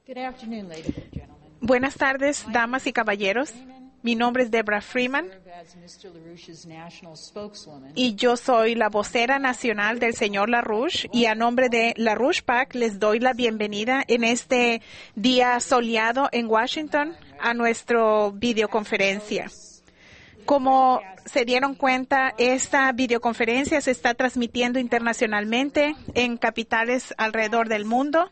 Good afternoon, ladies and gentlemen. Buenas tardes, damas y caballeros. Mi nombre es Deborah Freeman y yo soy la vocera nacional del señor LaRouche, y a nombre de LaRouche PAC les doy la bienvenida en este día soleado en Washington a nuestra videoconferencia. Como se dieron cuenta, esta videoconferencia se está transmitiendo internacionalmente en capitales alrededor del mundo.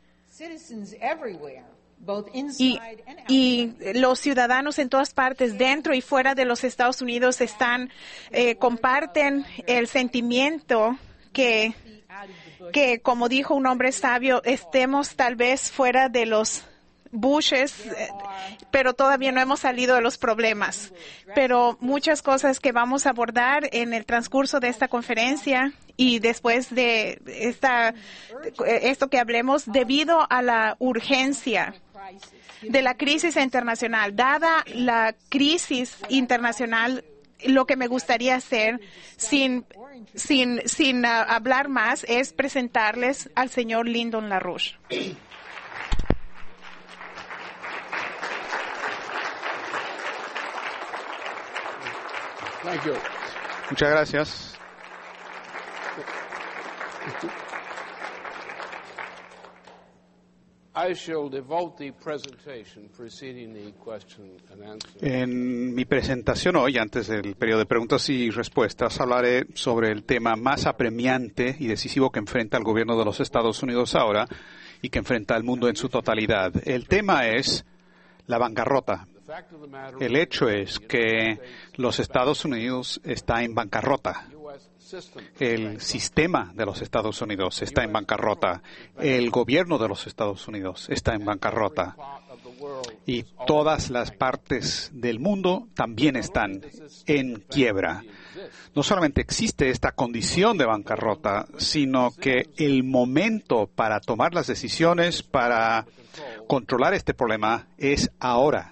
Y los ciudadanos en todas partes, dentro y fuera de los Estados Unidos, comparten el sentimiento que, como dijo un hombre sabio, estemos tal vez fuera de los Bushes, pero todavía no hemos salido de los problemas. Pero muchas cosas que vamos a abordar en el transcurso de esta conferencia y después de esto que hablemos, debido a la urgencia de la crisis internacional. Dada la crisis internacional, lo que me gustaría hacer, sin hablar más, es presentarles al señor Lyndon LaRouche. Thank you. Muchas gracias. En mi presentación hoy, antes del periodo de preguntas y respuestas, hablaré sobre el tema más apremiante y decisivo que enfrenta el gobierno de los Estados Unidos ahora y que enfrenta al mundo en su totalidad. El tema es la bancarrota. El hecho es que los Estados Unidos está en bancarrota. El sistema de los Estados Unidos está en bancarrota. El gobierno de los Estados Unidos está en bancarrota. Y todas las partes del mundo también están en quiebra. No solamente existe esta condición de bancarrota, sino que el momento para tomar las decisiones para controlar este problema es ahora.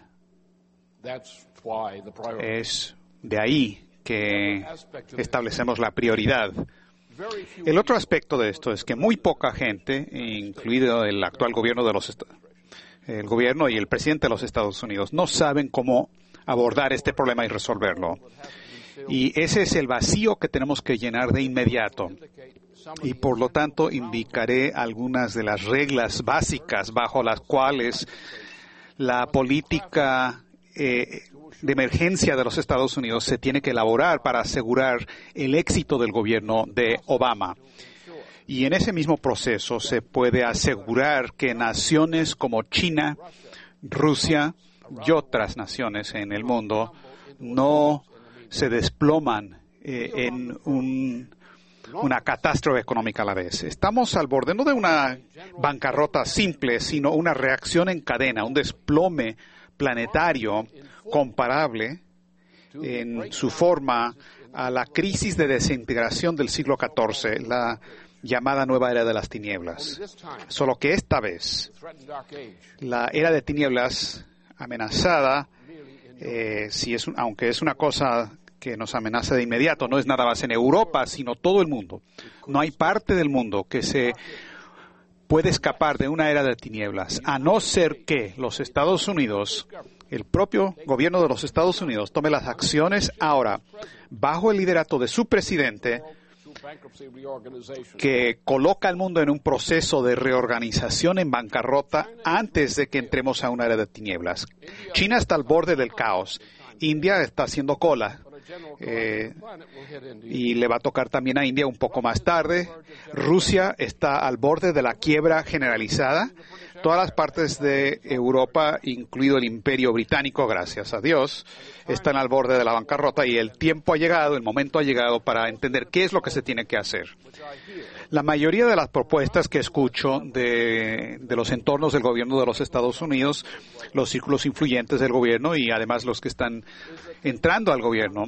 Es de ahí que establecemos la prioridad. El otro aspecto de esto es que muy poca gente, incluido el actual gobierno el gobierno y el presidente de los Estados Unidos, no saben cómo abordar este problema y resolverlo. Y ese es el vacío que tenemos que llenar de inmediato. Y por lo tanto indicaré algunas de las reglas básicas bajo las cuales la política de emergencia de los Estados Unidos se tiene que elaborar para asegurar el éxito del gobierno de Obama. Y en ese mismo proceso se puede asegurar que naciones como China, Rusia y otras naciones en el mundo no se desploman en una catástrofe económica a la vez. Estamos al borde no de una bancarrota simple, sino una reacción en cadena, un desplome planetario comparable en su forma a la crisis de desintegración del siglo XIV, la llamada nueva era de las tinieblas. Solo que esta vez, la era de tinieblas amenazada, aunque es una cosa que nos amenaza de inmediato, no es nada más en Europa, sino todo el mundo. No hay parte del mundo que se puede escapar de una era de tinieblas, a no ser que los Estados Unidos, el propio gobierno de los Estados Unidos, tome las acciones ahora, bajo el liderato de su presidente, que coloca al mundo en un proceso de reorganización en bancarrota antes de que entremos a una era de tinieblas. China está al borde del caos. India está haciendo cola. Y le va a tocar también a India un poco más tarde. Rusia está al borde de la quiebra generalizada. Todas las partes de Europa, incluido el Imperio Británico, gracias a Dios, están al borde de la bancarrota y el tiempo ha llegado, el momento ha llegado para entender qué es lo que se tiene que hacer. La mayoría de las propuestas que escucho de los entornos del gobierno de los Estados Unidos, los círculos influyentes del gobierno y además los que están entrando al gobierno,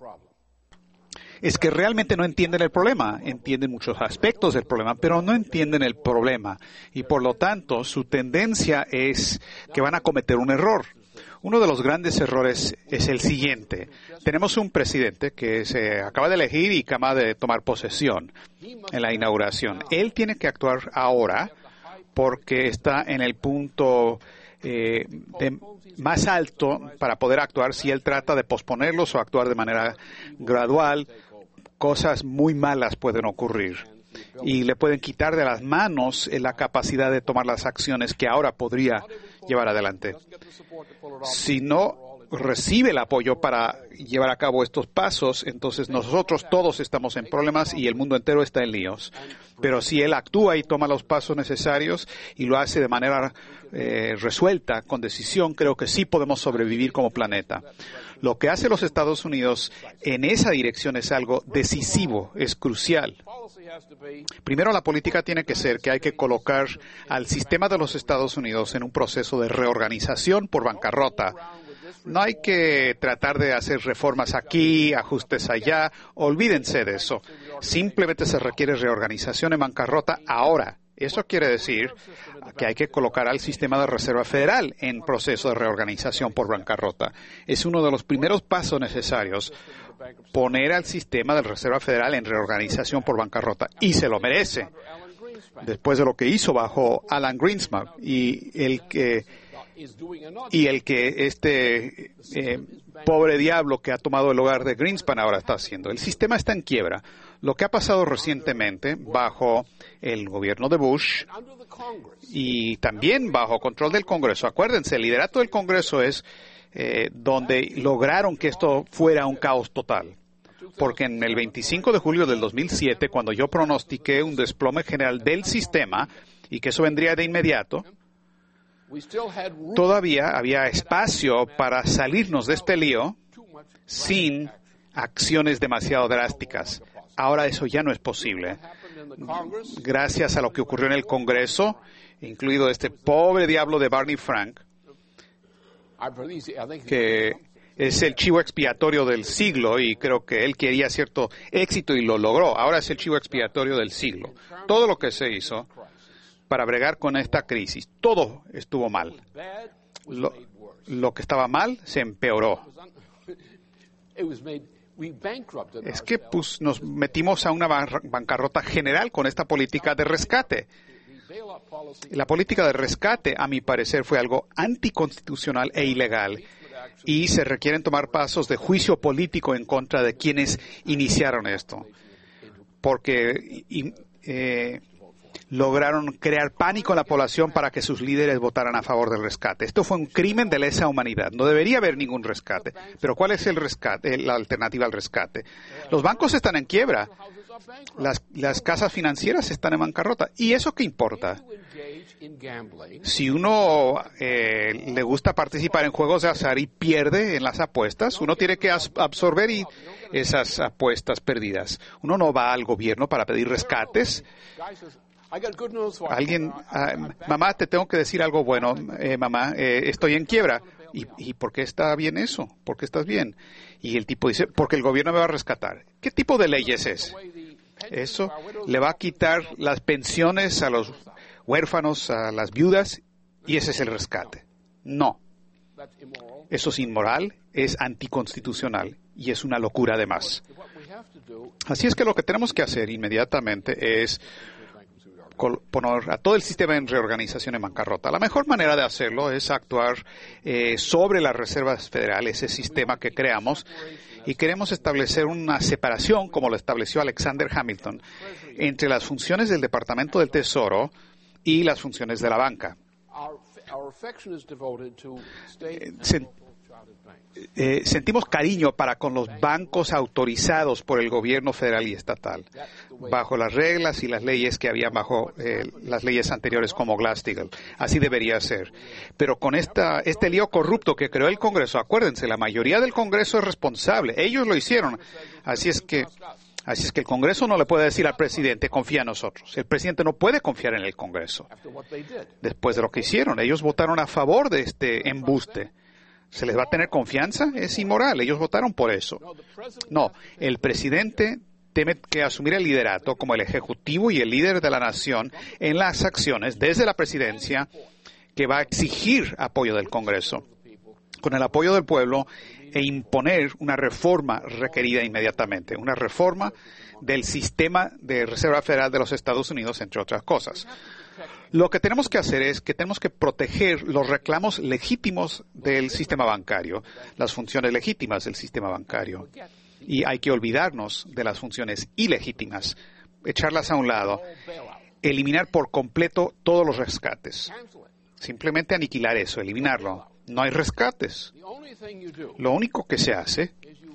es que realmente no entienden el problema. Entienden muchos aspectos del problema, pero no entienden el problema. Y por lo tanto, su tendencia es que van a cometer un error. Uno de los grandes errores es el siguiente. Tenemos un presidente que se acaba de elegir y acaba de tomar posesión en la inauguración. Él tiene que actuar ahora porque está en el punto más alto para poder actuar. Si él trata de posponerlos o actuar de manera gradual, cosas muy malas pueden ocurrir y le pueden quitar de las manos la capacidad de tomar las acciones que ahora podría llevar adelante. Si no recibe el apoyo para llevar a cabo estos pasos, entonces nosotros todos estamos en problemas y el mundo entero está en líos. Pero si él actúa y toma los pasos necesarios y lo hace de manera resuelta, con decisión, creo que sí podemos sobrevivir como planeta. Lo que hace los Estados Unidos en esa dirección es algo decisivo, es crucial. Primero, la política tiene que ser que hay que colocar al sistema de los Estados Unidos en un proceso de reorganización por bancarrota. No hay que tratar de hacer reformas aquí, ajustes allá, olvídense de eso. Simplemente se requiere reorganización en bancarrota ahora. Eso quiere decir que hay que colocar al sistema de Reserva Federal en proceso de reorganización por bancarrota. Es uno de los primeros pasos necesarios, poner al sistema de Reserva Federal en reorganización por bancarrota. Y se lo merece, después de lo que hizo bajo Alan Greenspan y el que pobre diablo que ha tomado el lugar de Greenspan ahora está haciendo. El sistema está en quiebra. Lo que ha pasado recientemente bajo el gobierno de Bush y también bajo control del Congreso. Acuérdense, el liderato del Congreso es donde lograron que esto fuera un caos total. Porque en el 25 de julio del 2007, cuando yo pronostiqué un desplome general del sistema y que eso vendría de inmediato, todavía había espacio para salirnos de este lío sin acciones demasiado drásticas. Ahora eso ya no es posible. Gracias a lo que ocurrió en el Congreso, incluido este pobre diablo de Barney Frank, que es el chivo expiatorio del siglo y creo que él quería cierto éxito y lo logró. Ahora es el chivo expiatorio del siglo. Todo lo que se hizo para bregar con esta crisis, todo estuvo mal. Lo que estaba mal se empeoró. Es que nos metimos a una bancarrota general con esta política de rescate. La política de rescate, a mi parecer, fue algo anticonstitucional e ilegal y se requieren tomar pasos de juicio político en contra de quienes iniciaron esto, porque lograron crear pánico en la población para que sus líderes votaran a favor del rescate. Esto fue un crimen de lesa humanidad. No debería haber ningún rescate. Pero ¿cuál es el rescate, la alternativa al rescate? Los bancos están en quiebra. Las casas financieras están en bancarrota. ¿Y eso qué importa? Si uno le gusta participar en juegos de azar y pierde en las apuestas, uno tiene que absorber esas apuestas perdidas. Uno no va al gobierno para pedir rescates. Mamá, te tengo que decir algo bueno, mamá, estoy en quiebra. ¿Y por qué está bien eso? ¿Por qué estás bien? Y el tipo dice, porque el gobierno me va a rescatar. ¿Qué tipo de leyes es? Eso le va a quitar las pensiones a los huérfanos, a las viudas, y ese es el rescate. No. Eso es inmoral, es anticonstitucional y es una locura además. Así es que lo que tenemos que hacer inmediatamente es poner a todo el sistema en reorganización en bancarrota. La mejor manera de hacerlo es actuar sobre las reservas federales, ese sistema que creamos, y queremos establecer una separación, como lo estableció Alexander Hamilton, entre las funciones del Departamento del Tesoro y las funciones de la banca. Sentimos cariño para con los bancos autorizados por el gobierno federal y estatal, bajo las reglas y las leyes que había bajo las leyes anteriores como Glass-Steagall. Así debería ser. Pero con este lío corrupto que creó el Congreso, acuérdense, la mayoría del Congreso es responsable. Ellos lo hicieron. Así es que el Congreso no le puede decir al presidente, confía en nosotros. El presidente no puede confiar en el Congreso. Después de lo que hicieron, ellos votaron a favor de este embuste. ¿Se les va a tener confianza? Es inmoral. Ellos votaron por eso. No, el presidente tiene que asumir el liderato como el ejecutivo y el líder de la nación en las acciones desde la presidencia que va a exigir apoyo del Congreso, con el apoyo del pueblo, e imponer una reforma requerida inmediatamente, una reforma del sistema de Reserva Federal de los Estados Unidos, entre otras cosas. Lo que tenemos que hacer es que tenemos que proteger los reclamos legítimos del sistema bancario, las funciones legítimas del sistema bancario. Y hay que olvidarnos de las funciones ilegítimas, echarlas a un lado, eliminar por completo todos los rescates. Simplemente aniquilar eso, eliminarlo. No hay rescates. Lo único que se hace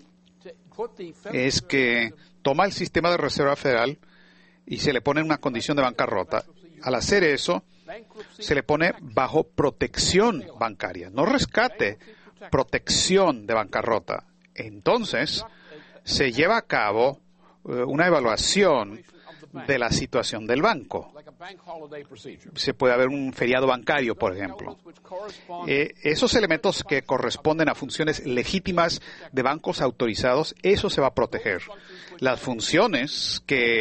es que toma el sistema de Reserva Federal y se le pone en una condición de bancarrota. Al hacer eso, se le pone bajo protección bancaria, no rescate, protección de bancarrota. Entonces, se lleva a cabo una evaluación de la situación del banco. Se puede haber un feriado bancario, por ejemplo. Esos elementos que corresponden a funciones legítimas de bancos autorizados, eso se va a proteger. Las funciones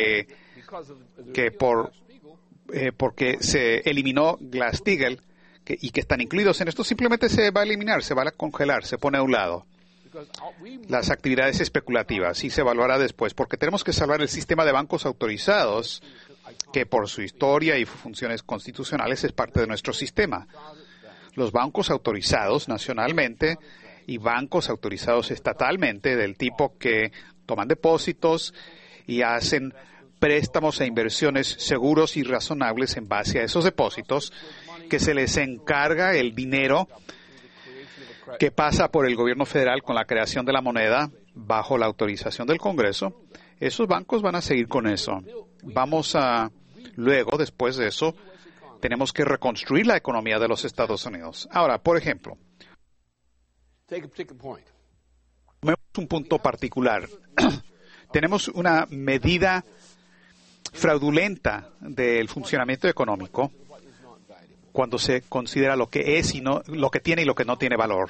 porque se eliminó Glass-Steagall y que están incluidos en esto, simplemente se va a eliminar, se va a congelar, se pone a un lado. Las actividades especulativas y se evaluará después, porque tenemos que salvar el sistema de bancos autorizados, que por su historia y funciones constitucionales es parte de nuestro sistema. Los bancos autorizados nacionalmente y bancos autorizados estatalmente, del tipo que toman depósitos y hacen préstamos e inversiones seguros y razonables en base a esos depósitos, que se les encarga el dinero que pasa por el gobierno federal con la creación de la moneda bajo la autorización del Congreso. Esos bancos van a seguir con eso. Luego, después de eso, tenemos que reconstruir la economía de los Estados Unidos. Ahora, por ejemplo, tomemos un punto particular. Tenemos una medida fraudulenta del funcionamiento económico cuando se considera lo que es y no lo que tiene y lo que no tiene valor.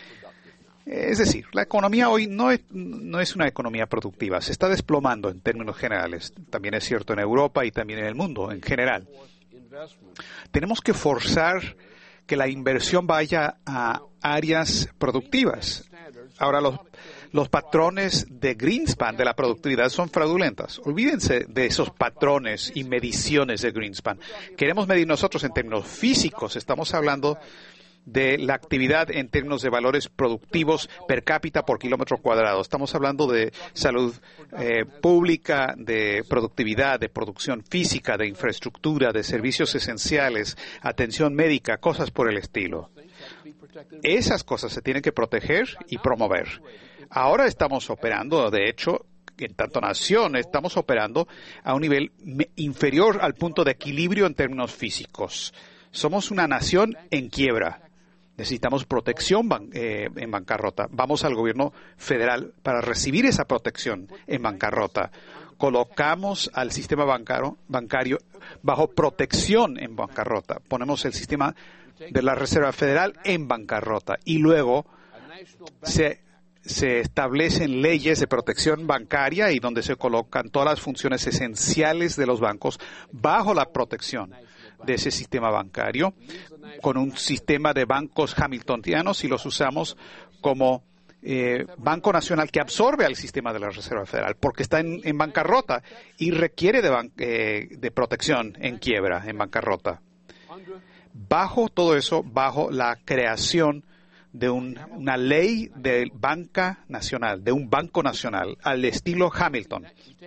Es decir, la economía hoy no es una economía productiva, se está desplomando en términos generales. También es cierto en Europa y también en el mundo en general. Tenemos que forzar que la inversión vaya a áreas productivas. Ahora, los patrones de Greenspan de la productividad son fraudulentas. Olvídense de esos patrones y mediciones de Greenspan. Queremos medir nosotros en términos físicos. Estamos hablando de la actividad en términos de valores productivos per cápita por kilómetro cuadrado. Estamos hablando de salud pública, de productividad, de producción física, de infraestructura, de servicios esenciales, atención médica, cosas por el estilo. Esas cosas se tienen que proteger y promover. Ahora estamos operando, de hecho, en tanto nación, estamos operando a un nivel inferior al punto de equilibrio en términos físicos. Somos una nación en quiebra. Necesitamos protección en bancarrota. Vamos al gobierno federal para recibir esa protección en bancarrota. Colocamos al sistema bancario bajo protección en bancarrota. Ponemos el sistema de la Reserva Federal en bancarrota. Y luego se establecen leyes de protección bancaria y donde se colocan todas las funciones esenciales de los bancos bajo la protección de ese sistema bancario, con un sistema de bancos hamiltonianos y los usamos como Banco Nacional que absorbe al sistema de la Reserva Federal porque está en bancarrota y requiere de protección en quiebra, en bancarrota. Bajo todo eso, bajo la creación de una ley de banca nacional, de un banco nacional, al estilo Hamilton.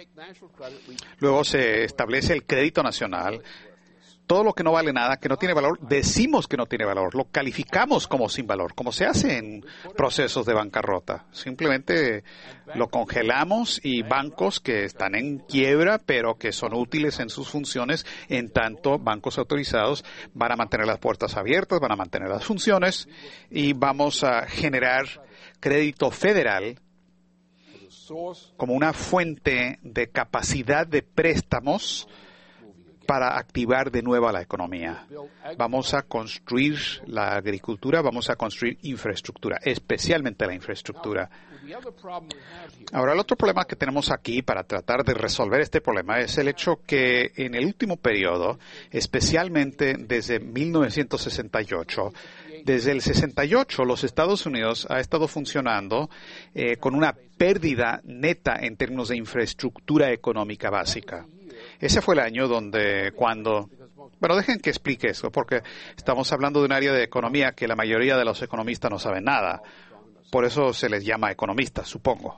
Luego se establece el crédito nacional. Todo lo que no vale nada, que no tiene valor, decimos que no tiene valor, lo calificamos como sin valor, como se hace en procesos de bancarrota. Simplemente lo congelamos y bancos que están en quiebra, pero que son útiles en sus funciones, en tanto bancos autorizados van a mantener las puertas abiertas, van a mantener las funciones y vamos a generar crédito federal como una fuente de capacidad de préstamos para activar de nuevo la economía. Vamos a construir la agricultura, vamos a construir infraestructura, especialmente la infraestructura. Ahora, el otro problema que tenemos aquí para tratar de resolver este problema es el hecho que en el último periodo, especialmente desde 1968, desde el 68 los Estados Unidos ha estado funcionando con una pérdida neta en términos de infraestructura económica básica. Ese fue el año cuando Bueno, dejen que explique eso, porque estamos hablando de un área de economía que la mayoría de los economistas no saben nada. Por eso se les llama economistas, supongo.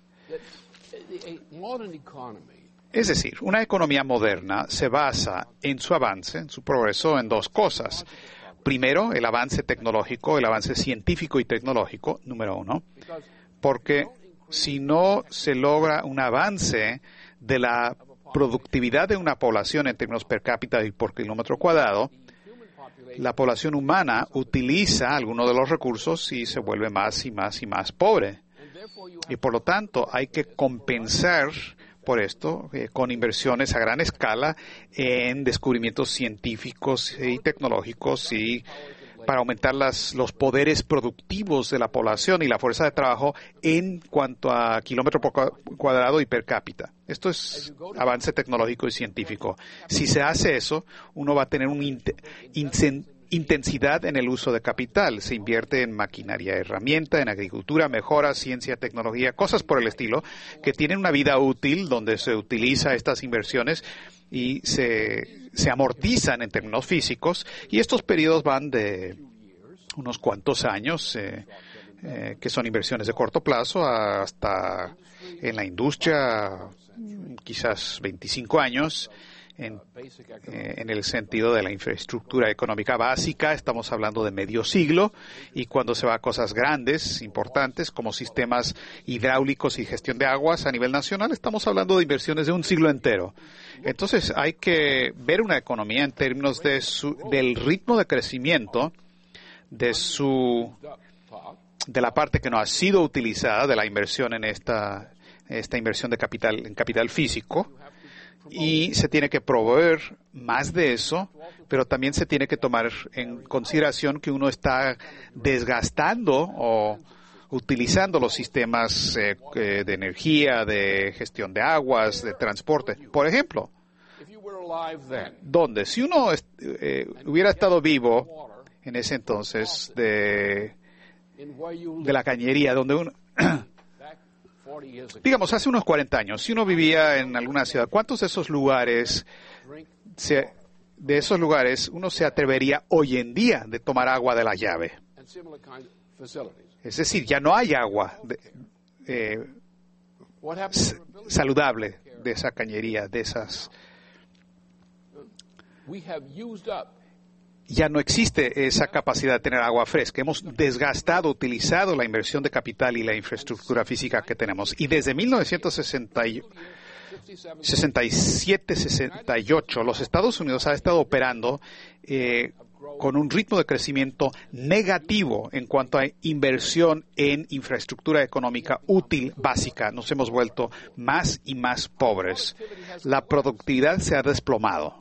Es decir, una economía moderna se basa en su avance, en su progreso, en dos cosas. Primero, el avance tecnológico, el avance científico y tecnológico, número uno, porque si no se logra un avance de la productividad de una población en términos per cápita y por kilómetro cuadrado, la población humana utiliza algunos de los recursos y se vuelve más y más y más pobre. Y por lo tanto hay que compensar por esto con inversiones a gran escala en descubrimientos científicos y tecnológicos y para aumentar los poderes productivos de la población y la fuerza de trabajo en cuanto a kilómetro por cuadrado y per cápita. Esto es avance tecnológico y científico. Si se hace eso, uno va a tener una intensidad en el uso de capital. Se invierte en maquinaria, herramienta, en agricultura, mejora, ciencia, tecnología, cosas por el estilo, que tienen una vida útil donde se utiliza estas inversiones y se amortizan en términos físicos, y estos periodos van de unos cuantos años, que son inversiones de corto plazo, hasta en la industria quizás 25 años, en el sentido de la infraestructura económica básica, estamos hablando de medio siglo, y cuando se va a cosas grandes, importantes, como sistemas hidráulicos y gestión de aguas a nivel nacional, estamos hablando de inversiones de un siglo entero. Entonces hay que ver una economía en términos del ritmo de crecimiento de la parte que no ha sido utilizada de la inversión en esta inversión de capital, en capital físico. Y se tiene que proveer más de eso, pero también se tiene que tomar en consideración que uno está desgastando o utilizando los sistemas de energía, de gestión de aguas, de transporte. Por ejemplo, donde si uno hubiera estado vivo en ese entonces de la cañería, donde uno... Digamos, hace unos 40 años, si uno vivía en alguna ciudad, ¿cuántos de esos lugares, uno se atrevería hoy en día de tomar agua de la llave? Es decir, ya no hay agua saludable de esa cañería, de esas... Ya no existe esa capacidad de tener agua fresca. Hemos desgastado, utilizado la inversión de capital y la infraestructura física que tenemos. Y desde 1967-68, los Estados Unidos han estado operando con un ritmo de crecimiento negativo en cuanto a inversión en infraestructura económica útil básica. Nos hemos vuelto más y más pobres. La productividad se ha desplomado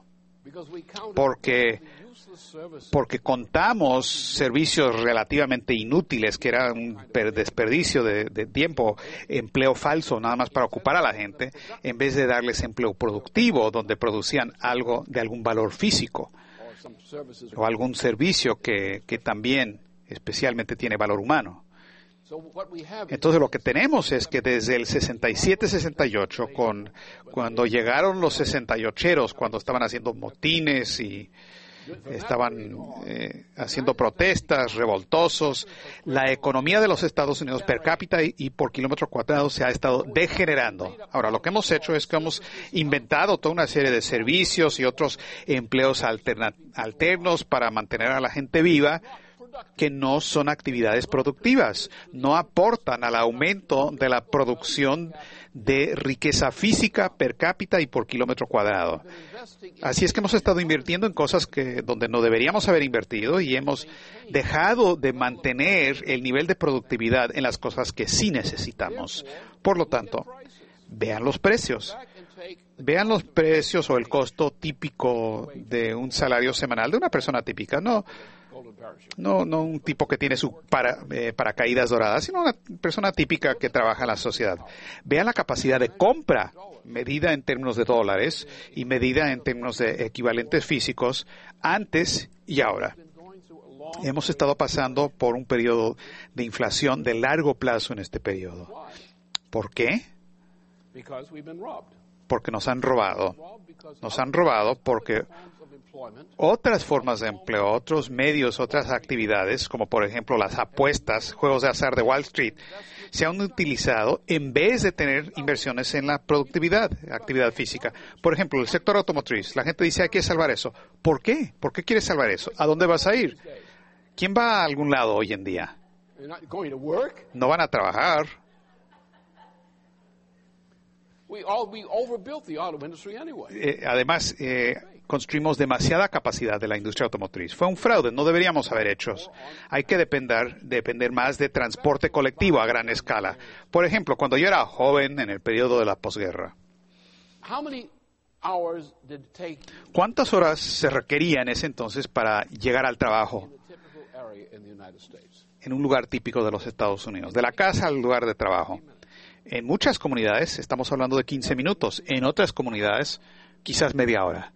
porque contamos servicios relativamente inútiles, que era un desperdicio de tiempo, empleo falso, nada más para ocupar a la gente, en vez de darles empleo productivo, donde producían algo de algún valor físico o algún servicio que también especialmente tiene valor humano. Entonces lo que tenemos es que desde el 67-68, cuando llegaron los 68eros, cuando estaban haciendo motines y estaban haciendo protestas, revoltosos, la economía de los Estados Unidos per cápita y por kilómetro cuadrado se ha estado degenerando. Ahora, lo que hemos hecho es que hemos inventado toda una serie de servicios y otros empleos alternos para mantener a la gente viva, que no son actividades productivas, no aportan al aumento de la producción de riqueza física per cápita y por kilómetro cuadrado. Así es que hemos estado invirtiendo en cosas donde no deberíamos haber invertido, y hemos dejado de mantener el nivel de productividad en las cosas que sí necesitamos. Por lo tanto, vean los precios. Vean los precios o el costo típico de un salario semanal de una persona típica. No un tipo que tiene su paracaídas doradas, sino una persona típica que trabaja en la sociedad. Vean la capacidad de compra, medida en términos de dólares y medida en términos de equivalentes físicos, antes y ahora. Hemos estado pasando por un periodo de inflación de largo plazo en este periodo. ¿Por qué? Porque nos han robado. Nos han robado porque otras formas de empleo, otros medios, otras actividades, como por ejemplo las apuestas, juegos de azar de Wall Street, se han utilizado en vez de tener inversiones en la productividad, actividad física. Por ejemplo, el sector automotriz. La gente dice, hay que salvar eso. ¿Por qué? ¿Por qué quieres salvar eso? ¿A dónde vas a ir? ¿Quién va a algún lado hoy en día? No van a trabajar. Además, construimos demasiada capacidad de la industria automotriz. Fue un fraude, no deberíamos haber hecho. Hay que depender más de transporte colectivo a gran escala. Por ejemplo, cuando yo era joven en el periodo de la posguerra, ¿cuántas horas se requería en ese entonces para llegar al trabajo en un lugar típico de los Estados Unidos? De la casa al lugar de trabajo. En muchas comunidades estamos hablando de 15 minutos, en otras comunidades quizás media hora.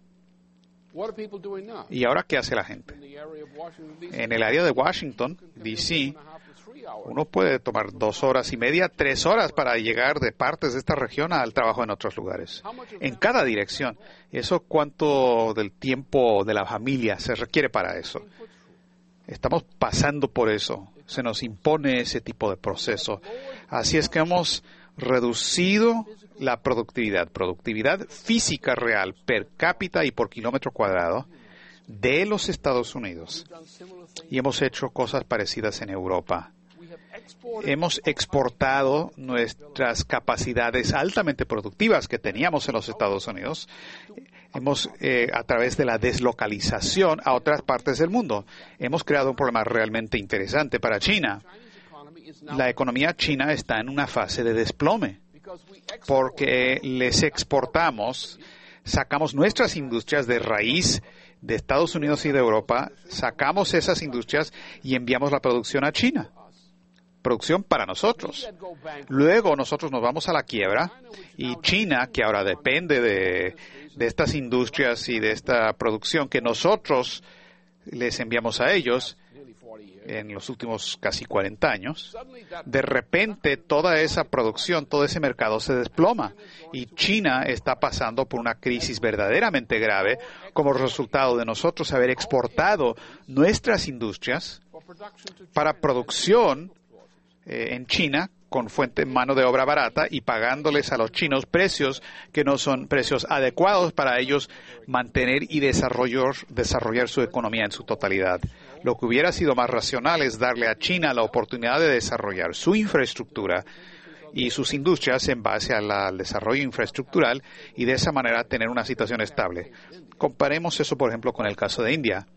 ¿Y ahora qué hace la gente? En el área de Washington, D.C., uno puede tomar 2 horas y media, 3 horas para llegar de partes de esta región al trabajo en otros lugares, en cada dirección. ¿Eso cuánto del tiempo de la familia se requiere para eso? Estamos pasando por eso. Se nos impone ese tipo de proceso. Así es que hemos reducido la productividad física real per cápita y por kilómetro cuadrado de los Estados Unidos. Y hemos hecho cosas parecidas en Europa. Hemos exportado nuestras capacidades altamente productivas que teníamos en los Estados Unidos. A través de la deslocalización a otras partes del mundo. Hemos creado un problema realmente interesante para China. La economía china está en una fase de desplome porque les exportamos, sacamos nuestras industrias de raíz de Estados Unidos y de Europa, sacamos esas industrias y enviamos la producción a China. Producción para nosotros. Luego nosotros nos vamos a la quiebra y China, que ahora depende de estas industrias y de esta producción que nosotros les enviamos a ellos en los últimos casi 40 años, de repente toda esa producción, todo ese mercado se desploma y China está pasando por una crisis verdaderamente grave como resultado de nosotros haber exportado nuestras industrias para producción en China con mano de obra barata y pagándoles a los chinos precios que no son precios adecuados para ellos mantener y desarrollar su economía en su totalidad. Lo que hubiera sido más racional es darle a China la oportunidad de desarrollar su infraestructura y sus industrias en base al desarrollo infraestructural y de esa manera tener una situación estable. Comparemos eso, por ejemplo, con el caso de India.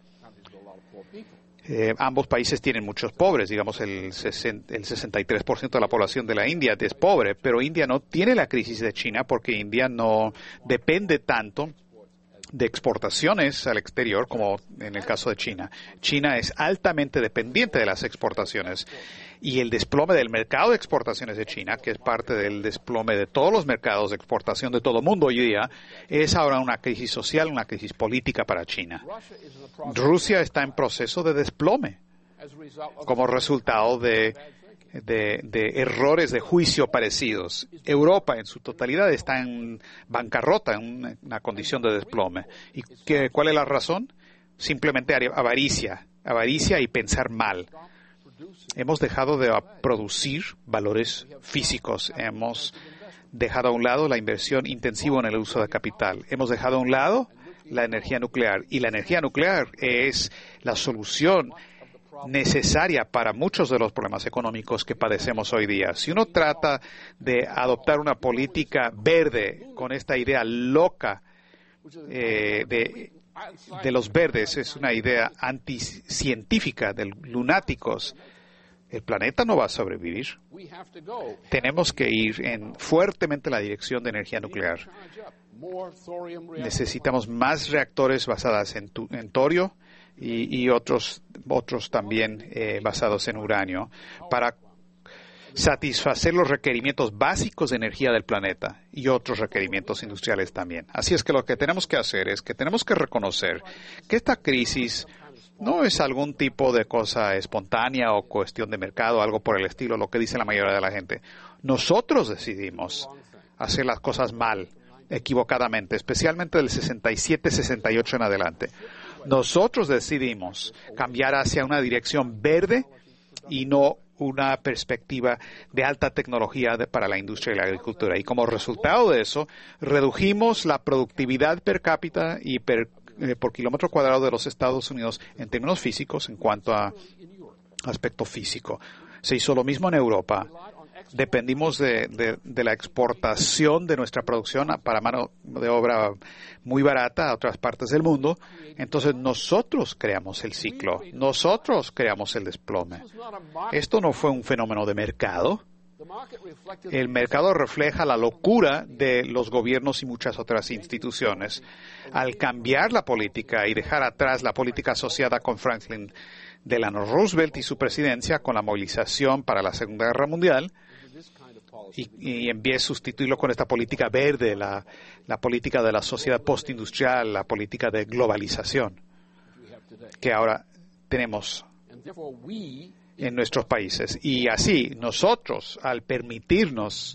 Ambos países tienen muchos pobres, digamos el 63% de la población de la India es pobre, pero India no tiene la crisis de China porque India no depende tanto de exportaciones al exterior como en el caso de China. China es altamente dependiente de las exportaciones y el desplome del mercado de exportaciones de China, que es parte del desplome de todos los mercados de exportación de todo el mundo hoy día, es ahora una crisis social, una crisis política para China. Rusia está en proceso de desplome como resultado de errores de juicio parecidos. Europa en su totalidad está en bancarrota, en una condición de desplome. ¿Y cuál es la razón? Simplemente avaricia y pensar mal. Hemos dejado de producir valores físicos. Hemos dejado a un lado la inversión intensiva en el uso de capital. Hemos dejado a un lado la energía nuclear. Y la energía nuclear es la solución necesaria para muchos de los problemas económicos que padecemos hoy día. Si uno trata de adoptar una política verde con esta idea loca de los verdes, es una idea anticientífica de lunáticos, el planeta no va a sobrevivir. Tenemos que ir fuertemente en la dirección de energía nuclear. Necesitamos más reactores basados en torio y otros también basados en uranio para satisfacer los requerimientos básicos de energía del planeta y otros requerimientos industriales también. Así es que lo que tenemos que hacer es que tenemos que reconocer que esta crisis no es algún tipo de cosa espontánea o cuestión de mercado, algo por el estilo, lo que dice la mayoría de la gente. Nosotros decidimos hacer las cosas mal equivocadamente, especialmente del 67-68 en adelante. Nosotros decidimos cambiar hacia una dirección verde y no una perspectiva de alta tecnología para la industria y la agricultura. Y como resultado de eso, redujimos la productividad per cápita y por kilómetro cuadrado de los Estados Unidos en términos físicos, en cuanto a aspecto físico. Se hizo lo mismo en Europa. Dependimos de la exportación de nuestra producción para mano de obra muy barata a otras partes del mundo. Entonces nosotros creamos el ciclo, nosotros creamos el desplome. Esto no fue un fenómeno de mercado. El mercado refleja la locura de los gobiernos y muchas otras instituciones. Al cambiar la política y dejar atrás la política asociada con Franklin Delano Roosevelt y su presidencia con la movilización para la Segunda Guerra Mundial, y en vez de sustituirlo con esta política verde, la política de la sociedad postindustrial, la política de globalización que ahora tenemos en nuestros países. Y así, nosotros, al permitirnos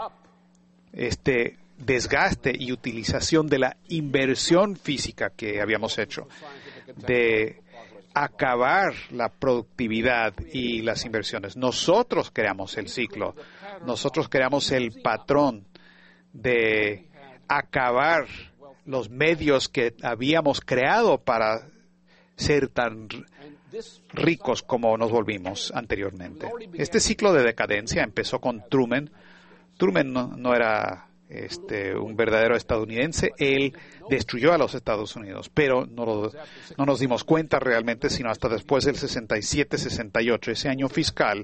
este desgaste y utilización de la inversión física que habíamos hecho, de acabar la productividad y las inversiones, nosotros creamos el ciclo, nosotros creamos el patrón de acabar los medios que habíamos creado para ser tan ricos como nos volvimos anteriormente. Este ciclo de decadencia empezó con Truman. Truman no era un verdadero estadounidense. Él destruyó a los Estados Unidos, pero no nos dimos cuenta realmente sino hasta después del 67-68, ese año fiscal,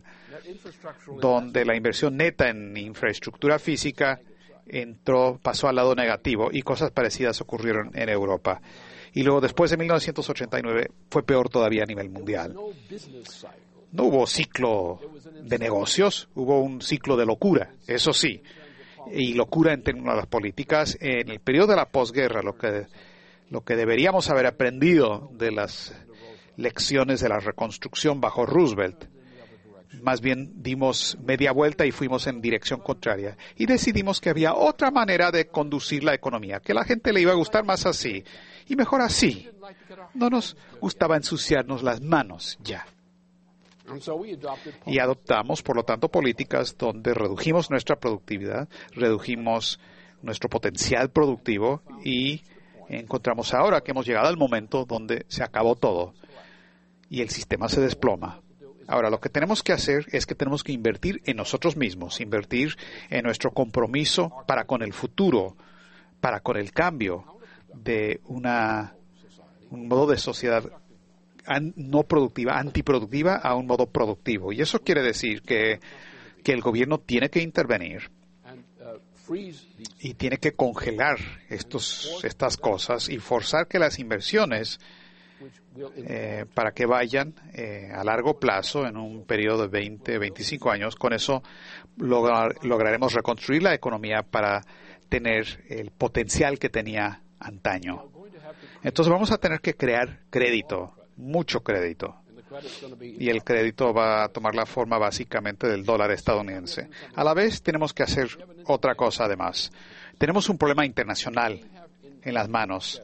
donde la inversión neta en infraestructura física pasó al lado negativo y cosas parecidas ocurrieron en Europa. Y luego, después de 1989, fue peor todavía a nivel mundial. No hubo ciclo de negocios, hubo un ciclo de locura, eso sí. Y locura en términos de las políticas. En el periodo de la posguerra, lo que deberíamos haber aprendido de las lecciones de la reconstrucción bajo Roosevelt, más bien dimos media vuelta y fuimos en dirección contraria. Y decidimos que había otra manera de conducir la economía, que a la gente le iba a gustar más así, y mejor así. No nos gustaba ensuciarnos las manos ya. Y adoptamos, por lo tanto, políticas donde redujimos nuestra productividad, redujimos nuestro potencial productivo y encontramos ahora que hemos llegado al momento donde se acabó todo y el sistema se desploma. Ahora, lo que tenemos que hacer es que tenemos que invertir en nosotros mismos, invertir en nuestro compromiso para con el futuro, para con el cambio de un modo de sociedad no productiva, antiproductiva, a un modo productivo. Y eso quiere decir que el gobierno tiene que intervenir y tiene que congelar estas cosas y forzar que las inversiones para que vayan a largo plazo, en un periodo de 20, 25 años. Con eso lograremos reconstruir la economía para tener el potencial que tenía antaño. Entonces vamos a tener que crear crédito, mucho crédito. Y el crédito va a tomar la forma básicamente del dólar estadounidense. A la vez tenemos que hacer otra cosa además. Tenemos un problema internacional en las manos.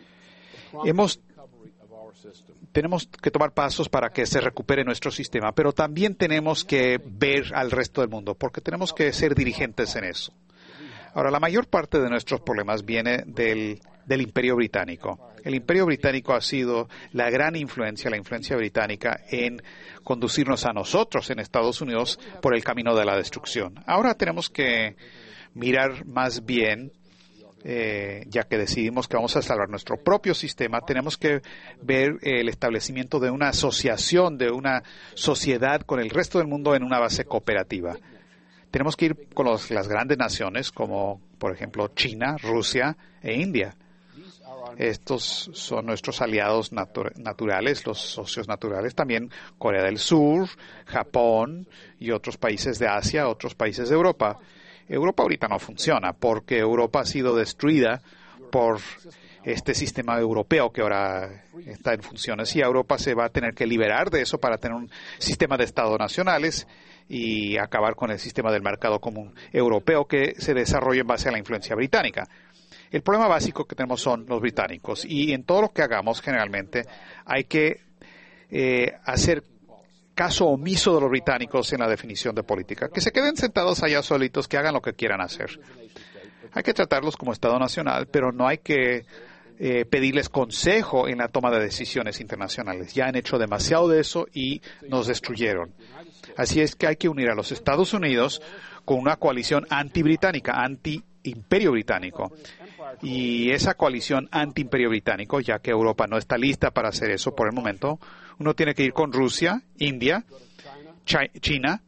Tenemos que tomar pasos para que se recupere nuestro sistema, pero también tenemos que ver al resto del mundo, porque tenemos que ser dirigentes en eso. Ahora, la mayor parte de nuestros problemas viene del Imperio Británico. El Imperio Británico ha sido la gran influencia, la influencia británica en conducirnos a nosotros en Estados Unidos por el camino de la destrucción. Ahora tenemos que mirar más bien, ya que decidimos que vamos a salvar nuestro propio sistema, tenemos que ver el establecimiento de una asociación, de una sociedad con el resto del mundo en una base cooperativa. Tenemos que ir con las grandes naciones como, por ejemplo, China, Rusia e India. Estos son nuestros aliados naturales, los socios naturales. También Corea del Sur, Japón y otros países de Asia, otros países de Europa. Europa ahorita no funciona porque Europa ha sido destruida por este sistema europeo que ahora está en funciones, y Europa se va a tener que liberar de eso para tener un sistema de estados nacionales y acabar con el sistema del mercado común europeo que se desarrolla en base a la influencia británica. El problema básico que tenemos son los británicos y en todo lo que hagamos generalmente hay que hacer caso omiso de los británicos en la definición de política. Que se queden sentados allá solitos, que hagan lo que quieran hacer. Hay que tratarlos como Estado nacional, pero no hay que pedirles consejo en la toma de decisiones internacionales. Ya han hecho demasiado de eso y nos destruyeron. Así es que hay que unir a los Estados Unidos con una coalición anti-británica, anti-imperio británico. Y esa coalición anti-imperio británico, ya que Europa no está lista para hacer eso por el momento, uno tiene que ir con Rusia, India, China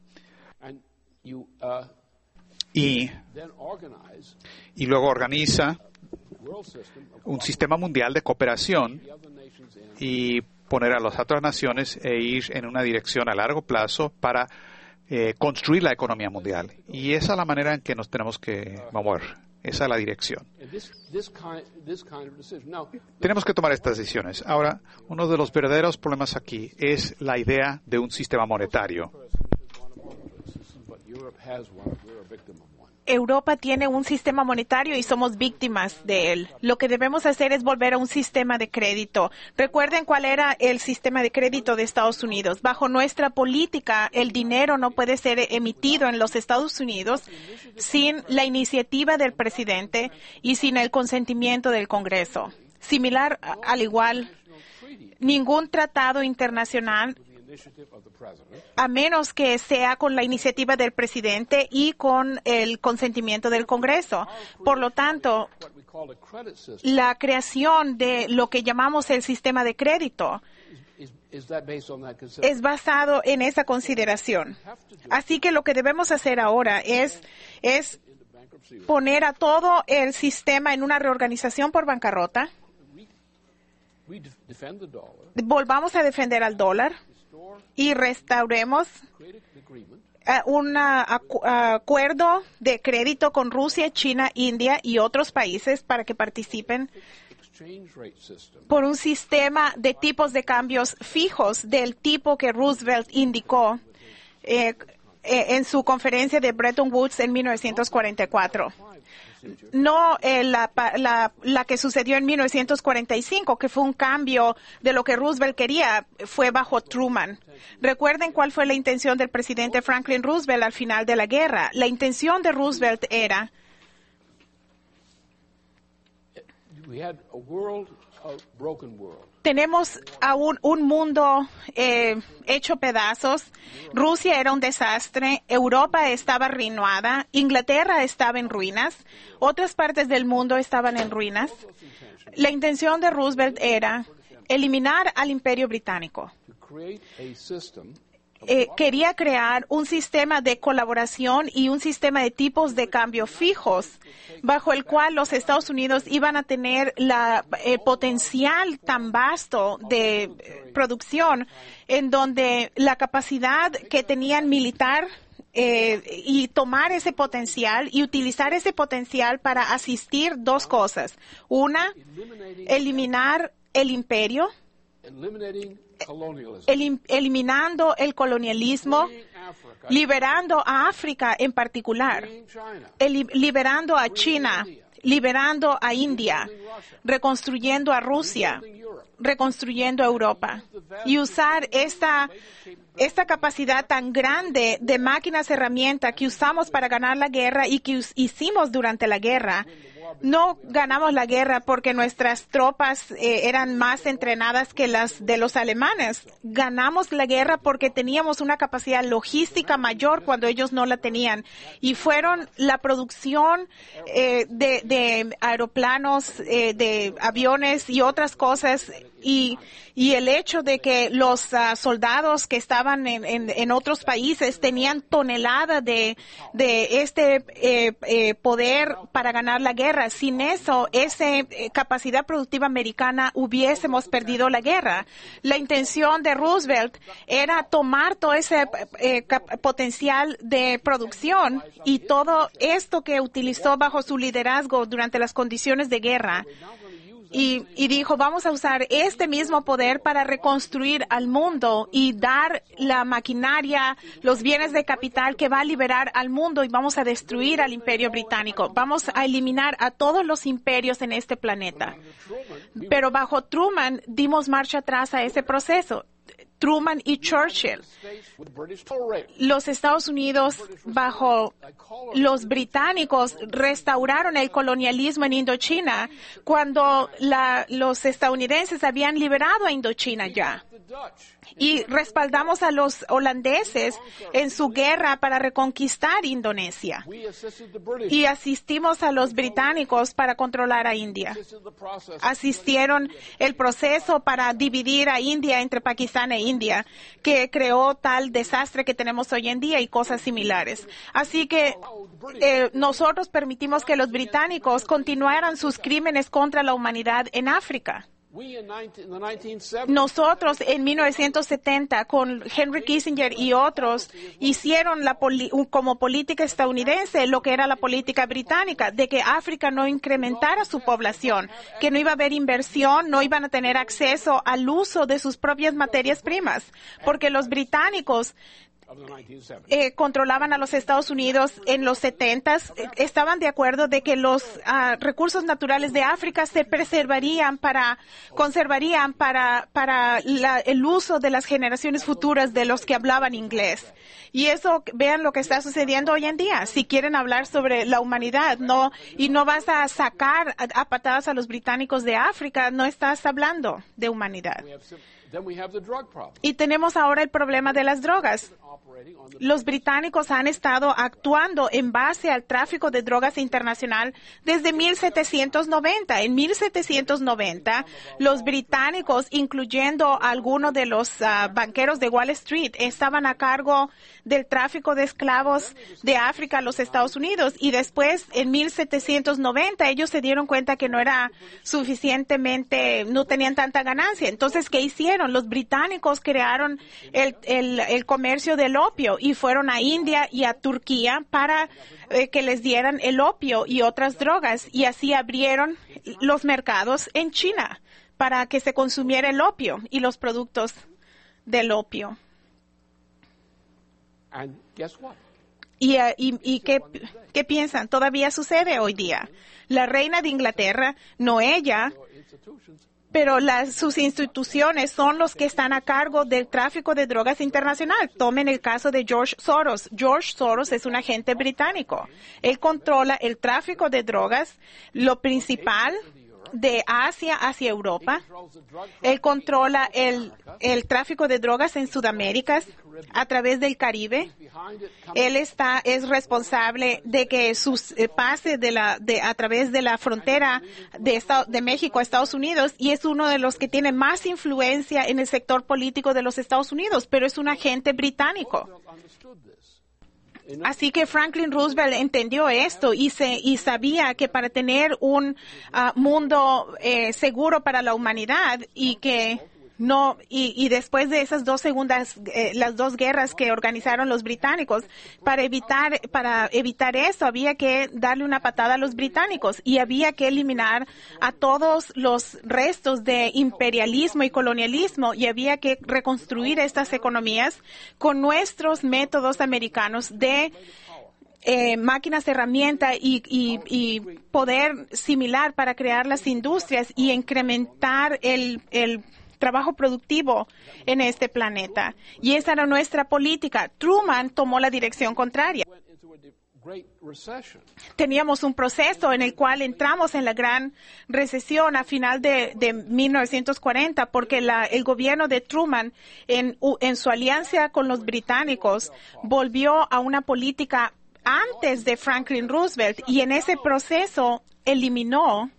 y luego organiza un sistema mundial de cooperación y poner a las otras naciones e ir en una dirección a largo plazo para construir la economía mundial. Y esa es la manera en que nos tenemos que mover. Esa es la dirección. Tenemos que tomar estas decisiones. Ahora, uno de los verdaderos problemas aquí es la idea de un sistema monetario. Europa tiene un sistema monetario y somos víctimas de él. Lo que debemos hacer es volver a un sistema de crédito. Recuerden cuál era el sistema de crédito de Estados Unidos. Bajo nuestra política, el dinero no puede ser emitido en los Estados Unidos sin la iniciativa del presidente y sin el consentimiento del Congreso. Similar, al igual, ningún tratado internacional, a menos que sea con la iniciativa del presidente y con el consentimiento del Congreso. Por lo tanto, la creación de lo que llamamos el sistema de crédito es basado en esa consideración. Así que lo que debemos hacer ahora es poner a todo el sistema en una reorganización por bancarrota. Volvamos a defender al dólar y restauremos un acuerdo de crédito con Rusia, China, India y otros países para que participen por un sistema de tipos de cambios fijos del tipo que Roosevelt indicó en su conferencia de Bretton Woods en 1944. No la que sucedió en 1945, que fue un cambio de lo que Roosevelt quería, fue bajo Truman. Recuerden cuál fue la intención del presidente Franklin Roosevelt al final de la guerra. La intención de Roosevelt era tenemos aún un mundo hecho pedazos. Rusia era un desastre. Europa estaba arruinada. Inglaterra estaba en ruinas. Otras partes del mundo estaban en ruinas. La intención de Roosevelt era eliminar al Imperio Británico. Quería crear un sistema de colaboración y un sistema de tipos de cambio fijos, bajo el cual los Estados Unidos iban a tener el potencial tan vasto de producción, en donde la capacidad que tenían militar y tomar ese potencial y utilizar ese potencial para asistir dos cosas. Una, eliminar el imperio, eliminando el colonialismo, liberando a África en particular, liberando a China, liberando a India, reconstruyendo a Rusia, reconstruyendo a Europa, y usar esta capacidad tan grande de máquinas herramientas que usamos para ganar la guerra y que hicimos durante la guerra. No ganamos la guerra porque nuestras tropas eran más entrenadas que las de los alemanes. Ganamos la guerra porque teníamos una capacidad logística mayor cuando ellos no la tenían. Y fueron la producción de aeroplanos, de aviones y otras cosas. Y el hecho de que los soldados que estaban en otros países tenían toneladas de este poder para ganar la guerra. Sin eso, esa capacidad productiva americana, hubiésemos perdido la guerra. La intención de Roosevelt era tomar todo ese potencial de producción y todo esto que utilizó bajo su liderazgo durante las condiciones de guerra y dijo, vamos a usar este mismo poder para reconstruir al mundo y dar la maquinaria, los bienes de capital que va a liberar al mundo, y vamos a destruir al imperio británico. Vamos a eliminar a todos los imperios en este planeta. Pero bajo Truman dimos marcha atrás a ese proceso. Truman y Churchill. Los Estados Unidos, bajo los británicos, restauraron el colonialismo en Indochina cuando los estadounidenses habían liberado a Indochina ya. Y respaldamos a los holandeses en su guerra para reconquistar Indonesia. Y asistimos a los británicos para controlar a India. Asistieron el proceso para dividir a India entre Pakistán e India, que creó tal desastre que tenemos hoy en día y cosas similares. Así que nosotros permitimos que los británicos continuaran sus crímenes contra la humanidad en África. Nosotros en 1970 con Henry Kissinger y otros hicieron como política estadounidense lo que era la política británica, de que África no incrementara su población, que no iba a haber inversión, no iban a tener acceso al uso de sus propias materias primas, porque los británicos controlaban a los Estados Unidos en los 70s, estaban de acuerdo de que los recursos naturales de África se conservarían para el uso de las generaciones futuras de los que hablaban inglés. Y eso, vean lo que está sucediendo hoy en día. Si quieren hablar sobre la humanidad, no vas a sacar a patadas a los británicos de África, no estás hablando de humanidad. Y tenemos ahora el problema de las drogas. Los británicos han estado actuando en base al tráfico de drogas internacional desde 1790. En 1790, los británicos, incluyendo algunos de los banqueros de Wall Street, estaban a cargo del tráfico de esclavos de África a los Estados Unidos. Y después, en 1790, ellos se dieron cuenta que no era suficientemente, no tenían tanta ganancia. Entonces, ¿qué hicieron? Los británicos crearon el comercio del opio y fueron a India y a Turquía para que les dieran el opio y otras drogas, y así abrieron los mercados en China para que se consumiera el opio y los productos del opio. ¿Y qué piensan? Todavía sucede hoy día. La reina de Inglaterra, no ella, pero sus instituciones son los que están a cargo del tráfico de drogas internacional. Tomen el caso de George Soros. George Soros es un agente británico. Él controla el tráfico de drogas, lo principal de Asia hacia Europa. Él controla el tráfico de drogas en Sudamérica a través del Caribe. Él es responsable de que pase a través de la frontera de México a Estados Unidos, y es uno de los que tiene más influencia en el sector político de los Estados Unidos, pero es un agente británico. Así que Franklin Roosevelt entendió esto y sabía que para tener un mundo seguro para la humanidad y después de esas las dos guerras que organizaron los británicos, para evitar eso había que darle una patada a los británicos y había que eliminar a todos los restos de imperialismo y colonialismo, y había que reconstruir estas economías con nuestros métodos americanos de máquinas, herramientas y poder similar para crear las industrias y incrementar el trabajo productivo en este planeta. Y esa era nuestra política. Truman tomó la dirección contraria. Teníamos un proceso en el cual entramos en la gran recesión a final de 1940, porque el gobierno de Truman, en su alianza con los británicos, volvió a una política antes de Franklin Roosevelt, y en ese proceso eliminó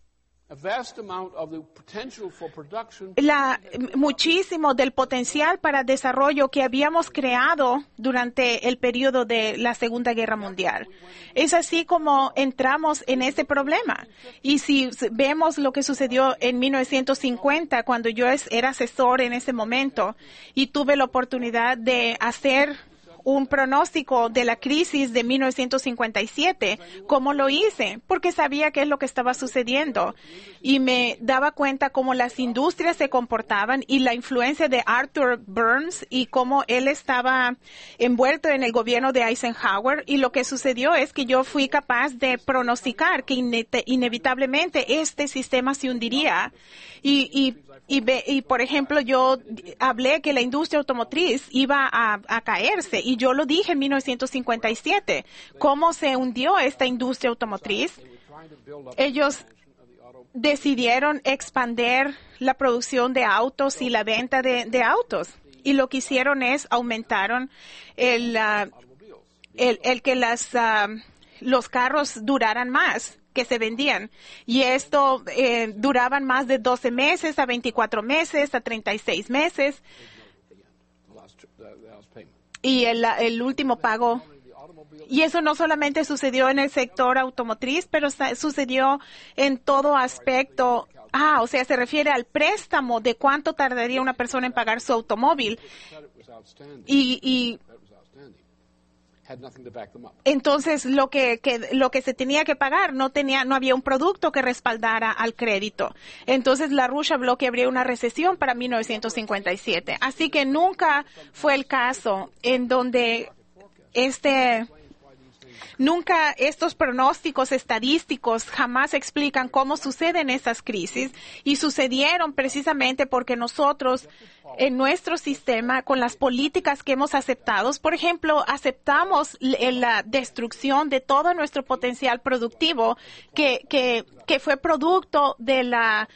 muchísimo del potencial para desarrollo que habíamos creado durante el periodo de la Segunda Guerra Mundial. Es así como entramos en ese problema. Y si vemos lo que sucedió en 1950, cuando yo era asesor en ese momento y tuve la oportunidad de hacer un pronóstico de la crisis de 1957. ¿Cómo lo hice? Porque sabía qué es lo que estaba sucediendo y me daba cuenta cómo las industrias se comportaban y la influencia de Arthur Burns y cómo él estaba envuelto en el gobierno de Eisenhower. Y lo que sucedió es que yo fui capaz de pronosticar que inevitablemente este sistema se hundiría y, por ejemplo, yo hablé que la industria automotriz iba a caerse y yo lo dije en 1957. ¿Cómo se hundió esta industria automotriz? Ellos decidieron expandir la producción de autos y la venta de autos. Y lo que hicieron es aumentaron el que los carros duraran más, que se vendían. Y esto duraban más de 12 meses, a 24 meses, a 36 meses. Y el último pago. Y eso no solamente sucedió en el sector automotriz, pero sucedió en todo aspecto. O sea, se refiere al préstamo de cuánto tardaría una persona en pagar su automóvil. Y entonces lo que se tenía que pagar no había un producto que respaldara al crédito. Entonces la Rush habló que habría una recesión para 1957. Así que nunca fue el caso en donde nunca estos pronósticos estadísticos jamás explican cómo suceden esas crisis y sucedieron precisamente porque nosotros en nuestro sistema, con las políticas que hemos aceptado, por ejemplo, aceptamos la destrucción de todo nuestro potencial productivo que fue producto de la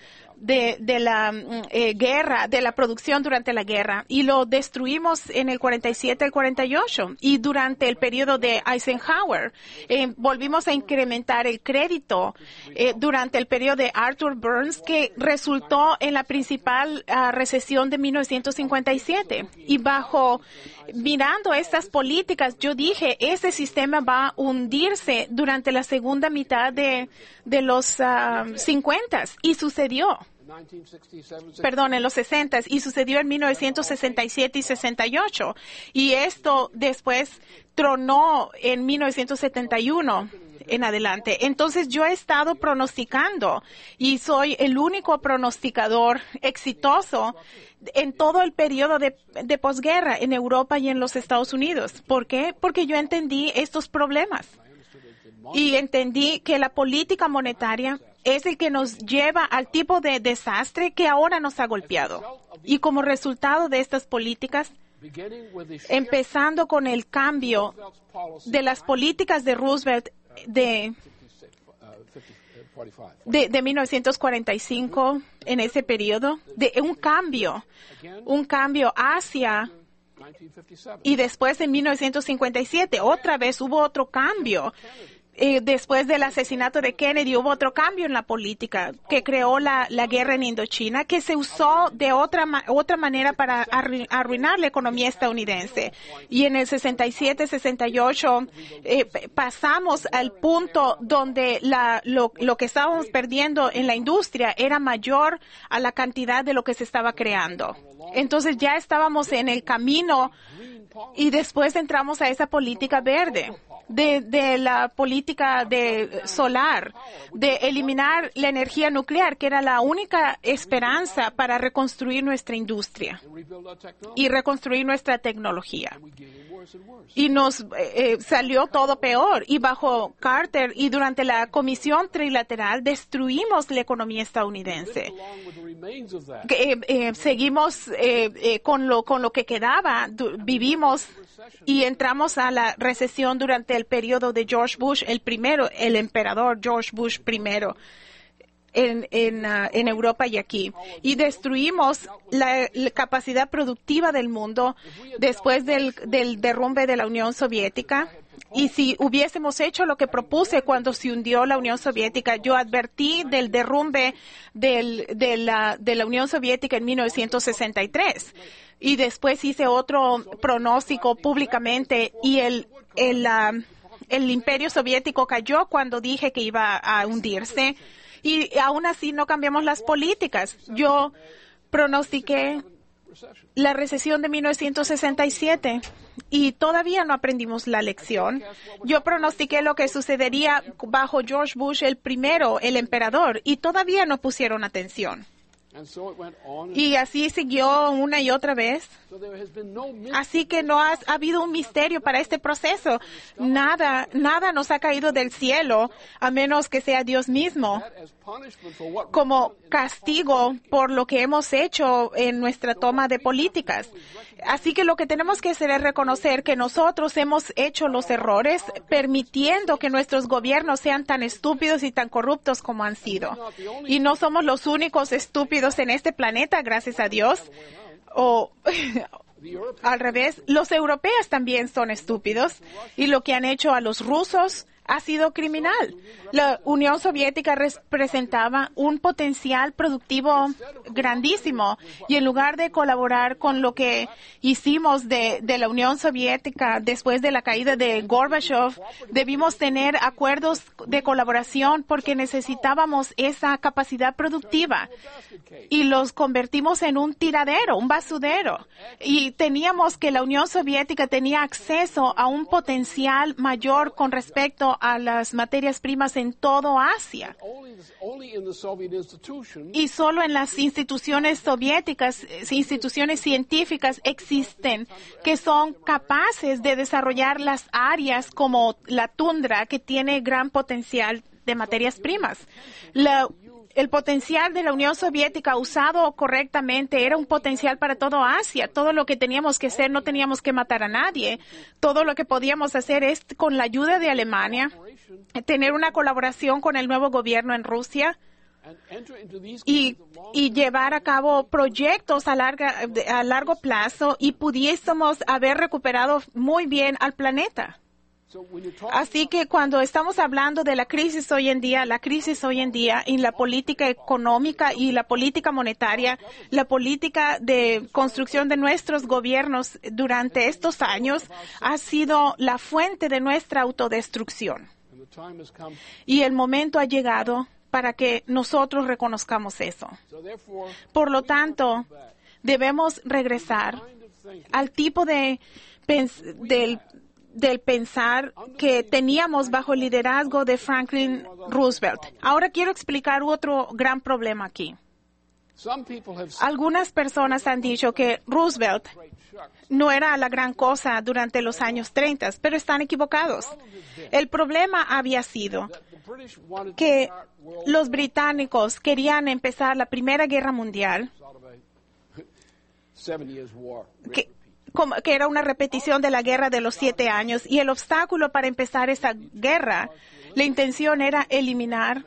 guerra, de la producción durante la guerra, y lo destruimos en el 47 al 48 y durante el periodo de Eisenhower volvimos a incrementar el crédito durante el periodo de Arthur Burns, que resultó en la principal recesión de 1957. Y mirando estas políticas, yo dije, ese sistema va a hundirse durante la segunda mitad de los 50 y sucedió. En los 60 y sucedió en 1967 y 68. Y esto después tronó en 1971 en adelante. Entonces yo he estado pronosticando y soy el único pronosticador exitoso en todo el periodo de posguerra en Europa y en los Estados Unidos. ¿Por qué? Porque yo entendí estos problemas y entendí que la política monetaria es el que nos lleva al tipo de desastre que ahora nos ha golpeado. Y como resultado de estas políticas, empezando con el cambio de las políticas de Roosevelt de 1945, en ese periodo, de un cambio hacia, y después en 1957, otra vez hubo otro cambio. Después del asesinato de Kennedy hubo otro cambio en la política que creó la guerra en Indochina, que se usó de otra manera para arruinar la economía estadounidense. Y en el 67, 68 pasamos al punto donde lo que estábamos perdiendo en la industria era mayor a la cantidad de lo que se estaba creando. Entonces ya estábamos en el camino y después entramos a esa política verde. De la política de solar, de eliminar la energía nuclear, que era la única esperanza para reconstruir nuestra industria y reconstruir nuestra tecnología. Y nos salió todo peor. Y bajo Carter y durante la Comisión Trilateral destruimos la economía estadounidense. Seguimos con lo que quedaba, vivimos y entramos a la recesión durante el periodo de George Bush, el emperador George Bush primero, en Europa y aquí. Y destruimos la capacidad productiva del mundo después del derrumbe de la Unión Soviética. Y si hubiésemos hecho lo que propuse cuando se hundió la Unión Soviética, yo advertí del derrumbe de la Unión Soviética en 1963. Y después hice otro pronóstico públicamente y el imperio soviético cayó cuando dije que iba a hundirse. Y aún así no cambiamos las políticas. Yo pronostiqué la recesión de 1967 y todavía no aprendimos la lección. Yo pronostiqué lo que sucedería bajo George Bush el primero, el emperador, y todavía no pusieron atención. Y así siguió una y otra vez. Así que no ha habido un misterio para este proceso. Nada nos ha caído del cielo, a menos que sea Dios mismo, como castigo por lo que hemos hecho en nuestra toma de políticas. Así que lo que tenemos que hacer es reconocer que nosotros hemos hecho los errores, permitiendo que nuestros gobiernos sean tan estúpidos y tan corruptos como han sido. Y no somos los únicos estúpidos en este planeta, gracias a Dios. O al revés, los europeos también son estúpidos y lo que han hecho a los rusos ha sido criminal. La Unión Soviética representaba un potencial productivo grandísimo y en lugar de colaborar con lo que hicimos de la Unión Soviética después de la caída de Gorbachev, debimos tener acuerdos de colaboración porque necesitábamos esa capacidad productiva y los convertimos en un tiradero, un basurero. Y teníamos que la Unión Soviética tenía acceso a un potencial mayor con respecto a las materias primas en todo Asia. Y solo en las instituciones soviéticas, instituciones científicas existen que son capaces de desarrollar las áreas como la tundra, que tiene gran potencial de materias primas. El potencial de la Unión Soviética usado correctamente era un potencial para todo Asia. Todo lo que teníamos que hacer, no teníamos que matar a nadie. Todo lo que podíamos hacer es, con la ayuda de Alemania, tener una colaboración con el nuevo gobierno en Rusia y llevar a cabo proyectos a largo plazo y pudiésemos haber recuperado muy bien al planeta. Así que cuando estamos hablando de la crisis hoy en día en la política económica y la política monetaria, la política de construcción de nuestros gobiernos durante estos años ha sido la fuente de nuestra autodestrucción. Y el momento ha llegado para que nosotros reconozcamos eso. Por lo tanto, debemos regresar al tipo del pensar que teníamos bajo el liderazgo de Franklin Roosevelt. Ahora quiero explicar otro gran problema aquí. Algunas personas han dicho que Roosevelt no era la gran cosa durante los años 30, pero están equivocados. El problema había sido que los británicos querían empezar la Primera Guerra Mundial, que era una repetición de la Guerra de los 7 años, y el obstáculo para empezar esa guerra, la intención era eliminar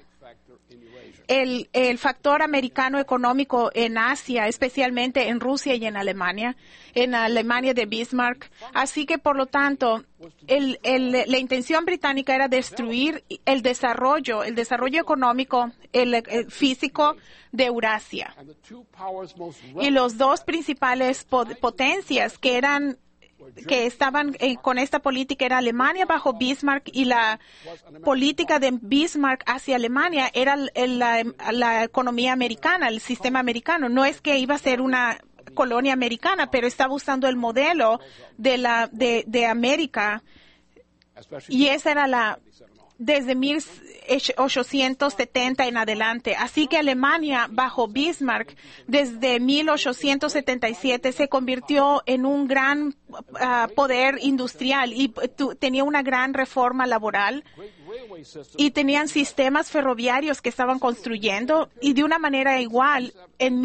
el factor americano económico en Asia, especialmente en Rusia y en Alemania de Bismarck. Así que, por lo tanto, la intención británica era destruir el desarrollo económico, el físico de Eurasia. Y los dos principales potencias que estaban con esta política era Alemania bajo Bismarck, y la política de Bismarck hacia Alemania era la economía americana, el sistema americano. No es que iba a ser una colonia americana, pero estaba usando el modelo de América, y esa era desde 1870 en adelante. Así que Alemania, bajo Bismarck, desde 1877 se convirtió en un gran poder industrial y tenía una gran reforma laboral y tenían sistemas ferroviarios que estaban construyendo, y de una manera igual en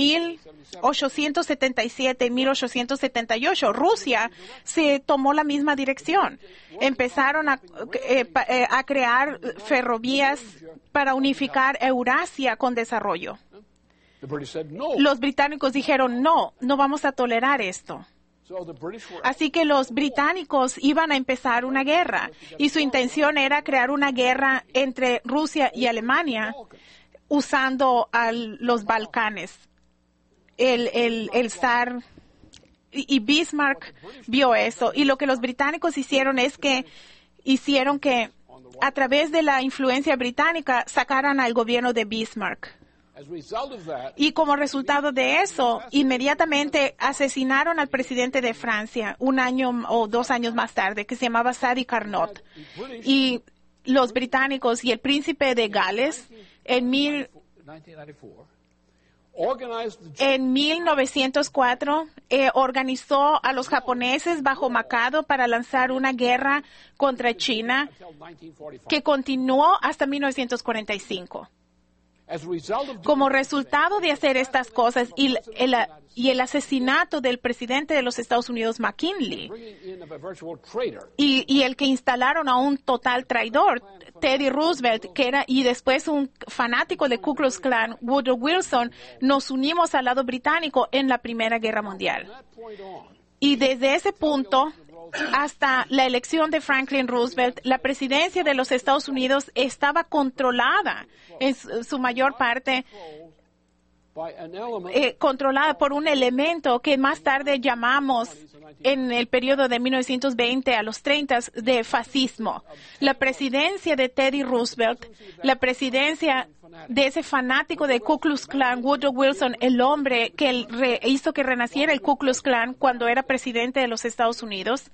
1877 y 1878 Rusia se tomó la misma dirección. Empezaron a crear ferrovías para unificar Eurasia con desarrollo. Los británicos dijeron, no vamos a tolerar esto. Así que los británicos iban a empezar una guerra, y su intención era crear una guerra entre Rusia y Alemania usando los Balcanes. El zar y Bismarck vio eso, y lo que los británicos hicieron es que a través de la influencia británica sacaran al gobierno de Bismarck. Y como resultado de eso, inmediatamente asesinaron al presidente de Francia 1 año o 2 años más tarde, que se llamaba Sadi Carnot. Y los británicos y el príncipe de Gales en 1904 organizó a los japoneses bajo Mikado para lanzar una guerra contra China que continuó hasta 1945. Como resultado de hacer estas cosas y el asesinato del presidente de los Estados Unidos, McKinley, y el que instalaron a un total traidor, Teddy Roosevelt, que era y después un fanático de Ku Klux Klan, Woodrow Wilson, nos unimos al lado británico en la Primera Guerra Mundial. Y desde ese punto hasta la elección de Franklin Roosevelt, la presidencia de los Estados Unidos estaba controlada en su mayor parte, controlada por un elemento que más tarde llamamos en el periodo de 1920 a los 30 de fascismo. La presidencia de Teddy Roosevelt, la presidencia de ese fanático de Ku Klux Klan, Woodrow Wilson, el hombre que hizo que renaciera el Ku Klux Klan cuando era presidente de los Estados Unidos.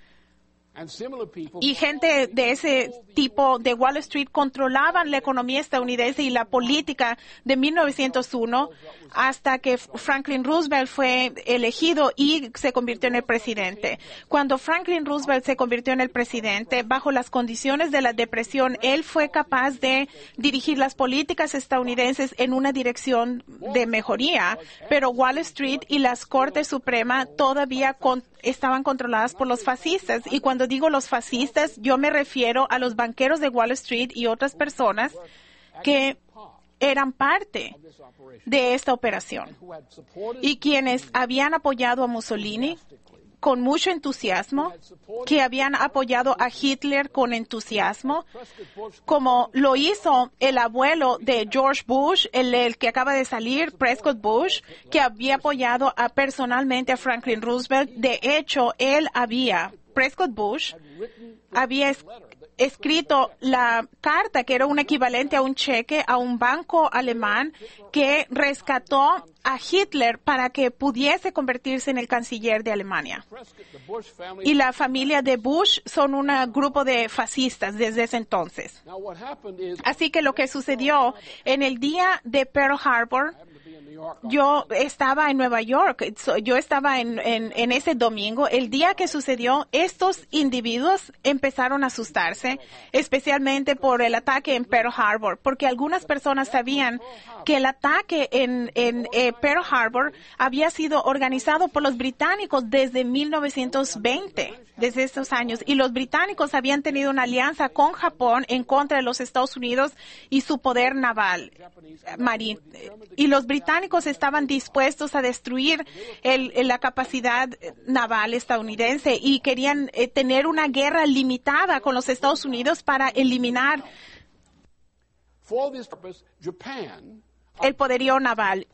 Y gente de ese tipo de Wall Street controlaban la economía estadounidense y la política de 1901 hasta que Franklin Roosevelt fue elegido y se convirtió en el presidente. Cuando Franklin Roosevelt se convirtió en el presidente, bajo las condiciones de la depresión, él fue capaz de dirigir las políticas estadounidenses en una dirección de mejoría, pero Wall Street y las Cortes Supremas todavía estaban controladas por los fascistas. Y cuando digo los fascistas, yo me refiero a los banqueros de Wall Street y otras personas que eran parte de esta operación y quienes habían apoyado a Mussolini con mucho entusiasmo, que habían apoyado a Hitler con entusiasmo, como lo hizo el abuelo de George Bush, el que acaba de salir, Prescott Bush, que había apoyado personalmente a Franklin Roosevelt. De hecho, Prescott Bush había escrito la carta que era un equivalente a un cheque a un banco alemán que rescató a Hitler para que pudiese convertirse en el canciller de Alemania. Y la familia de Bush son un grupo de fascistas desde ese entonces. Así que lo que sucedió en el día de Pearl Harbor, yo estaba en Nueva York, yo estaba en ese domingo. El día que sucedió, estos individuos empezaron a asustarse, especialmente por el ataque en Pearl Harbor, porque algunas personas sabían que el ataque en Pearl Harbor había sido organizado por los británicos desde 1920, desde estos años, y los británicos habían tenido una alianza con Japón en contra de los Estados Unidos y su poder naval marino. Y los británicos estaban dispuestos a destruir la capacidad naval estadounidense y querían tener una guerra limitada con los Estados Unidos para eliminar el poderío naval.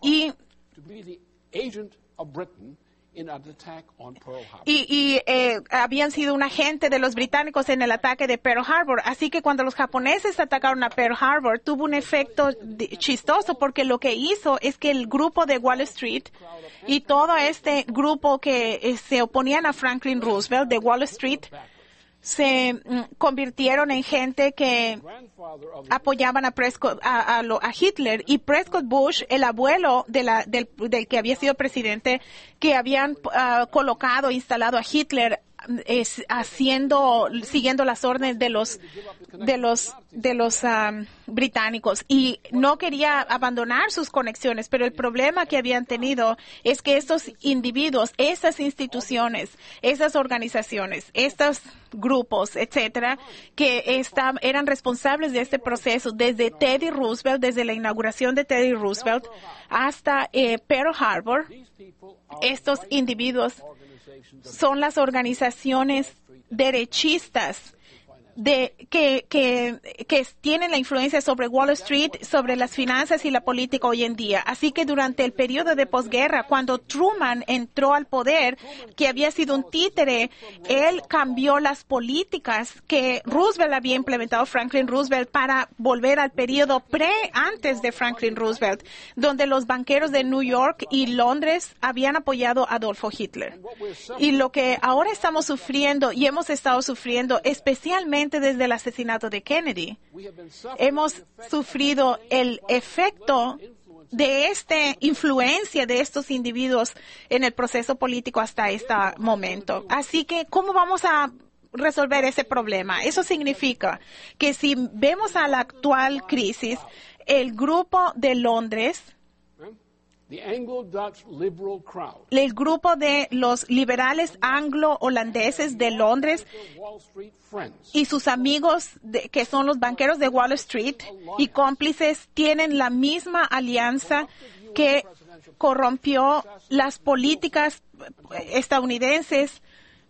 Y habían sido un agente de los británicos en el ataque de Pearl Harbor. Así que cuando los japoneses atacaron a Pearl Harbor, tuvo un efecto chistoso, porque lo que hizo es que el grupo de Wall Street y todo este grupo que se oponían a Franklin Roosevelt de Wall Street se convirtieron en gente que apoyaban a Hitler, y Prescott Bush, el abuelo del que había sido presidente, que habían instalado a Hitler, siguiendo las órdenes de los británicos, y no quería abandonar sus conexiones, pero el problema que habían tenido es que estos individuos, esas instituciones, esas organizaciones, estos grupos, etcétera, que eran responsables de este proceso desde Teddy Roosevelt, desde la inauguración de Teddy Roosevelt hasta Pearl Harbor, estos individuos son las organizaciones derechistas que tienen la influencia sobre Wall Street, sobre las finanzas y la política hoy en día. Así que durante el periodo de posguerra, cuando Truman entró al poder, que había sido un títere, él cambió las políticas que Roosevelt había implementado, Franklin Roosevelt, para volver al periodo antes de Franklin Roosevelt, donde los banqueros de New York y Londres habían apoyado a Adolfo Hitler. Y lo que ahora estamos sufriendo y hemos estado sufriendo, especialmente desde el asesinato de Kennedy, hemos sufrido el efecto de esta influencia de estos individuos en el proceso político hasta este momento. Así que, ¿cómo vamos a resolver ese problema? Eso significa que si vemos a la actual crisis, el grupo de Londres, el grupo de los liberales anglo-holandeses de Londres y sus amigos que son los banqueros de Wall Street y cómplices tienen la misma alianza que corrompió las políticas estadounidenses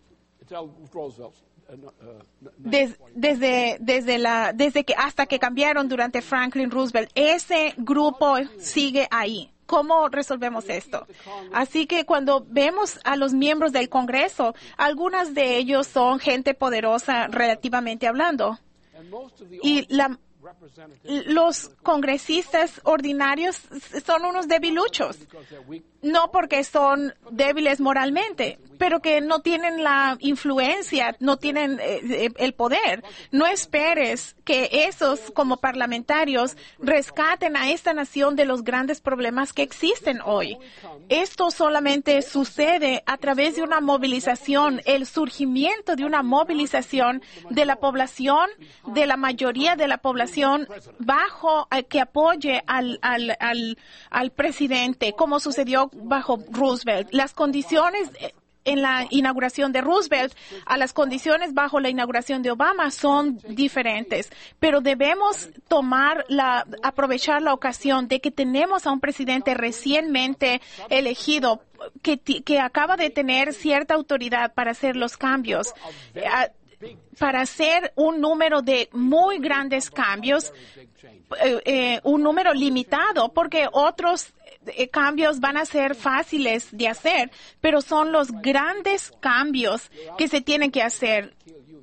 desde que hasta que cambiaron durante Franklin Roosevelt. Ese grupo sigue ahí. ¿Cómo resolvemos esto? Así que cuando vemos a los miembros del Congreso, algunas de ellos son gente poderosa relativamente hablando. Y los congresistas ordinarios son unos debiluchos. No porque son débiles moralmente, pero que no tienen la influencia, no tienen el poder. No esperes que esos, como parlamentarios, rescaten a esta nación de los grandes problemas que existen hoy. Esto solamente sucede a través de una movilización, el surgimiento de una movilización de la población, de la mayoría de la población, que apoye al presidente, como sucedió bajo Roosevelt. Las condiciones en la inauguración de Roosevelt a las condiciones bajo la inauguración de Obama son diferentes, pero debemos aprovechar la ocasión de que tenemos a un presidente recientemente elegido que acaba de tener cierta autoridad para hacer los cambios, para hacer un número de muy grandes cambios, un número limitado, porque otros cambios van a ser fáciles de hacer, pero son los grandes cambios que se tienen que hacer.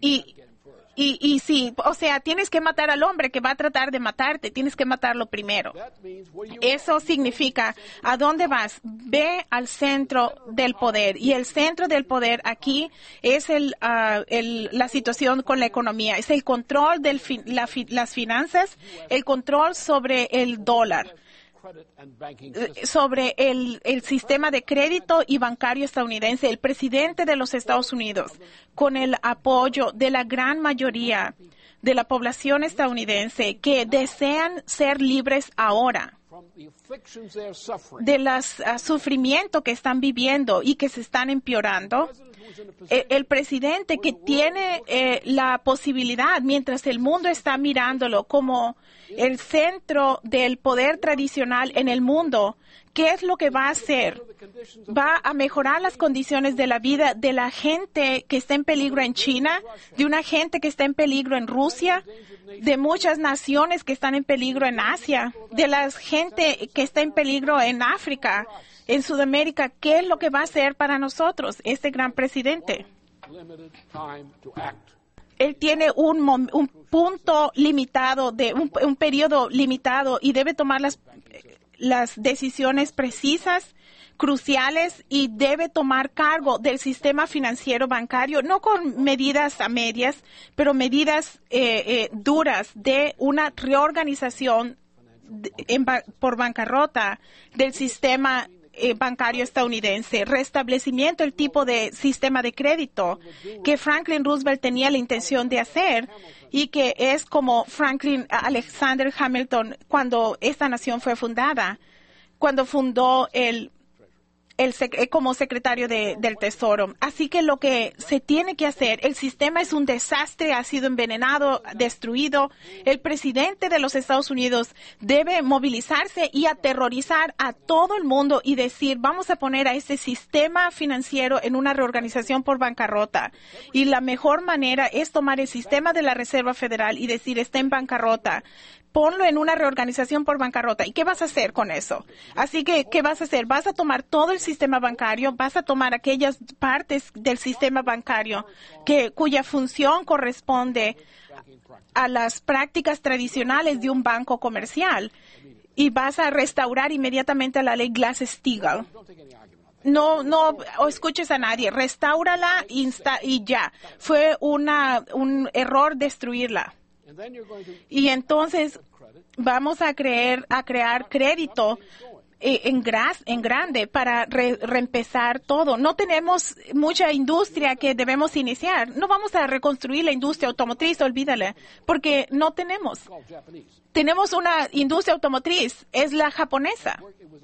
Y sí, o sea, tienes que matar al hombre que va a tratar de matarte, tienes que matarlo primero. Eso significa, ¿a dónde vas? Ve al centro del poder. Y el centro del poder aquí es la situación con la economía, es el control de las finanzas, el control sobre el dólar, sobre el sistema de crédito y bancario estadounidense. El presidente de los Estados Unidos, con el apoyo de la gran mayoría de la población estadounidense que desean ser libres ahora de los sufrimientos que están viviendo y que se están empeorando, el presidente que tiene la posibilidad, mientras el mundo está mirándolo como el centro del poder tradicional en el mundo, ¿qué es lo que va a hacer? Va a mejorar las condiciones de la vida de la gente que está en peligro en China, de una gente que está en peligro en Rusia, de muchas naciones que están en peligro en Asia, de la gente que está en peligro en África, en Sudamérica. ¿Qué es lo que va a hacer para nosotros este gran presidente? Él tiene un punto limitado, un periodo limitado, y debe tomar las decisiones precisas, cruciales, y debe tomar cargo del sistema financiero bancario, no con medidas a medias, pero medidas duras de una reorganización por bancarrota del sistema bancario estadounidense, restablecimiento del tipo de sistema de crédito que Franklin Roosevelt tenía la intención de hacer y que es como Alexander Hamilton cuando esta nación fue fundada, cuando fundó el como secretario del Tesoro. Así que lo que se tiene que hacer, el sistema es un desastre, ha sido envenenado, destruido. El presidente de los Estados Unidos debe movilizarse y aterrorizar a todo el mundo y decir, vamos a poner a este sistema financiero en una reorganización por bancarrota. Y la mejor manera es tomar el sistema de la Reserva Federal y decir, está en bancarrota. Ponlo en una reorganización por bancarrota. ¿Y qué vas a hacer con eso? Así que, ¿qué vas a hacer? Vas a tomar todo el sistema bancario, vas a tomar aquellas partes del sistema bancario cuya función corresponde a las prácticas tradicionales de un banco comercial y vas a restaurar inmediatamente la ley Glass-Steagall. No escuches a nadie, restáurala y ya. Fue un error destruirla. Y entonces vamos a crear crédito en grande para reempezar todo. No tenemos mucha industria que debemos iniciar. No vamos a reconstruir la industria automotriz, olvídala, porque no tenemos. Tenemos una industria automotriz, es la japonesa.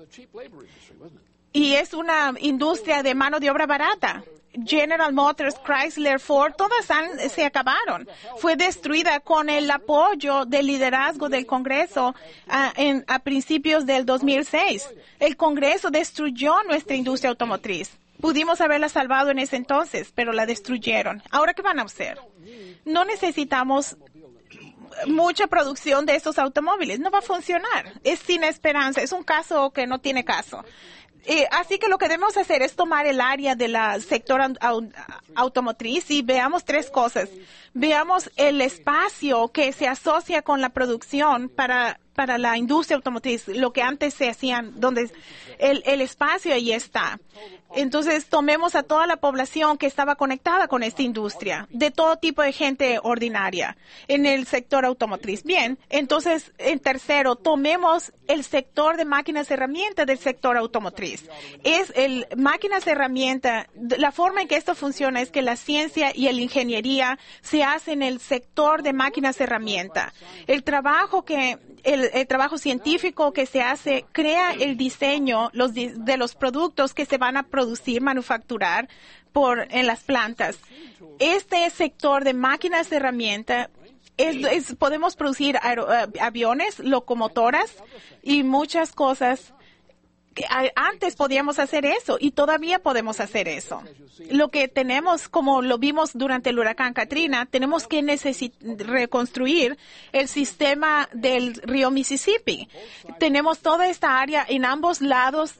Y es una industria de mano de obra barata. General Motors, Chrysler, Ford, todas se acabaron. Fue destruida con el apoyo del liderazgo del Congreso a principios del 2006. El Congreso destruyó nuestra industria automotriz. Pudimos haberla salvado en ese entonces, pero la destruyeron. ¿Ahora qué van a hacer? No necesitamos mucha producción de estos automóviles. No va a funcionar. Es sin esperanza. Es un caso que no tiene caso. Así que lo que debemos hacer es tomar el área del sector automotriz y veamos tres cosas. Veamos el espacio que se asocia con la producción para la industria automotriz, lo que antes se hacían, donde el espacio ahí está. Entonces, tomemos a toda la población que estaba conectada con esta industria, de todo tipo de gente ordinaria en el sector automotriz. Bien, entonces, en tercero, tomemos el sector de máquinas herramientas del sector automotriz. Máquinas herramientas, la forma en que esto funciona es que la ciencia y la ingeniería se hace en el sector de máquinas herramientas. El trabajo científico que se hace crea el diseño de los productos que se van a producir, manufacturar en las plantas. Este sector de máquinas herramientas podemos producir aviones, locomotoras y muchas cosas. Antes podíamos hacer eso y todavía podemos hacer eso. Lo que tenemos, como lo vimos durante el huracán Katrina, tenemos que reconstruir el sistema del río Mississippi. Tenemos toda esta área en ambos lados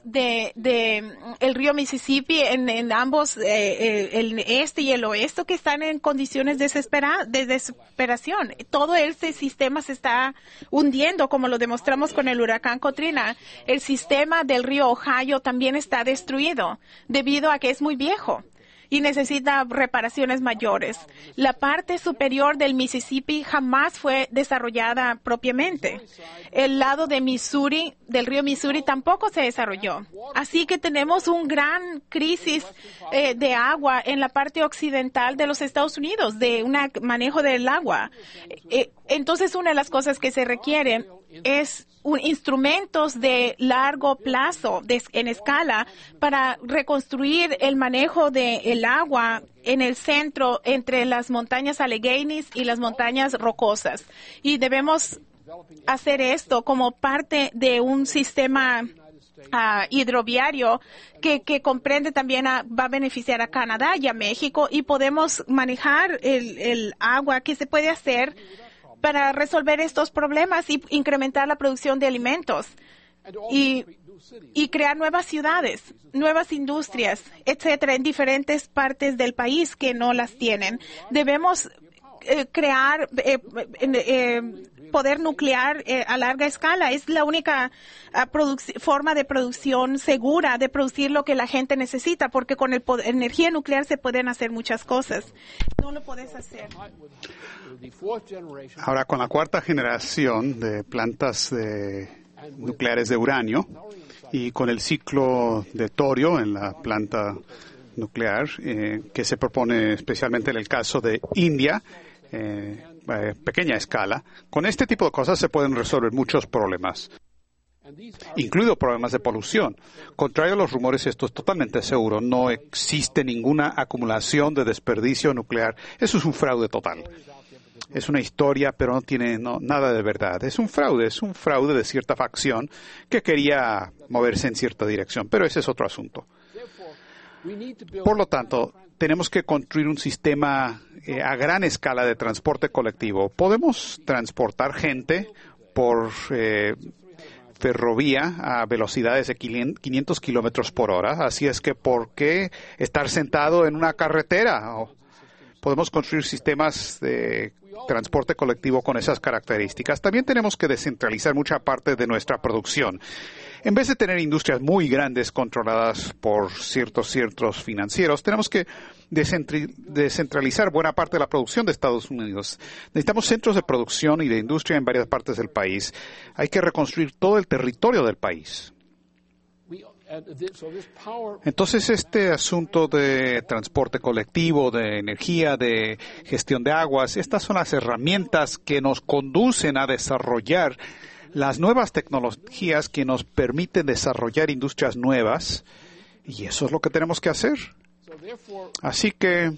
el río Mississippi, en ambos, el este y el oeste, que están en condiciones de desesperación. Todo este sistema se está hundiendo, como lo demostramos con el huracán Katrina. El sistema del río Ohio también está destruido debido a que es muy viejo y necesita reparaciones mayores. La parte superior del Mississippi jamás fue desarrollada propiamente. El lado de Missouri, del río Missouri, tampoco se desarrolló. Así que tenemos una gran crisis de agua en la parte occidental de los Estados Unidos, de un manejo del agua. Entonces, una de las cosas que se requieren es instrumentos de largo plazo, en escala, para reconstruir el manejo del agua en el centro entre las montañas Alleghenies y las montañas rocosas. Y debemos hacer esto como parte de un sistema hidroviario que comprende también va a beneficiar a Canadá y a México, y podemos manejar el agua que se puede hacer para resolver estos problemas y incrementar la producción de alimentos y crear nuevas ciudades, nuevas industrias, etcétera, en diferentes partes del país que no las tienen. Debemos crear poder nuclear a larga escala. Es la única forma de producción segura, de producir lo que la gente necesita, porque con energía nuclear se pueden hacer muchas cosas. No lo puedes hacer. Ahora, con la cuarta generación de plantas nucleares de uranio y con el ciclo de torio en la planta nuclear, que se propone especialmente en el caso de India, pequeña escala, con este tipo de cosas se pueden resolver muchos problemas. incluido problemas de polución. Contrario a los rumores, esto es totalmente seguro. No existe ninguna acumulación de desperdicio nuclear. Eso es un fraude total. Es una historia, pero no tiene nada de verdad. Es un fraude de cierta facción que quería moverse en cierta dirección, pero ese es otro asunto. Por lo tanto, tenemos que construir un sistema a gran escala de transporte colectivo. Podemos transportar gente por ferrovía a velocidades de 500 kilómetros por hora. Así es que, ¿por qué estar sentado en una carretera? Podemos construir sistemas de transporte colectivo con esas características. También tenemos que descentralizar mucha parte de nuestra producción. En vez de tener industrias muy grandes controladas por ciertos financieros, tenemos que descentralizar buena parte de la producción de Estados Unidos. Necesitamos centros de producción y de industria en varias partes del país. Hay que reconstruir todo el territorio del país. Entonces, este asunto de transporte colectivo, de energía, de gestión de aguas, estas son las herramientas que nos conducen a desarrollar las nuevas tecnologías que nos permiten desarrollar industrias nuevas, y eso es lo que tenemos que hacer. Así que,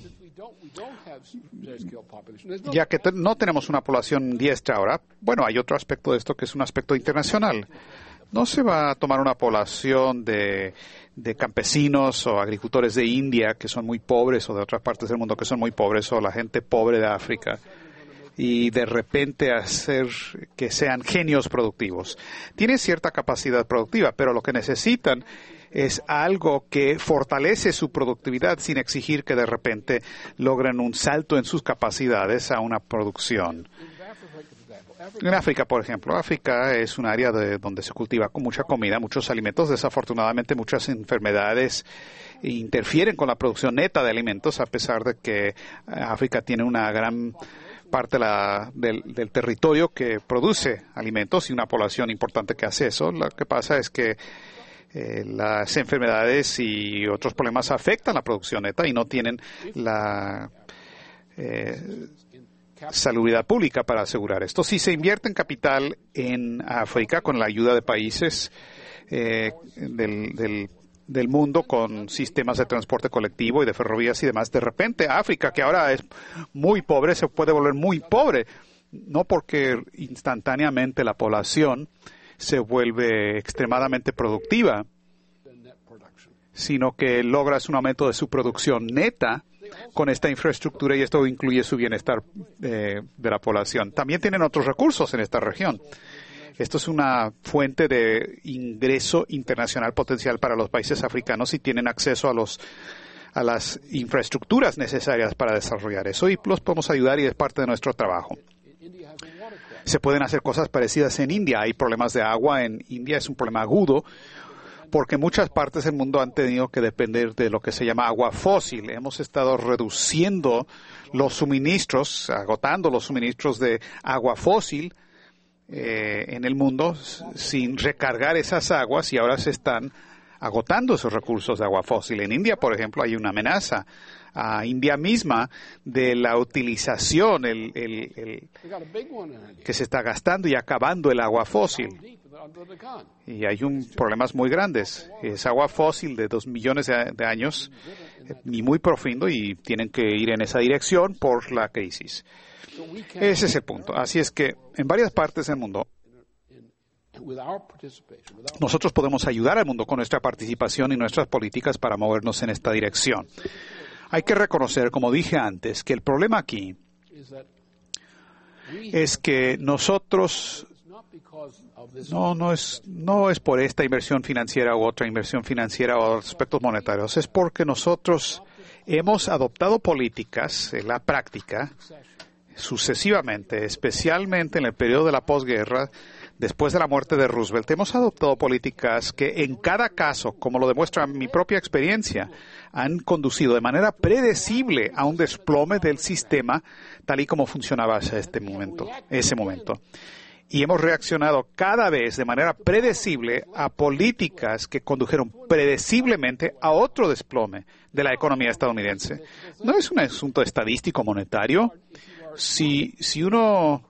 ya que no tenemos una población diestra ahora, bueno, hay otro aspecto de esto que es un aspecto internacional. No se va a tomar una población de campesinos o agricultores de India que son muy pobres, o de otras partes del mundo que son muy pobres, o la gente pobre de África, y de repente hacer que sean genios productivos. Tienen cierta capacidad productiva, pero lo que necesitan es algo que fortalece su productividad sin exigir que de repente logren un salto en sus capacidades a una producción. En África, por ejemplo, África es un área donde se cultiva con mucha comida, muchos alimentos. Desafortunadamente, muchas enfermedades interfieren con la producción neta de alimentos, a pesar de que África tiene una gran parte del territorio que produce alimentos y una población importante que hace eso. Lo que pasa es que las enfermedades y otros problemas afectan la producción neta y no tienen la salubridad pública para asegurar esto. Si se invierte en capital en África con la ayuda de países del mundo con sistemas de transporte colectivo y de ferrovías y demás, de repente África, que ahora es muy pobre, se puede volver muy pobre, no porque instantáneamente la población se vuelve extremadamente productiva, sino que logras un aumento de su producción neta con esta infraestructura, y esto incluye su bienestar de la población. También tienen otros recursos en esta región. Esto es una fuente de ingreso internacional potencial para los países africanos si tienen acceso a las infraestructuras necesarias para desarrollar eso, y los podemos ayudar, y es parte de nuestro trabajo. Se pueden hacer cosas parecidas en India. Hay problemas de agua en India, es un problema agudo, porque muchas partes del mundo han tenido que depender de lo que se llama agua fósil. Hemos estado reduciendo los suministros, agotando los suministros de agua fósil en el mundo sin recargar esas aguas, y ahora se están agotando esos recursos de agua fósil. En India, por ejemplo, hay una amenaza a India misma de la utilización que se está gastando y acabando el agua fósil. Y hay problemas muy grandes. Es agua fósil de 2 millones de años y muy profundo, y tienen que ir en esa dirección por la crisis. Ese es el punto. Así es que en varias partes del mundo nosotros podemos ayudar al mundo con nuestra participación y nuestras políticas para movernos en esta dirección. Hay que reconocer, como dije antes, que el problema aquí es que nosotros no es por esta inversión financiera u otra inversión financiera o aspectos monetarios, es porque nosotros hemos adoptado políticas en la práctica sucesivamente, especialmente en el periodo de la posguerra. Después de la muerte de Roosevelt, hemos adoptado políticas que en cada caso, como lo demuestra mi propia experiencia, han conducido de manera predecible a un desplome del sistema tal y como funcionaba hasta ese momento. Y hemos reaccionado cada vez de manera predecible a políticas que condujeron predeciblemente a otro desplome de la economía estadounidense. No es un asunto estadístico monetario. Si uno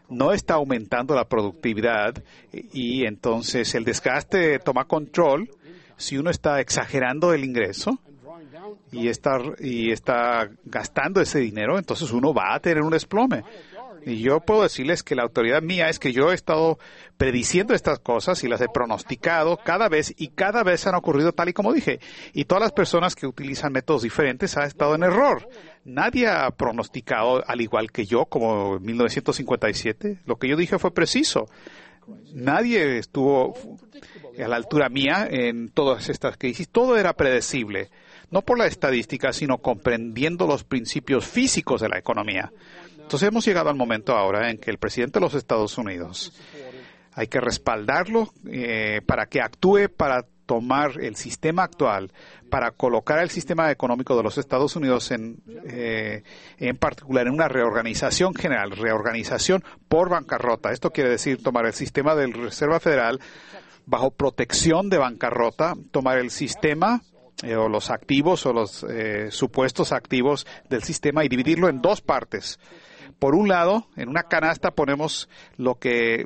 no está aumentando la productividad y entonces el desgaste toma control. Si uno está exagerando el ingreso y está gastando ese dinero, entonces uno va a tener un desplome. Y yo puedo decirles que la autoridad mía es que yo he estado prediciendo estas cosas y las he pronosticado cada vez han ocurrido tal y como dije. Y todas las personas que utilizan métodos diferentes han estado en error. Nadie ha pronosticado al igual que yo, como en 1957. Lo que yo dije fue preciso. Nadie estuvo a la altura mía en todas estas crisis. Todo era predecible. No por la estadística, sino comprendiendo los principios físicos de la economía. Entonces hemos llegado al momento ahora en que el presidente de los Estados Unidos hay que respaldarlo para que actúe para tomar el sistema actual, para colocar el sistema económico de los Estados Unidos en particular en una reorganización general, reorganización por bancarrota. Esto quiere decir tomar el sistema de la Reserva Federal bajo protección de bancarrota, tomar el sistema o los activos o los supuestos activos del sistema y dividirlo en dos partes. Por un lado, en una canasta ponemos lo que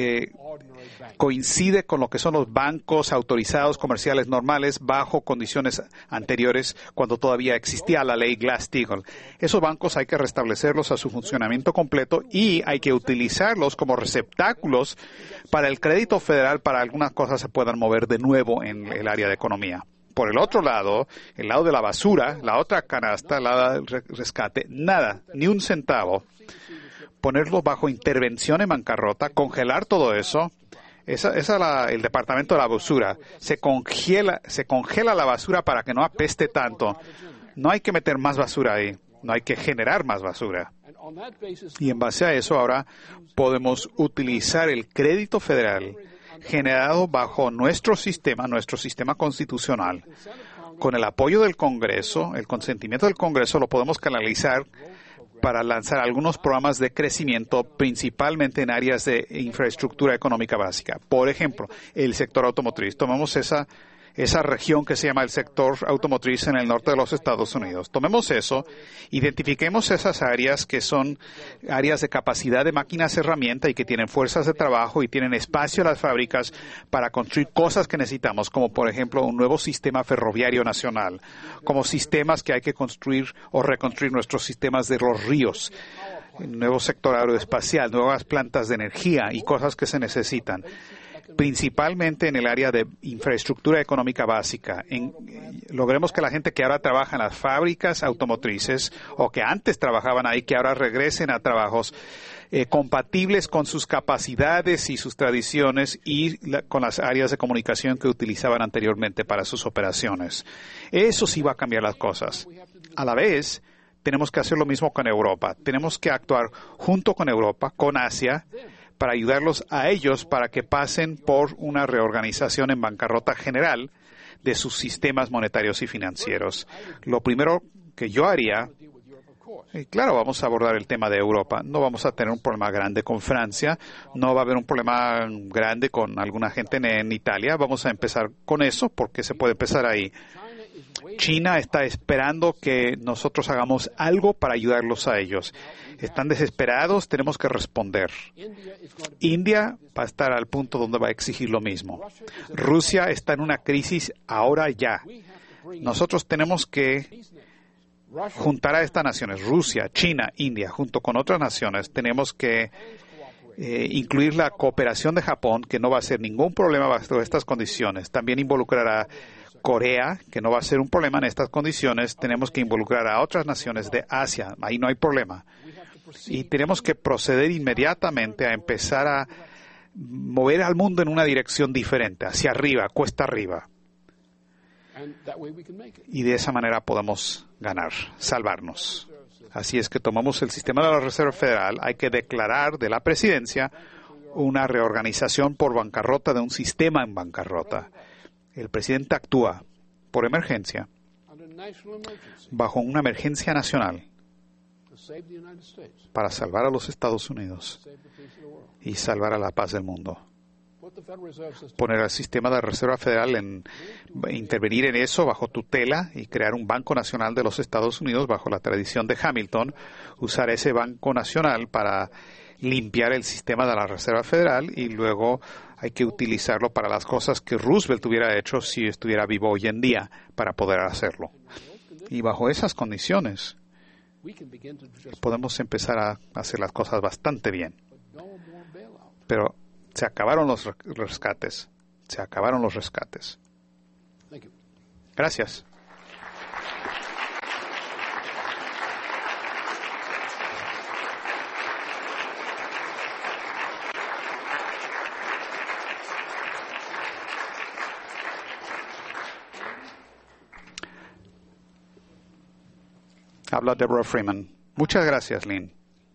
coincide con lo que son los bancos autorizados comerciales normales bajo condiciones anteriores cuando todavía existía la ley Glass-Steagall. Esos bancos hay que restablecerlos a su funcionamiento completo y hay que utilizarlos como receptáculos para el crédito federal para algunas cosas se puedan mover de nuevo en el área de economía. Por el otro lado, el lado de la basura, la otra canasta, el lado del rescate, nada, ni un centavo. Ponerlo bajo intervención en bancarrota, congelar todo eso. Esa es el departamento de la basura. Se congela la basura para que no apeste tanto. No hay que meter más basura ahí. No hay que generar más basura. Y en base a eso ahora podemos utilizar el crédito federal generado bajo nuestro sistema constitucional. Con el apoyo del Congreso, el consentimiento del Congreso, lo podemos canalizar para lanzar algunos programas de crecimiento, principalmente en áreas de infraestructura económica básica. Por ejemplo, el sector automotriz. Tomemos esa región que se llama el sector automotriz en el norte de los Estados Unidos. Tomemos eso, identifiquemos esas áreas que son áreas de capacidad de máquinas herramienta y que tienen fuerzas de trabajo y tienen espacio en las fábricas para construir cosas que necesitamos, como por ejemplo un nuevo sistema ferroviario nacional, como sistemas que hay que construir o reconstruir nuestros sistemas de los ríos, un nuevo sector aeroespacial, nuevas plantas de energía y cosas que se necesitan. Principalmente en el área de infraestructura económica básica. Logremos que la gente que ahora trabaja en las fábricas automotrices o que antes trabajaban ahí, que ahora regresen a trabajos compatibles con sus capacidades y sus tradiciones y con las áreas de comunicación que utilizaban anteriormente para sus operaciones. Eso sí va a cambiar las cosas. A la vez, tenemos que hacer lo mismo con Europa. Tenemos que actuar junto con Europa, con Asia, para ayudarlos a ellos para que pasen por una reorganización en bancarrota general de sus sistemas monetarios y financieros. Lo primero que yo haría, claro, vamos a abordar el tema de Europa. No vamos a tener un problema grande con Francia, no va a haber un problema grande con alguna gente en Italia. Vamos a empezar con eso porque se puede empezar ahí. China está esperando que nosotros hagamos algo para ayudarlos a ellos. Están desesperados, tenemos que responder. India va a estar al punto donde va a exigir lo mismo. Rusia está en una crisis ahora ya. Nosotros tenemos que juntar a estas naciones, Rusia, China, India, junto con otras naciones, tenemos que incluir la cooperación de Japón, que no va a ser ningún problema bajo estas condiciones. También involucrar a Corea, que no va a ser un problema en estas condiciones. Tenemos que involucrar a otras naciones de Asia. Ahí no hay problema. Y tenemos que proceder inmediatamente a empezar a mover al mundo en una dirección diferente, hacia arriba, cuesta arriba. Y de esa manera podemos ganar, salvarnos. Así es que tomamos el sistema de la Reserva Federal. Hay que declarar de la presidencia una reorganización por bancarrota de un sistema en bancarrota. El presidente actúa por emergencia, bajo una emergencia nacional, para salvar a los Estados Unidos y salvar a la paz del mundo. Poner al sistema de Reserva Federal intervenir en eso bajo tutela y crear un Banco Nacional de los Estados Unidos bajo la tradición de Hamilton, usar ese Banco Nacional para limpiar el sistema de la Reserva Federal y luego hay que utilizarlo para las cosas que Roosevelt hubiera hecho si estuviera vivo hoy en día para poder hacerlo. Y bajo esas condiciones podemos empezar a hacer las cosas bastante bien. Pero se acabaron los rescates. Se acabaron los rescates. Gracias. Habla Deborah Freeman. Muchas gracias, Lynn.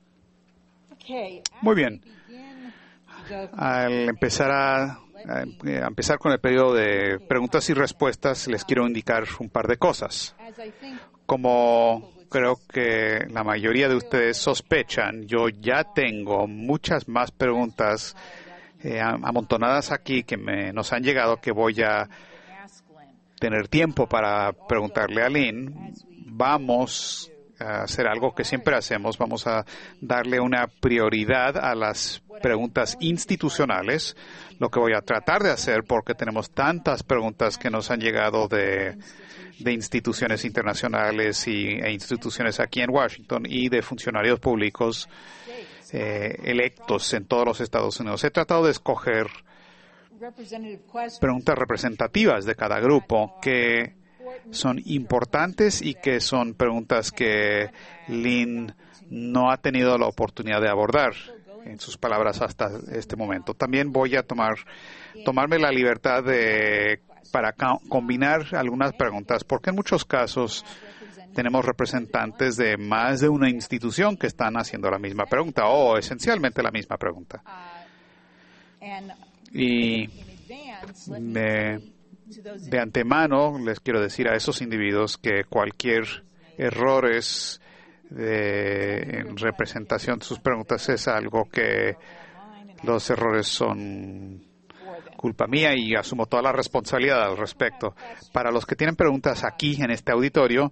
Muy bien. Al empezar empezar con el periodo de preguntas y respuestas, les quiero indicar un par de cosas. Como creo que la mayoría de ustedes sospechan, yo ya tengo muchas más preguntas amontonadas aquí que nos han llegado, que voy a tener tiempo para preguntarle a Lynn. Vamos a hacer algo que siempre hacemos. Vamos a darle una prioridad a las preguntas institucionales, lo que voy a tratar de hacer porque tenemos tantas preguntas que nos han llegado de instituciones internacionales e instituciones aquí en Washington y de funcionarios públicos electos en todos los Estados Unidos. He tratado de escoger preguntas representativas de cada grupo que son importantes y que son preguntas que Lynn no ha tenido la oportunidad de abordar en sus palabras hasta este momento. También voy a tomarme la libertad para combinar algunas preguntas, porque en muchos casos tenemos representantes de más de una institución que están haciendo la misma pregunta o esencialmente la misma pregunta. Y de antemano les quiero decir a esos individuos que cualquier errores en representación de sus preguntas es algo que los errores son culpa mía y asumo toda la responsabilidad al respecto. Para los que tienen preguntas aquí en este auditorio,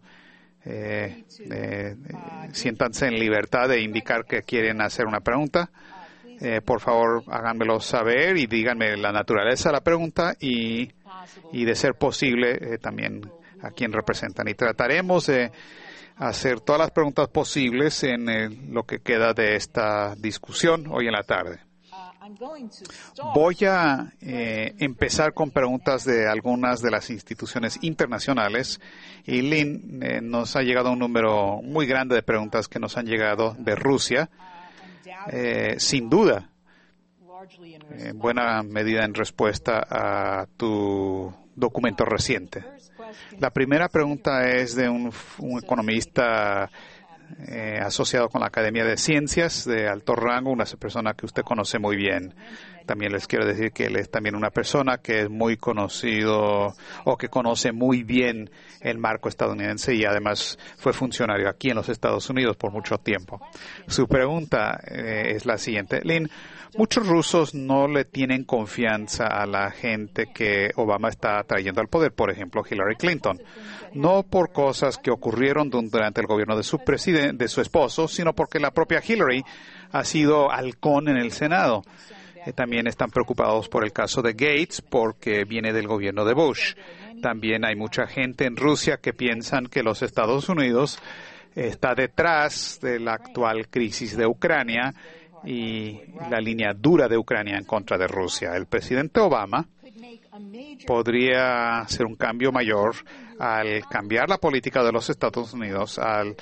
siéntanse en libertad de indicar que quieren hacer una pregunta. Por favor, háganmelo saber y díganme la naturaleza de la pregunta y de ser posible también a quién representan. Y trataremos de hacer todas las preguntas posibles en lo que queda de esta discusión hoy en la tarde. Voy a empezar con preguntas de algunas de las instituciones internacionales y Lynn, nos ha llegado un número muy grande de preguntas que nos han llegado de Rusia. Sin duda, en buena medida en respuesta a tu documento reciente. La primera pregunta es de un economista asociado con la Academia de Ciencias de alto rango, una persona que usted conoce muy bien. También les quiero decir que él es también una persona que es muy conocido o que conoce muy bien el marco estadounidense y además fue funcionario aquí en los Estados Unidos por mucho tiempo. Su pregunta es la siguiente. Lynn, muchos rusos no le tienen confianza a la gente que Obama está trayendo al poder, por ejemplo, Hillary Clinton. No por cosas que ocurrieron durante el gobierno de su esposo, sino porque la propia Hillary ha sido halcón en el Senado. También están preocupados por el caso de Gates porque viene del gobierno de Bush. También hay mucha gente en Rusia que piensan que los Estados Unidos está detrás de la actual crisis de Ucrania y la línea dura de Ucrania en contra de Rusia. El presidente Obama podría hacer un cambio mayor al cambiar la política de los Estados Unidos,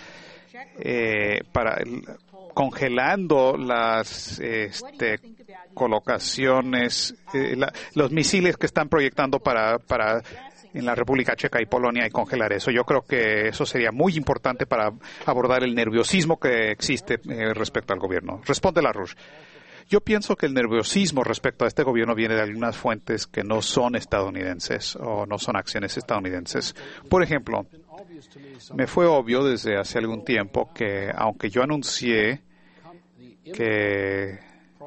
congelando las colocaciones, los misiles que están proyectando para en la República Checa y Polonia y congelar eso. Yo creo que eso sería muy importante para abordar el nerviosismo que existe respecto al gobierno. Responde LaRouche. Yo pienso que el nerviosismo respecto a este gobierno viene de algunas fuentes que no son estadounidenses o no son acciones estadounidenses. Por ejemplo, me fue obvio desde hace algún tiempo que aunque yo anuncié que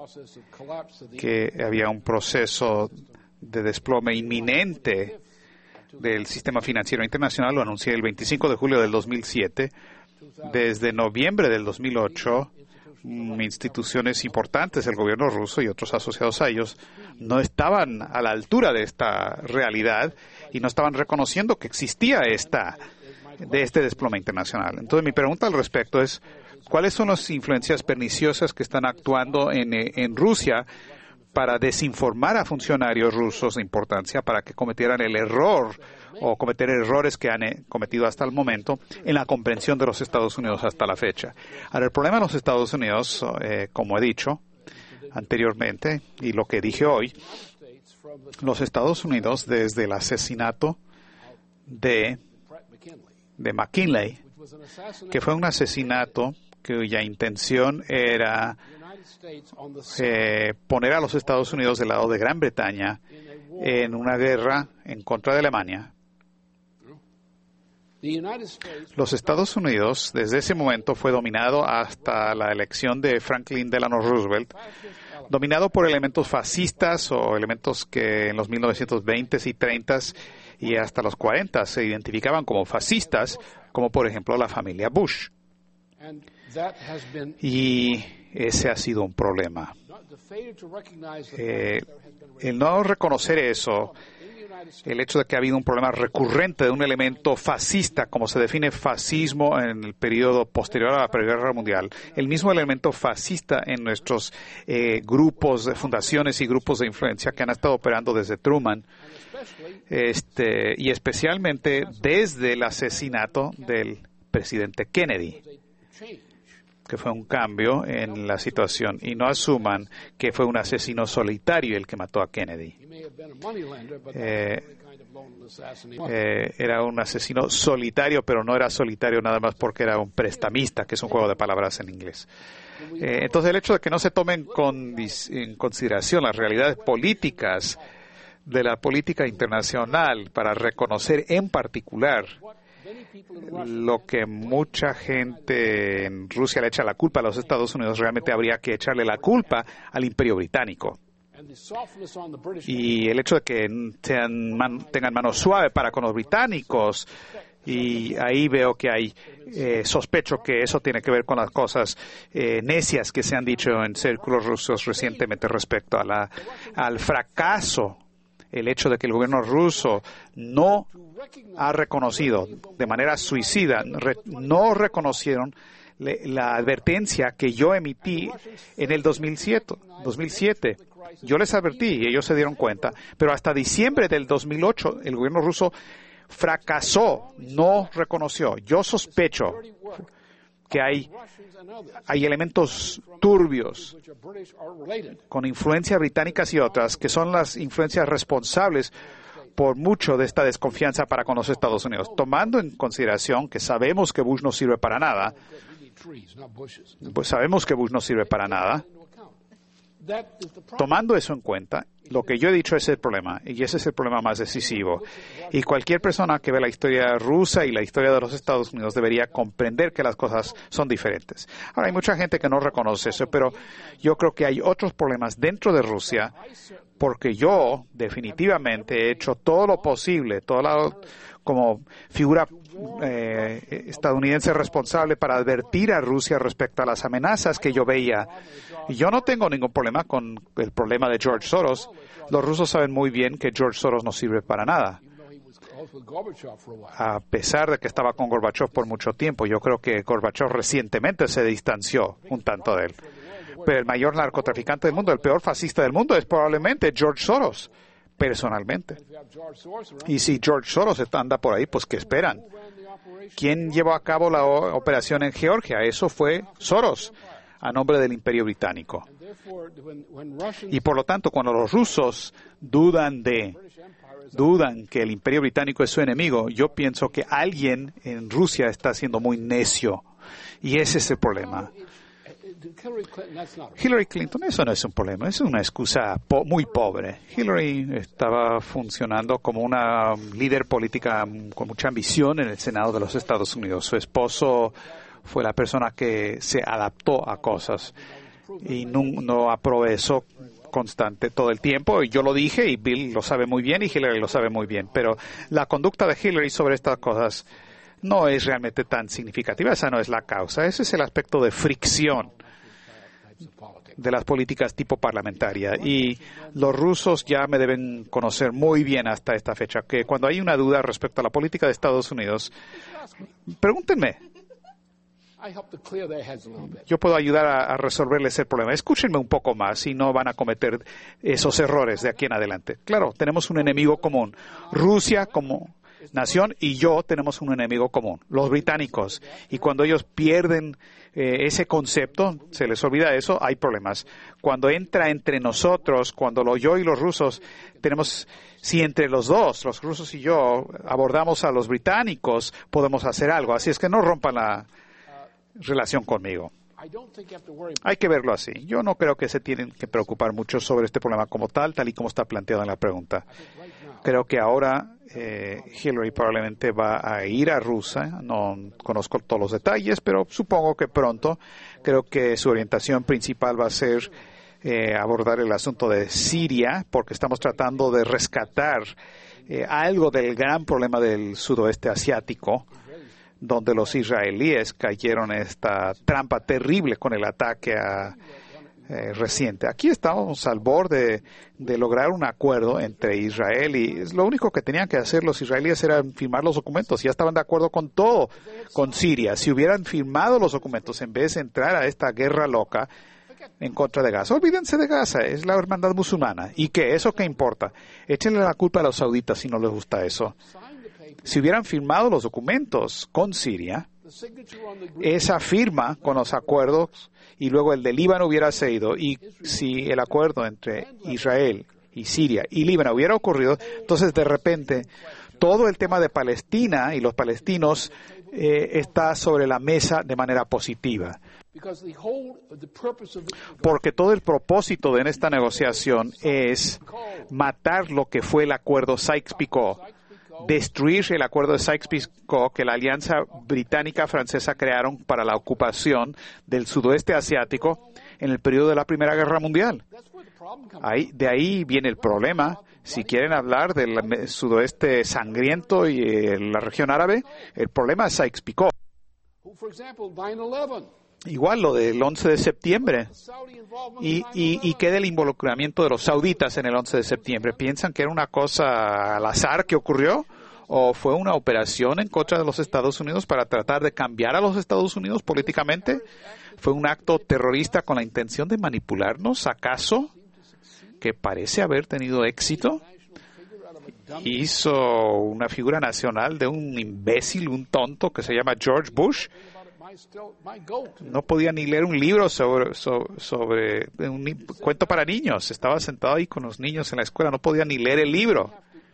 había un proceso de desplome inminente del sistema financiero internacional, lo anuncié el 25 de julio del 2007, desde noviembre del 2008 instituciones importantes del gobierno ruso y otros asociados a ellos no estaban a la altura de esta realidad y no estaban reconociendo que existía este desplome internacional. Entonces, mi pregunta al respecto es, ¿cuáles son las influencias perniciosas que están actuando en Rusia para desinformar a funcionarios rusos de importancia para que cometieran el error o cometer errores que han cometido hasta el momento en la comprensión de los Estados Unidos hasta la fecha? Ahora, el problema de los Estados Unidos, como he dicho anteriormente y lo que dije hoy, los Estados Unidos desde el asesinato de McKinley, que fue un asesinato cuya intención era poner a los Estados Unidos del lado de Gran Bretaña en una guerra en contra de Alemania. Los Estados Unidos, desde ese momento, fue dominado hasta la elección de Franklin Delano Roosevelt, dominado por elementos fascistas o elementos que en los 1920s y 30s y hasta los 40 se identificaban como fascistas, como por ejemplo la familia Bush. Y ese ha sido un problema. El no reconocer eso, el hecho de que ha habido un problema recurrente de un elemento fascista, como se define fascismo en el periodo posterior a la Primera Guerra Mundial, el mismo elemento fascista en nuestros grupos de fundaciones y grupos de influencia que han estado operando desde Truman, y especialmente desde el asesinato del presidente Kennedy, que fue un cambio en la situación, y no asuman que fue un asesino solitario el que mató a Kennedy. Era un asesino solitario, pero no era solitario nada más porque era un prestamista, que es un juego de palabras en inglés. Entonces, el hecho de que no se tomen en consideración las realidades políticas de la política internacional para reconocer en particular lo que mucha gente en Rusia le echa la culpa a los Estados Unidos, realmente habría que echarle la culpa al Imperio Británico. Y el hecho de que tengan mano suave para con los británicos, y ahí veo que hay sospecho que eso tiene que ver con las cosas necias que se han dicho en círculos rusos recientemente respecto al fracaso, el hecho de que el gobierno ruso no ha reconocido de manera suicida, no reconocieron la advertencia que yo emití en el 2007. Yo les advertí y ellos se dieron cuenta, pero hasta diciembre del 2008 el gobierno ruso fracasó, no reconoció. Yo sospecho que hay elementos turbios con influencias británicas y otras que son las influencias responsables por mucho de esta desconfianza para con los Estados Unidos. Tomando en consideración que sabemos que Bush no sirve para nada, tomando eso en cuenta, lo que yo he dicho es el problema, y ese es el problema más decisivo. Y cualquier persona que ve la historia rusa y la historia de los Estados Unidos debería comprender que las cosas son diferentes. Ahora, hay mucha gente que no reconoce eso, pero yo creo que hay otros problemas dentro de Rusia, porque yo definitivamente he hecho todo lo posible, como figura estadounidense responsable para advertir a Rusia respecto a las amenazas que yo veía. Y yo no tengo ningún problema con el problema de George Soros. Los rusos saben muy bien que George Soros no sirve para nada. A pesar de que estaba con Gorbachev por mucho tiempo, yo creo que Gorbachev recientemente se distanció un tanto de él. Pero el mayor narcotraficante del mundo, el peor fascista del mundo, es probablemente George Soros, personalmente. Y si George Soros anda por ahí, pues ¿qué esperan? ¿Quién llevó a cabo la operación en Georgia? Eso fue Soros, a nombre del Imperio Británico. Y por lo tanto, cuando los rusos dudan que el Imperio Británico es su enemigo, yo pienso que alguien en Rusia está siendo muy necio. Y ese es el problema. Hillary Clinton, eso no es un problema, es una excusa muy pobre. Hillary estaba funcionando como una líder política con mucha ambición en el Senado de los Estados Unidos. Su esposo fue la persona que se adaptó a cosas y no aprovechó constante todo el tiempo. Y yo lo dije, y Bill lo sabe muy bien, y Hillary lo sabe muy bien. Pero la conducta de Hillary sobre estas cosas no es realmente tan significativa. Esa no es la causa. Ese es el aspecto de fricción. de las políticas tipo parlamentaria. Y los rusos ya me deben conocer muy bien hasta esta fecha, que cuando hay una duda respecto a la política de Estados Unidos, pregúntenme. Yo puedo ayudar a resolverles el problema. Escúchenme un poco más y no van a cometer esos errores de aquí en adelante. Claro, tenemos un enemigo común. Rusia como nación y yo tenemos un enemigo común, los británicos. Y cuando ellos pierden ese concepto, se les olvida eso, hay problemas. Cuando entra entre nosotros, cuando yo y los rusos tenemos, si entre los dos, los rusos y yo, abordamos a los británicos, podemos hacer algo. Así es que no rompan la relación conmigo. Hay que verlo así. Yo no creo que se tienen que preocupar mucho sobre este problema como tal y como está planteado en la pregunta. Creo que ahora Hillary probablemente va a ir a Rusia. No conozco todos los detalles, pero supongo que pronto. Creo que su orientación principal va a ser abordar el asunto de Siria, porque estamos tratando de rescatar algo del gran problema del sudoeste asiático, donde los israelíes cayeron en esta trampa terrible con el ataque reciente. Aquí estamos al borde de lograr un acuerdo entre Israel y lo único que tenían que hacer los israelíes era firmar los documentos. Ya estaban de acuerdo con todo, con Siria. Si hubieran firmado los documentos en vez de entrar a esta guerra loca en contra de Gaza, olvídense de Gaza, es la hermandad musulmana. ¿Y qué? ¿Eso qué importa? Échenle la culpa a los sauditas si no les gusta eso. Si hubieran firmado los documentos con Siria, esa firma con los acuerdos y luego el de Líbano hubiera seguido, y si el acuerdo entre Israel y Siria y Líbano hubiera ocurrido, entonces de repente todo el tema de Palestina y los palestinos está sobre la mesa de manera positiva. Porque todo el propósito de esta negociación es matar lo que fue el acuerdo Sykes-Picot, destruir el acuerdo de Sykes-Picot que la alianza británica-francesa crearon para la ocupación del sudoeste asiático en el periodo de la Primera Guerra Mundial. De ahí viene el problema. Si quieren hablar del sudoeste sangriento y la región árabe, el problema es Sykes-Picot. Igual lo del 11 de septiembre. ¿Y qué del involucramiento de los sauditas en el 11 de septiembre? ¿Piensan que era una cosa al azar que ocurrió? ¿O fue una operación en contra de los Estados Unidos para tratar de cambiar a los Estados Unidos políticamente? ¿Fue un acto terrorista con la intención de manipularnos? ¿Acaso? ¿Que parece haber tenido éxito? Hizo una figura nacional de un imbécil, un tonto que se llama George Bush. No podía ni leer un libro sobre un cuento para niños. Estaba sentado ahí con los niños en la escuela. No podía ni leer el libro.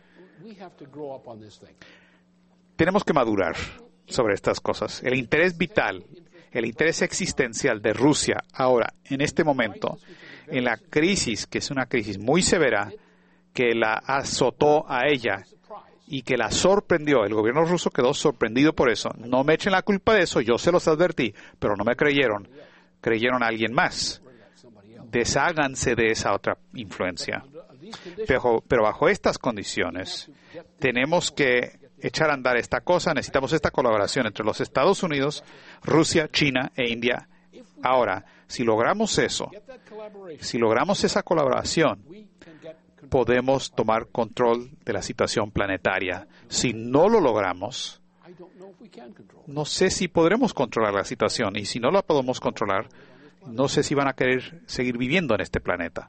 Tenemos que madurar sobre estas cosas. El interés vital, el interés existencial de Rusia ahora, en este momento, en la crisis, que es una crisis muy severa, que la azotó a ella y que la sorprendió. El gobierno ruso quedó sorprendido por eso. No me echen la culpa de eso, yo se los advertí, pero no me creyeron. Creyeron a alguien más. Desháganse de esa otra influencia. Pero bajo estas condiciones, tenemos que echar a andar esta cosa. Necesitamos esta colaboración entre los Estados Unidos, Rusia, China e India. Ahora, si logramos eso, si logramos esa colaboración, podemos tomar control de la situación planetaria. Si no lo logramos, no sé si podremos controlar la situación. Y si no la podemos controlar, no sé si van a querer seguir viviendo en este planeta.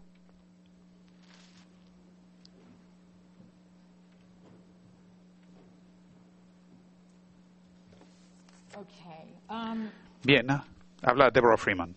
Bien, habla Deborah Freeman.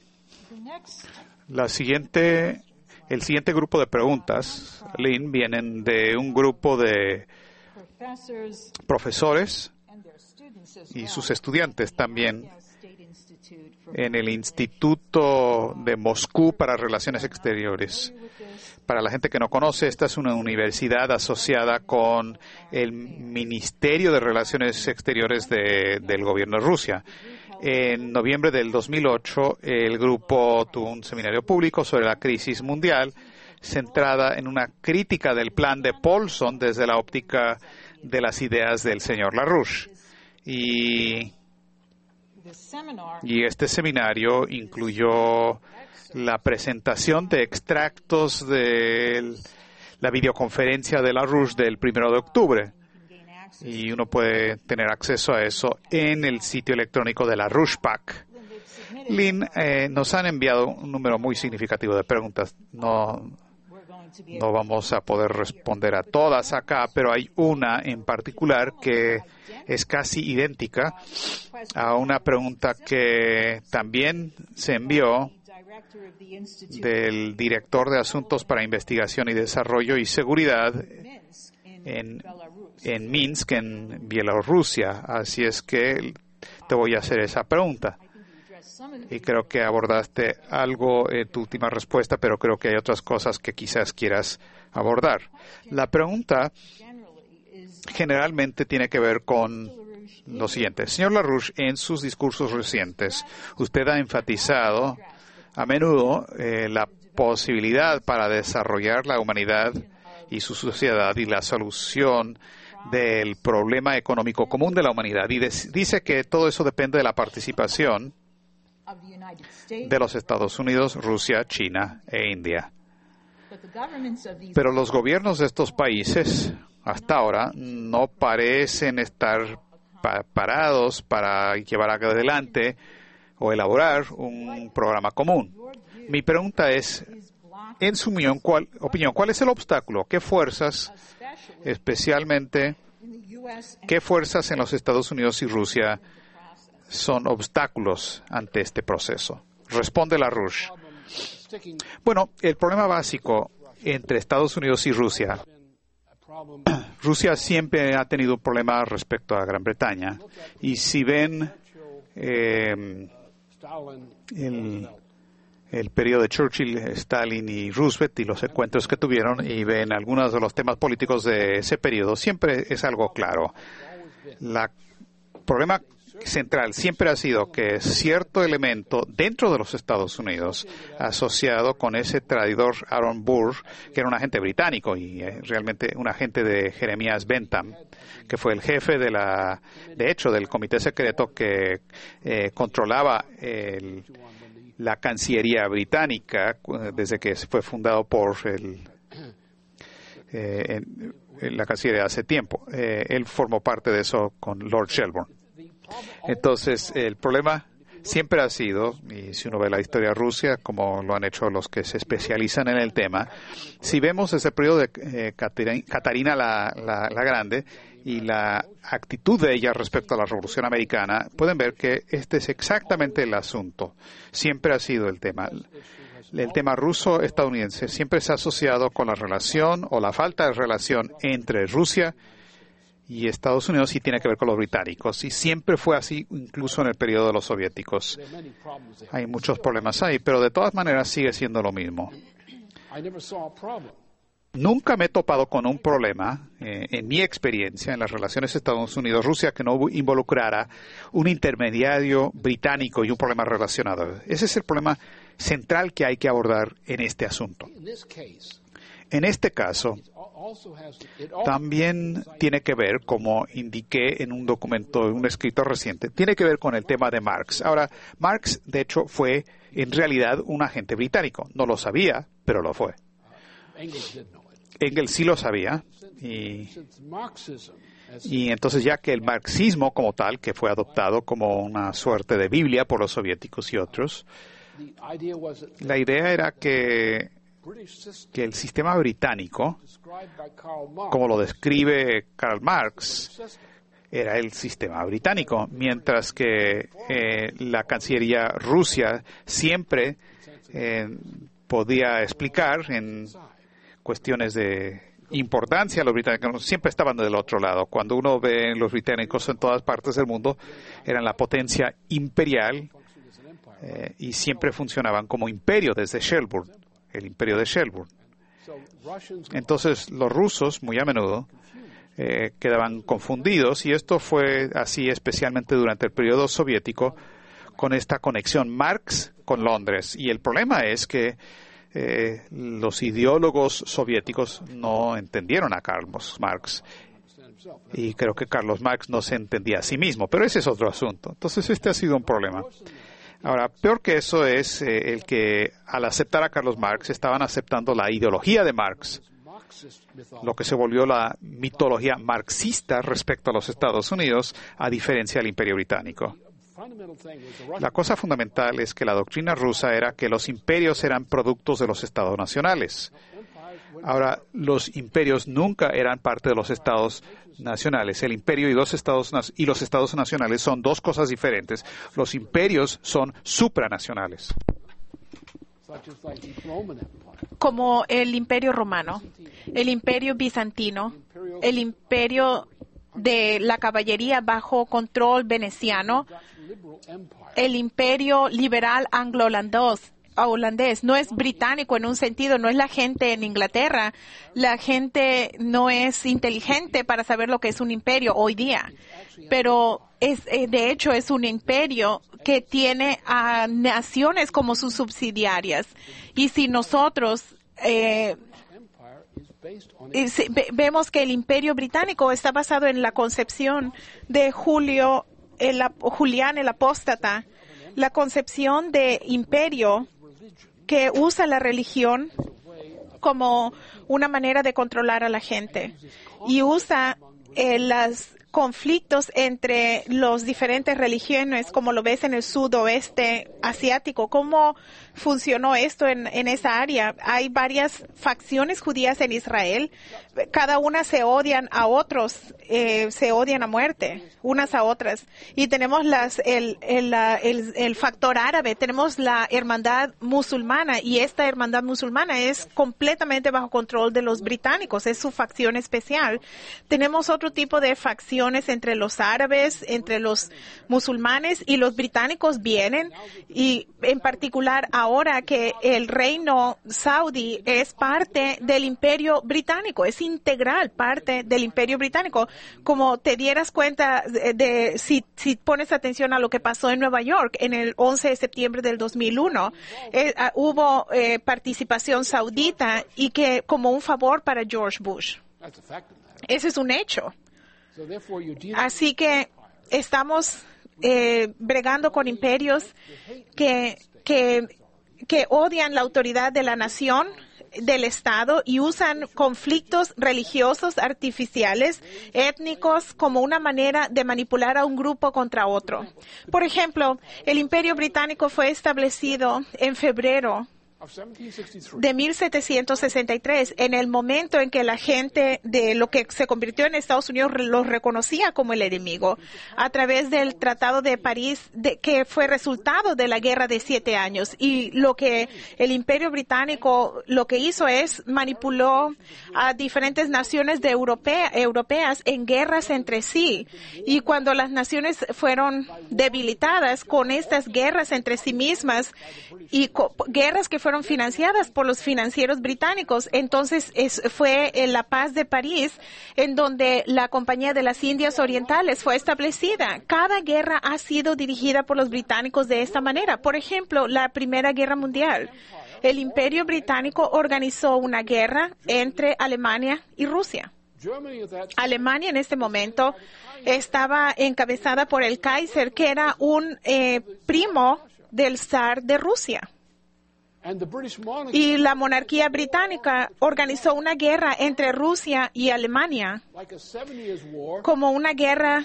El siguiente grupo de preguntas, Lynn, vienen de un grupo de profesores y sus estudiantes también en el Instituto de Moscú para Relaciones Exteriores. Para la gente que no conoce, esta es una universidad asociada con el Ministerio de Relaciones Exteriores del gobierno de Rusia. En noviembre del 2008, el grupo tuvo un seminario público sobre la crisis mundial, centrada en una crítica del plan de Paulson desde la óptica de las ideas del señor LaRouche. Y este seminario incluyó la presentación de extractos de la videoconferencia de LaRouche del 1 de octubre. Y uno puede tener acceso a eso en el sitio electrónico de LaRouche PAC. Lynn, nos han enviado un número muy significativo de preguntas. No vamos a poder responder a todas acá, pero hay una en particular que es casi idéntica a una pregunta que también se envió del director de Asuntos para Investigación y Desarrollo y Seguridad en Minsk, en Bielorrusia. Así es que te voy a hacer esa pregunta. Y creo que abordaste algo en tu última respuesta, pero creo que hay otras cosas que quizás quieras abordar. La pregunta generalmente tiene que ver con lo siguiente. Señor LaRouche, en sus discursos recientes, usted ha enfatizado a menudo la posibilidad para desarrollar la humanidad y su sociedad y la solución del problema económico común de la humanidad. Y dice que todo eso depende de la participación de los Estados Unidos, Rusia, China e India. Pero los gobiernos de estos países, hasta ahora, no parecen estar parados para llevar adelante o elaborar un programa común. Mi pregunta es, en su opinión, ¿cuál es el obstáculo? ¿Qué fuerzas, especialmente, qué fuerzas en los Estados Unidos y Rusia son obstáculos ante este proceso? Responde LaRouche. Bueno, el problema básico entre Estados Unidos y Rusia, Rusia siempre ha tenido un problema respecto a Gran Bretaña. Y si ven el periodo de Churchill, Stalin y Roosevelt y los encuentros que tuvieron y ven algunos de los temas políticos de ese periodo, siempre es algo claro. El problema central siempre ha sido que cierto elemento dentro de los Estados Unidos asociado con ese traidor Aaron Burr, que era un agente británico y realmente un agente de Jeremías Bentham, que fue el jefe de hecho del comité secreto que controlaba la Cancillería británica desde que fue fundado por la Cancillería hace tiempo. Él formó parte de eso con Lord Shelburne. Entonces, el problema siempre ha sido, y si uno ve la historia de Rusia, como lo han hecho los que se especializan en el tema, si vemos ese periodo de Catarina la Grande y la actitud de ella respecto a la Revolución Americana, pueden ver que este es exactamente el asunto. Siempre ha sido el tema. El tema ruso-estadounidense siempre se ha asociado con la relación o la falta de relación entre Rusia y Estados Unidos, y tiene que ver con los británicos. Y siempre fue así, incluso en el periodo de los soviéticos. Hay muchos problemas ahí, pero de todas maneras sigue siendo lo mismo. Nunca me he topado con un problema, en mi experiencia, en las relaciones Estados Unidos-Rusia, que no involucrara un intermediario británico y un problema relacionado. Ese es el problema central que hay que abordar en este asunto. En este caso, también tiene que ver, como indiqué en un documento, un escrito reciente, tiene que ver con el tema de Marx. Ahora, Marx, de hecho, fue en realidad un agente británico. No lo sabía, pero lo fue. Engels sí lo sabía. Y entonces, ya que el marxismo como tal, que fue adoptado como una suerte de Biblia por los soviéticos y otros, la idea era que el sistema británico, como lo describe Karl Marx, era el sistema británico, mientras que la Cancillería Rusia siempre podía explicar en cuestiones de importancia, los británicos siempre estaban del otro lado. Cuando uno ve los británicos en todas partes del mundo, eran la potencia imperial y siempre funcionaban como imperio desde Shelburne, el imperio de Shelburne. Entonces, los rusos, muy a menudo, quedaban confundidos, y esto fue así especialmente durante el periodo soviético, con esta conexión Marx con Londres. Y el problema es que los ideólogos soviéticos no entendieron a Carlos Marx. Y creo que Carlos Marx no se entendía a sí mismo, pero ese es otro asunto. Entonces, este ha sido un problema. Ahora, peor que eso es el que al aceptar a Carlos Marx estaban aceptando la ideología de Marx, lo que se volvió la mitología marxista respecto a los Estados Unidos, a diferencia del Imperio Británico. La cosa fundamental es que la doctrina rusa era que los imperios eran productos de los estados nacionales. Ahora, los imperios nunca eran parte de los estados nacionales. El imperio y los estados nacionales son dos cosas diferentes. Los imperios son supranacionales. Como el Imperio Romano, el Imperio Bizantino, el Imperio de la Caballería bajo control veneciano, el Imperio Liberal Anglo-holandés. No es británico en un sentido, no es la gente en Inglaterra. La gente no es inteligente para saber lo que es un imperio hoy día, pero de hecho es un imperio que tiene a naciones como sus subsidiarias. Y si nosotros vemos que el Imperio Británico está basado en la concepción de Julián el Apóstata, la concepción de imperio que usa la religión como una manera de controlar a la gente y usa los conflictos entre los diferentes religiones, como lo ves en el sudoeste asiático. ¿Cómo funcionó esto en esa área? Hay varias facciones judías en Israel. Cada una se odian a otros, se odian a muerte, unas a otras. Y tenemos el factor árabe, tenemos la hermandad musulmana, y esta hermandad musulmana es completamente bajo control de los británicos, es su facción especial. Tenemos otro tipo de facciones entre los árabes, entre los musulmanes, y los británicos vienen, y en particular ahora que el reino saudí es parte del Imperio Británico, es integral parte del Imperio Británico. Como te dieras cuenta si pones atención a lo que pasó en Nueva York en el 11 de septiembre del 2001, hubo participación saudita y que como un favor para George Bush. Ese es un hecho. Así que estamos bregando con imperios que odian la autoridad de la nación, del Estado, y usan conflictos religiosos artificiales, étnicos, como una manera de manipular a un grupo contra otro. Por ejemplo, el Imperio Británico fue establecido en febrero de 1763, en el momento en que la gente de lo que se convirtió en Estados Unidos los reconocía como el enemigo, a través del Tratado de París, que fue resultado de la Guerra de 7 años. Y lo que el Imperio Británico lo que hizo es manipuló a diferentes naciones europeas en guerras entre sí. Y cuando las naciones fueron debilitadas con estas guerras entre sí mismas, y guerras que fueron financiadas por los financieros británicos, entonces fue en la Paz de París en donde la Compañía de las Indias Orientales fue establecida. Cada guerra ha sido dirigida por los británicos de esta manera. Por ejemplo, la Primera Guerra Mundial. El Imperio Británico organizó una guerra entre Alemania y Rusia. Alemania en este momento estaba encabezada por el Kaiser, que era un primo del zar de Rusia. Y la monarquía británica organizó una guerra entre Rusia y Alemania, como una guerra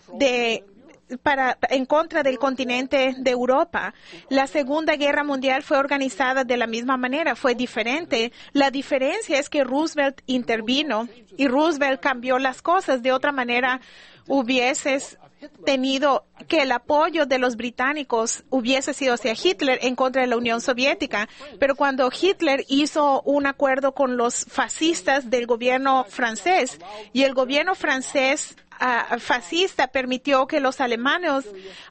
en contra del continente de Europa. La Segunda Guerra Mundial fue organizada de la misma manera, fue diferente. La diferencia es que Roosevelt intervino y Roosevelt cambió las cosas. De otra manera, hubieses tenido que el apoyo de los británicos hubiese sido hacia Hitler en contra de la Unión Soviética. Pero cuando Hitler hizo un acuerdo con los fascistas del gobierno francés, y el gobierno francés fascista permitió que los alemanes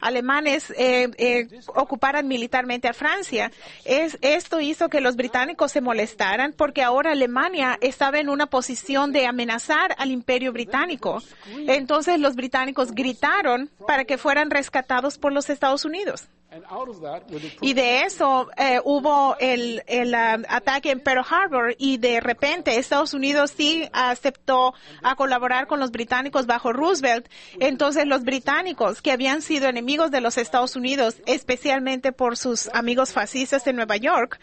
ocuparan militarmente a Francia. Esto hizo que los británicos se molestaran, porque ahora Alemania estaba en una posición de amenazar al Imperio Británico. Entonces los británicos gritaron para que fueran rescatados por los Estados Unidos. Y de eso hubo el ataque en Pearl Harbor, y de repente Estados Unidos sí aceptó a colaborar con los británicos bajo Roosevelt. Entonces los británicos, que habían sido enemigos de los Estados Unidos, especialmente por sus amigos fascistas en Nueva York,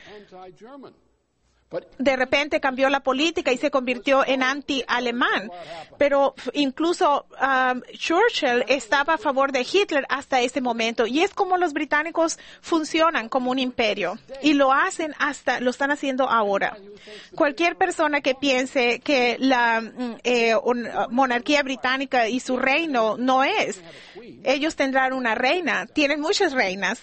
de repente cambió la política y se convirtió en anti-alemán. Pero incluso Churchill estaba a favor de Hitler hasta ese momento. Y es como los británicos funcionan como un imperio. Y lo están haciendo ahora. Cualquier persona que piense que la monarquía británica y su reino no es, ellos tendrán una reina. Tienen muchas reinas.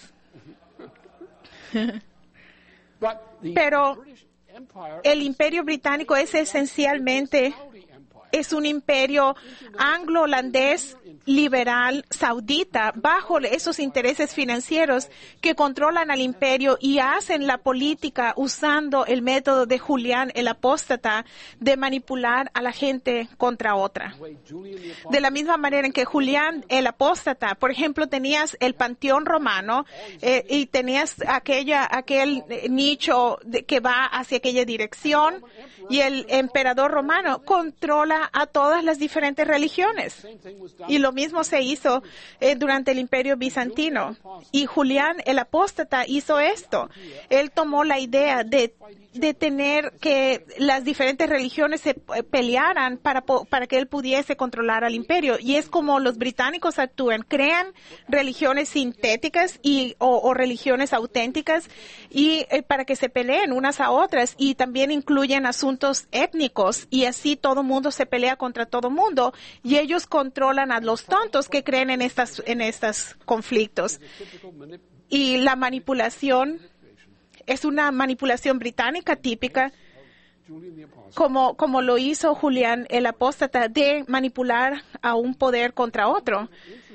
Pero el imperio británico es esencialmente un imperio anglo-holandés liberal saudita bajo esos intereses financieros que controlan al imperio y hacen la política usando el método de Julián el Apóstata de manipular a la gente contra otra. De la misma manera en que Julián el Apóstata, por ejemplo, tenías el Panteón Romano y tenías aquel nicho que va hacia aquella dirección, y el emperador romano controla a todas las diferentes religiones. Y lo mismo se hizo durante el Imperio Bizantino. Y Julián el Apóstata hizo esto. Él tomó la idea de tener que las diferentes religiones se pelearan para que él pudiese controlar al imperio. Y es como los británicos actúan. Crean religiones sintéticas o religiones auténticas y para que se peleen unas a otras, y también incluyen asuntos étnicos, y así todo mundo se pelea contra todo mundo, y ellos controlan a los tontos que creen en estos conflictos. Y la manipulación es una manipulación británica típica, como lo hizo Julián el Apóstata, de manipular a un poder contra otro.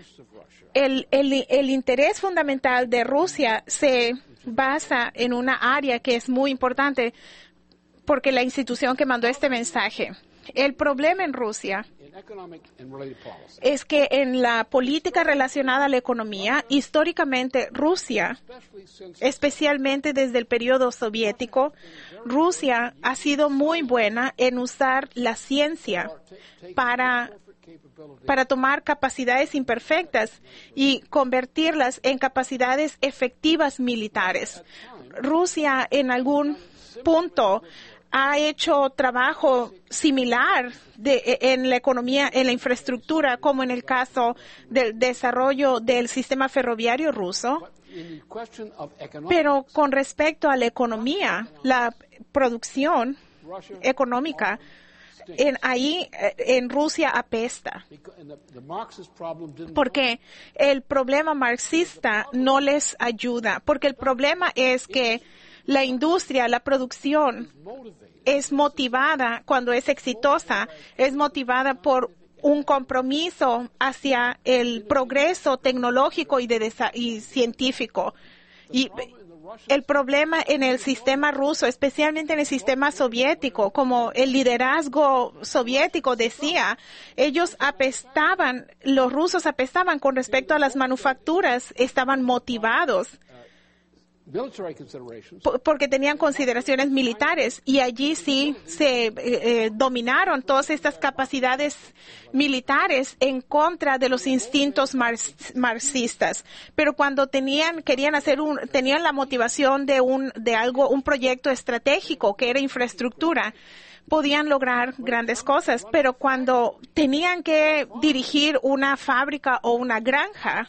El interés fundamental de Rusia se basa en una área que es muy importante, porque la institución que mandó este mensaje. El problema en Rusia es que en la política relacionada a la economía, históricamente Rusia, especialmente desde el periodo soviético, Rusia ha sido muy buena en usar la ciencia para tomar capacidades imperfectas y convertirlas en capacidades efectivas militares. Rusia en algún punto ha hecho trabajo similar en la economía, en la infraestructura, como en el caso del desarrollo del sistema ferroviario ruso. Pero con respecto a la economía, la producción económica, en Rusia apesta. Porque el problema marxista no les ayuda. Porque el problema es que la industria, la producción, es motivada, cuando es exitosa, es motivada por un compromiso hacia el progreso tecnológico y científico. Y el problema en el sistema ruso, especialmente en el sistema soviético, como el liderazgo soviético decía, los rusos apestaban con respecto a las manufacturas, estaban motivados porque tenían consideraciones militares, y allí sí se dominaron todas estas capacidades militares en contra de los instintos marxistas. Pero cuando tenían la motivación de un proyecto estratégico que era infraestructura, podían lograr grandes cosas. Pero cuando tenían que dirigir una fábrica o una granja,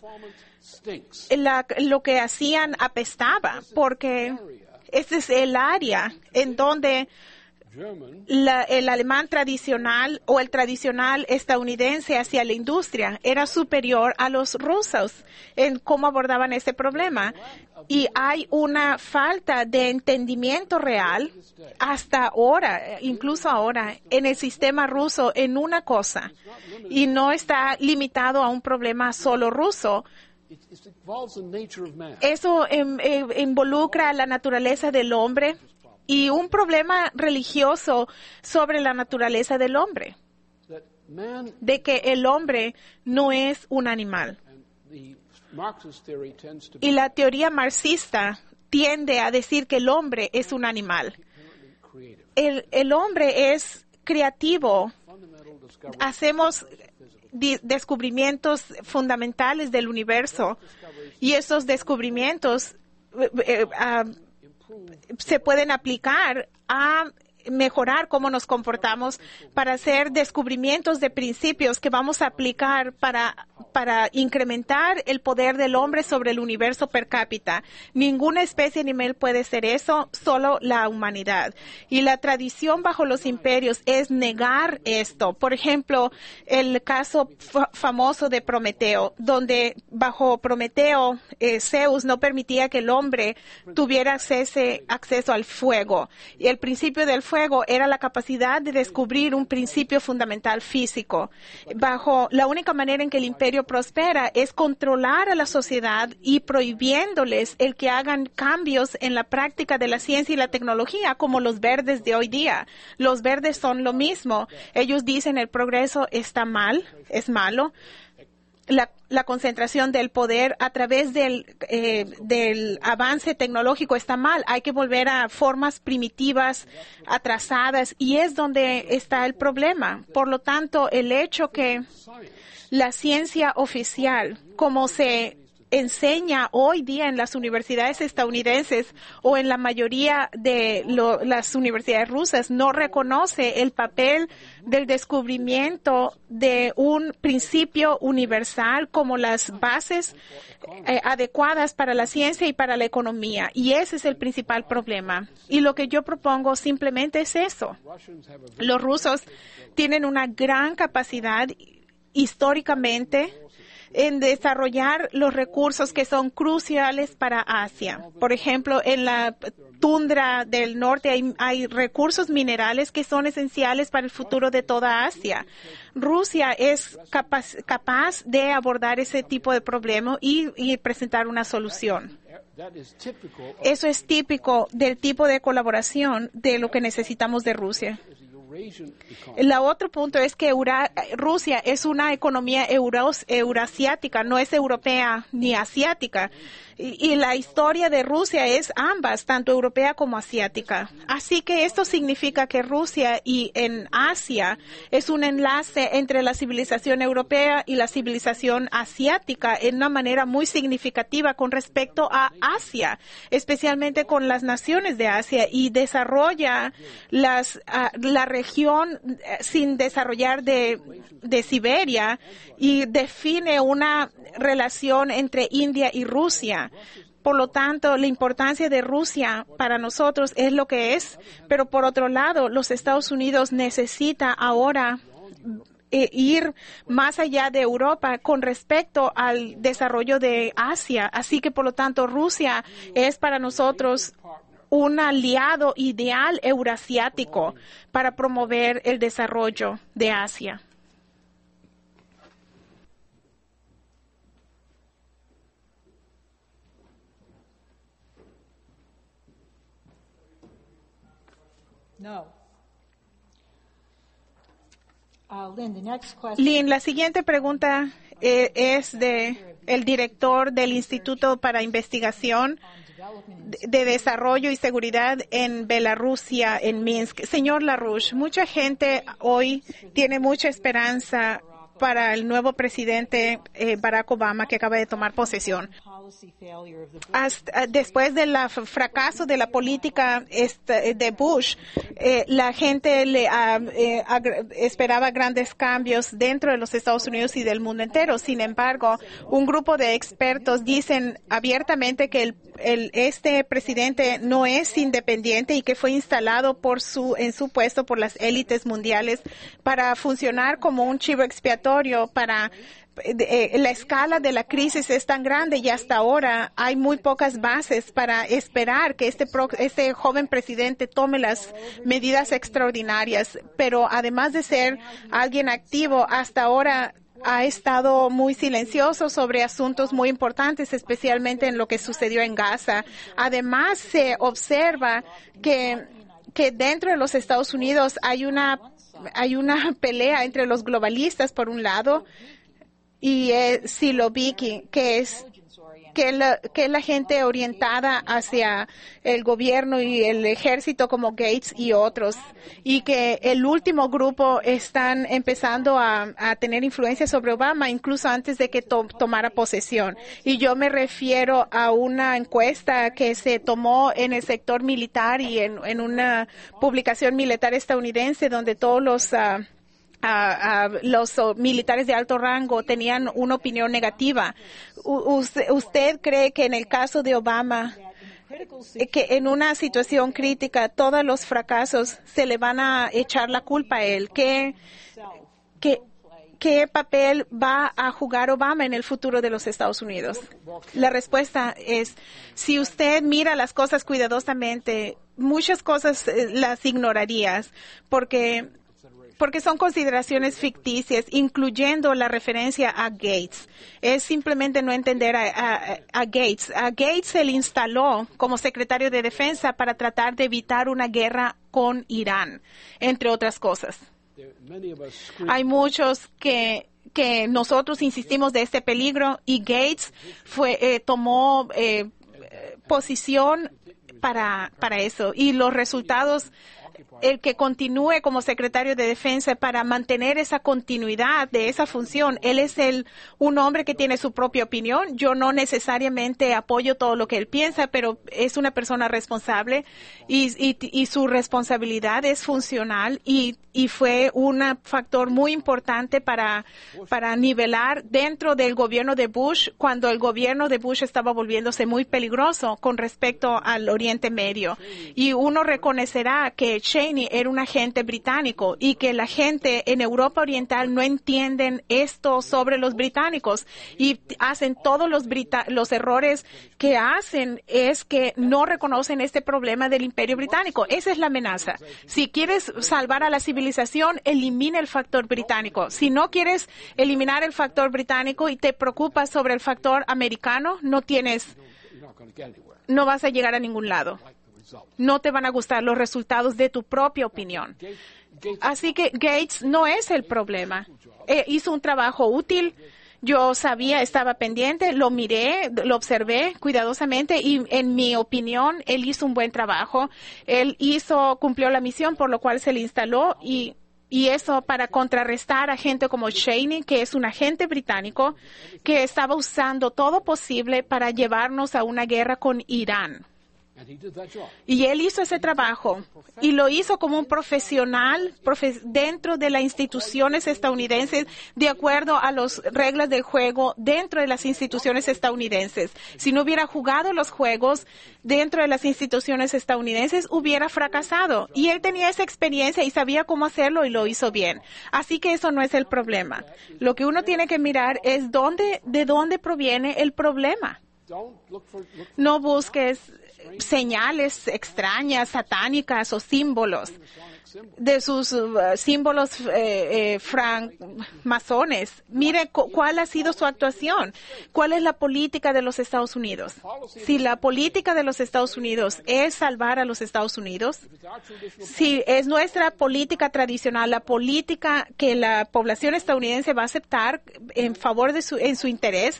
lo que hacían apestaba, porque ese es el área en donde el alemán tradicional o el tradicional estadounidense hacia la industria era superior a los rusos en cómo abordaban ese problema. Y hay una falta de entendimiento real hasta ahora, incluso ahora, en el sistema ruso en una cosa, y no está limitado a un problema solo ruso. Eso involucra la naturaleza del hombre y un problema religioso sobre la naturaleza del hombre, de que el hombre no es un animal. Y la teoría marxista tiende a decir que el hombre es un animal. El hombre es creativo. Hacemos descubrimientos fundamentales del universo y esos descubrimientos se pueden aplicar a mejorar cómo nos comportamos para hacer descubrimientos de principios que vamos a aplicar para incrementar el poder del hombre sobre el universo per cápita. Ninguna especie animal puede ser eso, solo la humanidad. Y la tradición bajo los imperios es negar esto. Por ejemplo, el caso famoso de Prometeo, donde bajo Prometeo, Zeus no permitía que el hombre tuviera acceso al fuego. Y el principio del fuego era la capacidad de descubrir un principio fundamental físico. La única manera en que el imperio prospera es controlar a la sociedad y prohibiéndoles el que hagan cambios en la práctica de la ciencia y la tecnología, como los verdes de hoy día. Los verdes son lo mismo. Ellos dicen el progreso está mal, es malo. La concentración del poder a través del avance tecnológico está mal. Hay que volver a formas primitivas, atrasadas, y es donde está el problema. Por lo tanto, el hecho que la ciencia oficial, como se enseña hoy día en las universidades estadounidenses o en la mayoría de las universidades rusas, no reconoce el papel del descubrimiento de un principio universal como las bases adecuadas para la ciencia y para la economía. Y ese es el principal problema. Y lo que yo propongo simplemente es eso. Los rusos tienen una gran capacidad históricamente en desarrollar los recursos que son cruciales para Asia. Por ejemplo, en la tundra del norte hay recursos minerales que son esenciales para el futuro de toda Asia. Rusia es capaz de abordar ese tipo de problema y presentar una solución. Eso es típico del tipo de colaboración de lo que necesitamos de Rusia. El otro punto es que Rusia es una economía eurasiática, no es europea ni asiática. Y la historia de Rusia es ambas, tanto europea como asiática. Así que esto significa que Rusia y en Asia es un enlace entre la civilización europea y la civilización asiática en una manera muy significativa con respecto a Asia, especialmente con las naciones de Asia, y desarrolla la región sin desarrollar de Siberia y define una relación entre India y Rusia. Por lo tanto, la importancia de Rusia para nosotros es lo que es, pero por otro lado, los Estados Unidos necesita ahora ir más allá de Europa con respecto al desarrollo de Asia. Así que, por lo tanto, Rusia es para nosotros un aliado ideal eurasiático para promover el desarrollo de Asia. No. Lynn, the next question. Lynn, la siguiente pregunta es de el director del Instituto para Investigación de Desarrollo y Seguridad en Bielorrusia, en Minsk. Señor LaRouche, mucha gente hoy tiene mucha esperanza para el nuevo presidente Barack Obama, que acaba de tomar posesión. Después del fracaso de la política de Bush, la gente esperaba grandes cambios dentro de los Estados Unidos y del mundo entero. Sin embargo, un grupo de expertos dicen abiertamente que este presidente no es independiente y que fue instalado en su puesto por las élites mundiales para funcionar como un chivo expiatorio para la escala de la crisis es tan grande y hasta ahora hay muy pocas bases para esperar que este joven presidente tome las medidas extraordinarias. Pero además de ser alguien activo, hasta ahora ha estado muy silencioso sobre asuntos muy importantes, especialmente en lo que sucedió en Gaza. Además, se observa que dentro de los Estados Unidos hay una pelea entre los globalistas, por un lado, y Siloviki, que es que la gente orientada hacia el gobierno y el ejército como Gates y otros, y que el último grupo están empezando a tener influencia sobre Obama incluso antes de que tomara posesión. Y yo me refiero a una encuesta que se tomó en el sector militar y en una publicación militar estadounidense donde todos los militares de alto rango tenían una opinión negativa. ¿Usted cree que en el caso de Obama, que en una situación crítica todos los fracasos se le van a echar la culpa a él? ¿Qué papel va a jugar Obama en el futuro de los Estados Unidos? La respuesta es, si usted mira las cosas cuidadosamente, muchas cosas las ignorarías porque son consideraciones ficticias, incluyendo la referencia a Gates. Es simplemente no entender a Gates. A Gates se le instaló como secretario de Defensa para tratar de evitar una guerra con Irán, entre otras cosas. Hay muchos que nosotros insistimos de este peligro y Gates tomó posición para eso. Y los resultados, el que continúe como secretario de Defensa para mantener esa continuidad de esa función. Él es un hombre que tiene su propia opinión. Yo no necesariamente apoyo todo lo que él piensa, pero es una persona responsable y su responsabilidad es funcional y fue un factor muy importante para nivelar dentro del gobierno de Bush, cuando el gobierno de Bush estaba volviéndose muy peligroso con respecto al Oriente Medio. Y uno reconocerá que Cheney era un agente británico y que la gente en Europa Oriental no entienden esto sobre los británicos y hacen todos los errores que hacen es que no reconocen este problema del Imperio Británico. Esa es la amenaza. Si quieres salvar a la civilización, elimina el factor británico. Si no quieres eliminar el factor británico y te preocupas sobre el factor americano, no vas a llegar a ningún lado. No te van a gustar los resultados de tu propia opinión. Así que Gates no es el problema. Hizo un trabajo útil. Yo sabía, estaba pendiente, lo miré, lo observé cuidadosamente y en mi opinión, él hizo un buen trabajo. Cumplió la misión por lo cual se le instaló y eso para contrarrestar a gente como Cheney, que es un agente británico que estaba usando todo posible para llevarnos a una guerra con Irán. Y él hizo ese trabajo y lo hizo como un profesional dentro de las instituciones estadounidenses, de acuerdo a las reglas del juego dentro de las instituciones estadounidenses. Si no hubiera jugado los juegos dentro de las instituciones estadounidenses, hubiera fracasado. Y él tenía esa experiencia y sabía cómo hacerlo y lo hizo bien. Así que eso no es el problema. Lo que uno tiene que mirar es de dónde proviene el problema. No busques señales extrañas, satánicas o símbolos de sus símbolos francmasones. Mire cuál ha sido su actuación, cuál es la política de los Estados Unidos. Si la política de los Estados Unidos es salvar a los Estados Unidos, si es nuestra política tradicional, la política que la población estadounidense va a aceptar en favor en su interés,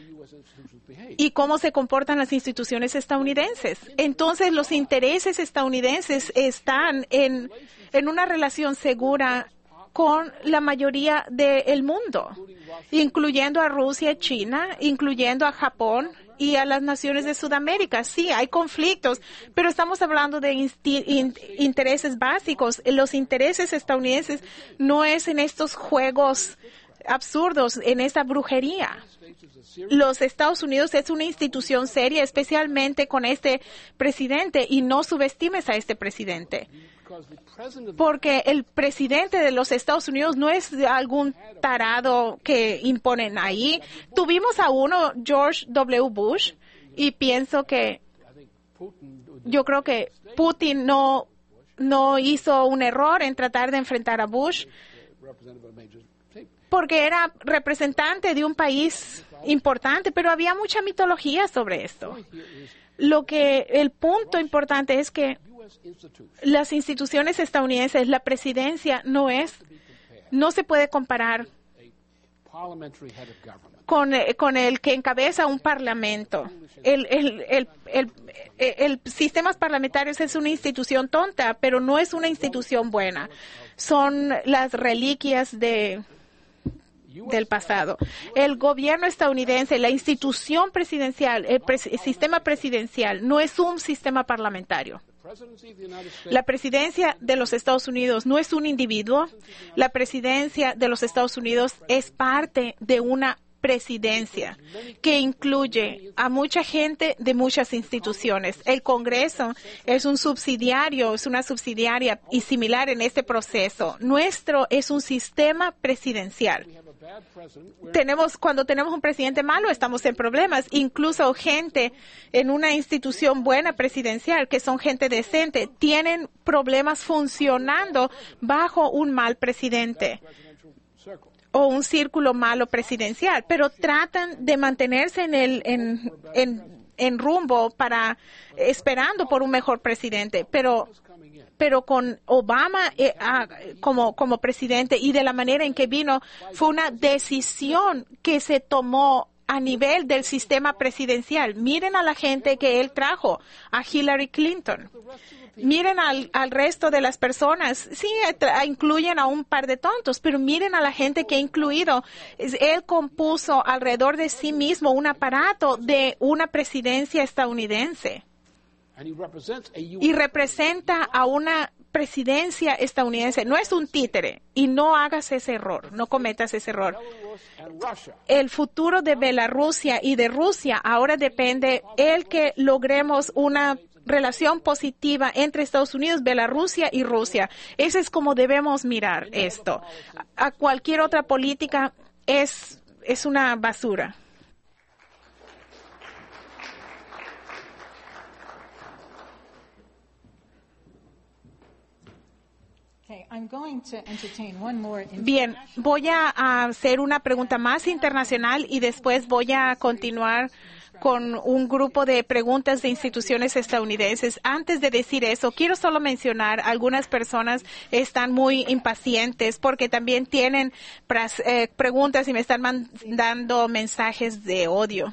y cómo se comportan las instituciones estadounidenses. Entonces, los intereses estadounidenses están en una relación segura con la mayoría del mundo, incluyendo a Rusia, China, incluyendo a Japón y a las naciones de Sudamérica. Sí, hay conflictos, pero estamos hablando de intereses básicos. Los intereses estadounidenses no es en estos juegos absurdos, en esta brujería. Los Estados Unidos es una institución seria, especialmente con este presidente, y no subestimes a este presidente. Porque el presidente de los Estados Unidos no es algún tarado que imponen ahí. Tuvimos a uno, George W. Bush, y yo creo que Putin no hizo un error en tratar de enfrentar a Bush, porque era representante de un país importante, pero había mucha mitología sobre esto. El punto importante es que las instituciones estadounidenses, la presidencia no se puede comparar con el que encabeza un parlamento. El sistema parlamentario es una institución tonta, pero no es una institución buena. Son las reliquias del pasado. El gobierno estadounidense, la institución presidencial, el sistema presidencial no es un sistema parlamentario. La presidencia de los Estados Unidos no es un individuo. La presidencia de los Estados Unidos es parte de una presidencia que incluye a mucha gente de muchas instituciones. El Congreso es un subsidiario, es una subsidiaria y similar en este proceso. Nuestro es un sistema presidencial. Cuando tenemos un presidente malo, estamos en problemas. Incluso gente en una institución buena presidencial, que son gente decente, tienen problemas funcionando bajo un mal presidente o un círculo malo presidencial, pero tratan de mantenerse en rumbo esperando por un mejor presidente. Pero con Obama como presidente y de la manera en que vino, fue una decisión que se tomó a nivel del sistema presidencial. Miren a la gente que él trajo, a Hillary Clinton. Miren al resto de las personas. Sí, incluyen a un par de tontos, pero miren a la gente que ha incluido. Él compuso alrededor de sí mismo un aparato de una presidencia estadounidense. Y representa a una presidencia estadounidense. No es un títere. Y no hagas ese error, no cometas ese error. El futuro de Bielorrusia y de Rusia ahora depende el que logremos una relación positiva entre Estados Unidos, Bielorrusia y Rusia. Ese es como debemos mirar esto. A cualquier otra política es una basura. Bien, voy a hacer una pregunta más internacional y después voy a continuar con un grupo de preguntas de instituciones estadounidenses. Antes de decir eso, quiero solo mencionar, algunas personas están muy impacientes porque también tienen preguntas y me están mandando mensajes de odio.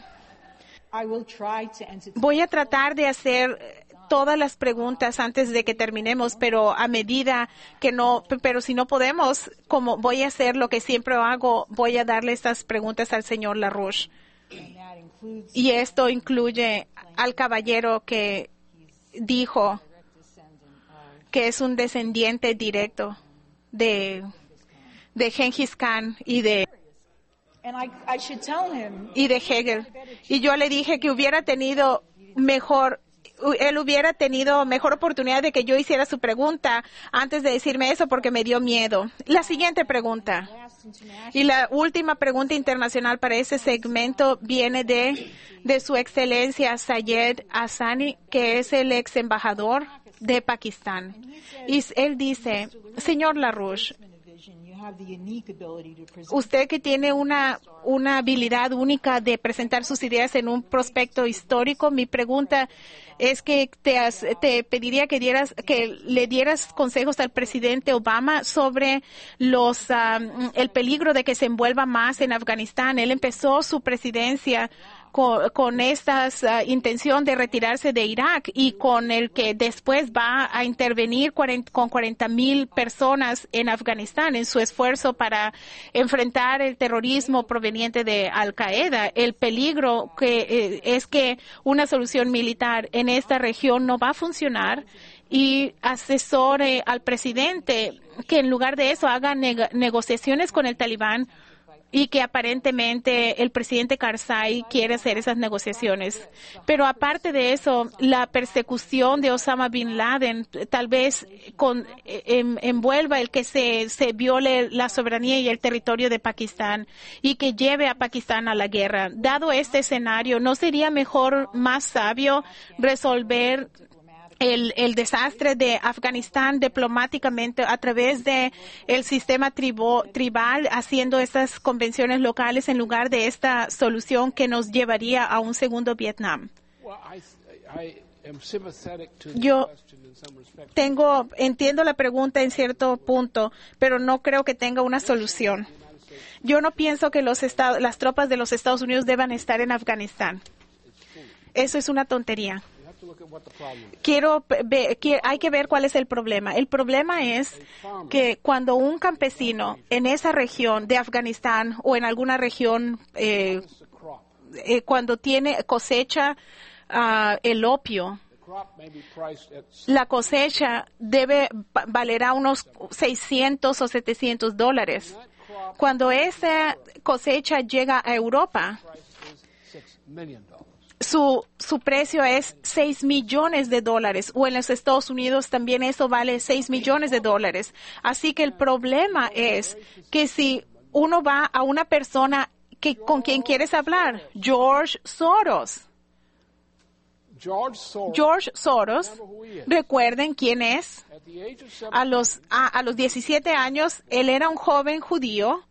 Voy a tratar de hacer todas las preguntas antes de que terminemos, pero pero si no podemos, como voy a hacer lo que siempre hago, voy a darle estas preguntas al señor LaRouche. Y esto incluye al caballero que dijo que es un descendiente directo de Gengis Khan y de Hegel. Y yo le dije que él hubiera tenido mejor oportunidad de que yo hiciera su pregunta antes de decirme eso porque me dio miedo. La siguiente pregunta. Y la última pregunta internacional para ese segmento viene de su excelencia Sayed Hassani, que es el ex embajador de Pakistán. Y él dice, señor LaRouche, usted que tiene una habilidad única de presentar sus ideas en un prospecto histórico, mi pregunta es que te pediría que le dieras consejos al presidente Obama sobre el peligro de que se envuelva más en Afganistán. Él empezó su presidencia con esta intención de retirarse de Irak y con el que después va a intervenir con 40,000 personas en Afganistán en su esfuerzo para enfrentar el terrorismo proveniente de Al-Qaeda. El peligro es que una solución militar en esta región no va a funcionar y asesore al presidente que en lugar de eso haga negociaciones con el Talibán y que aparentemente el presidente Karzai quiere hacer esas negociaciones. Pero aparte de eso, la persecución de Osama Bin Laden tal vez envuelva el que se viole la soberanía y el territorio de Pakistán y que lleve a Pakistán a la guerra. Dado este escenario, ¿no sería mejor, más sabio, resolver el desastre de Afganistán diplomáticamente a través de el sistema tribal, haciendo estas convenciones locales en lugar de esta solución que nos llevaría a un segundo Vietnam? Yo entiendo la pregunta en cierto punto, pero no creo que tenga una solución. Yo no pienso que las tropas de los Estados Unidos deban estar en Afganistán. Eso es una tontería. Hay que ver cuál es el problema. El problema es que cuando un campesino en esa región de Afganistán o en alguna región, cuando cosecha el opio, la cosecha valerá unos $600 o $700. Cuando esa cosecha llega a Europa, su precio es $6 millones, o en los Estados Unidos también eso vale $6 millones. Así que el problema es que si uno va a una persona con quien quieres hablar, George Soros, recuerden quién es. A los 17 años, él era un joven judío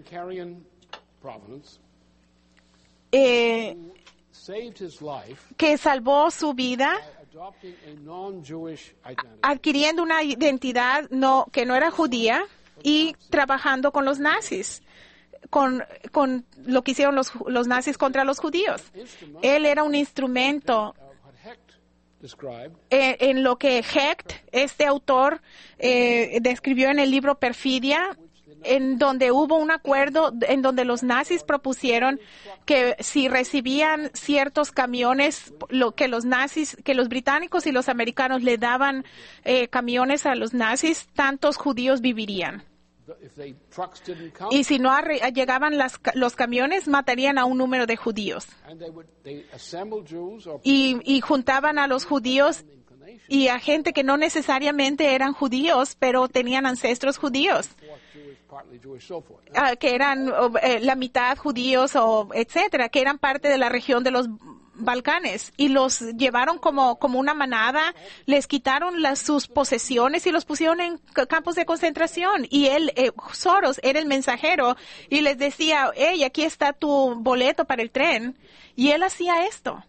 que salvó su vida adquiriendo una identidad que no era judía y trabajando con los nazis, con lo que hicieron los nazis contra los judíos. Él era un instrumento en lo que Hecht, este autor, describió en el libro Perfidia, en donde hubo un acuerdo en donde los nazis propusieron que si recibían ciertos camiones, que los británicos y los americanos le daban camiones a los nazis, tantos judíos vivirían. Y si no llegaban los camiones, matarían a un número de judíos. Y juntaban a los judíos y a gente que no necesariamente eran judíos, pero tenían ancestros judíos, que eran la mitad judíos o etcétera, que eran parte de la región de los Balcanes, y los llevaron como una manada, les quitaron sus posesiones y los pusieron en campos de concentración. Y él, Soros, era el mensajero y les decía, hey, aquí está tu boleto para el tren. Y él hacía esto.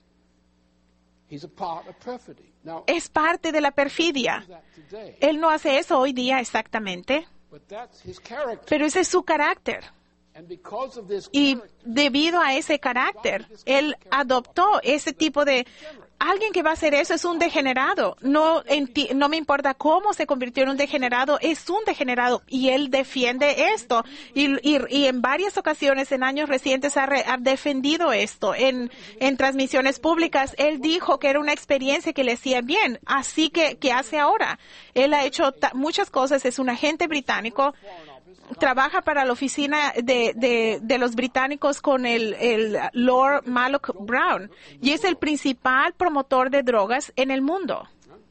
Es parte de la perfidia. Él no hace eso hoy día exactamente, pero ese es su carácter. Y debido a ese carácter, él adoptó ese tipo de... Alguien que va a hacer eso es un degenerado. No me importa cómo se convirtió en un degenerado, es un degenerado. Y él defiende esto. Y en varias ocasiones, en años recientes, ha defendido esto. En transmisiones públicas, él dijo que era una experiencia que le hacía bien. Así que, ¿qué hace ahora? Él ha hecho muchas cosas, es un agente británico. Trabaja para la oficina de los británicos con el Lord Malloch Brown y es el principal promotor de drogas en el mundo.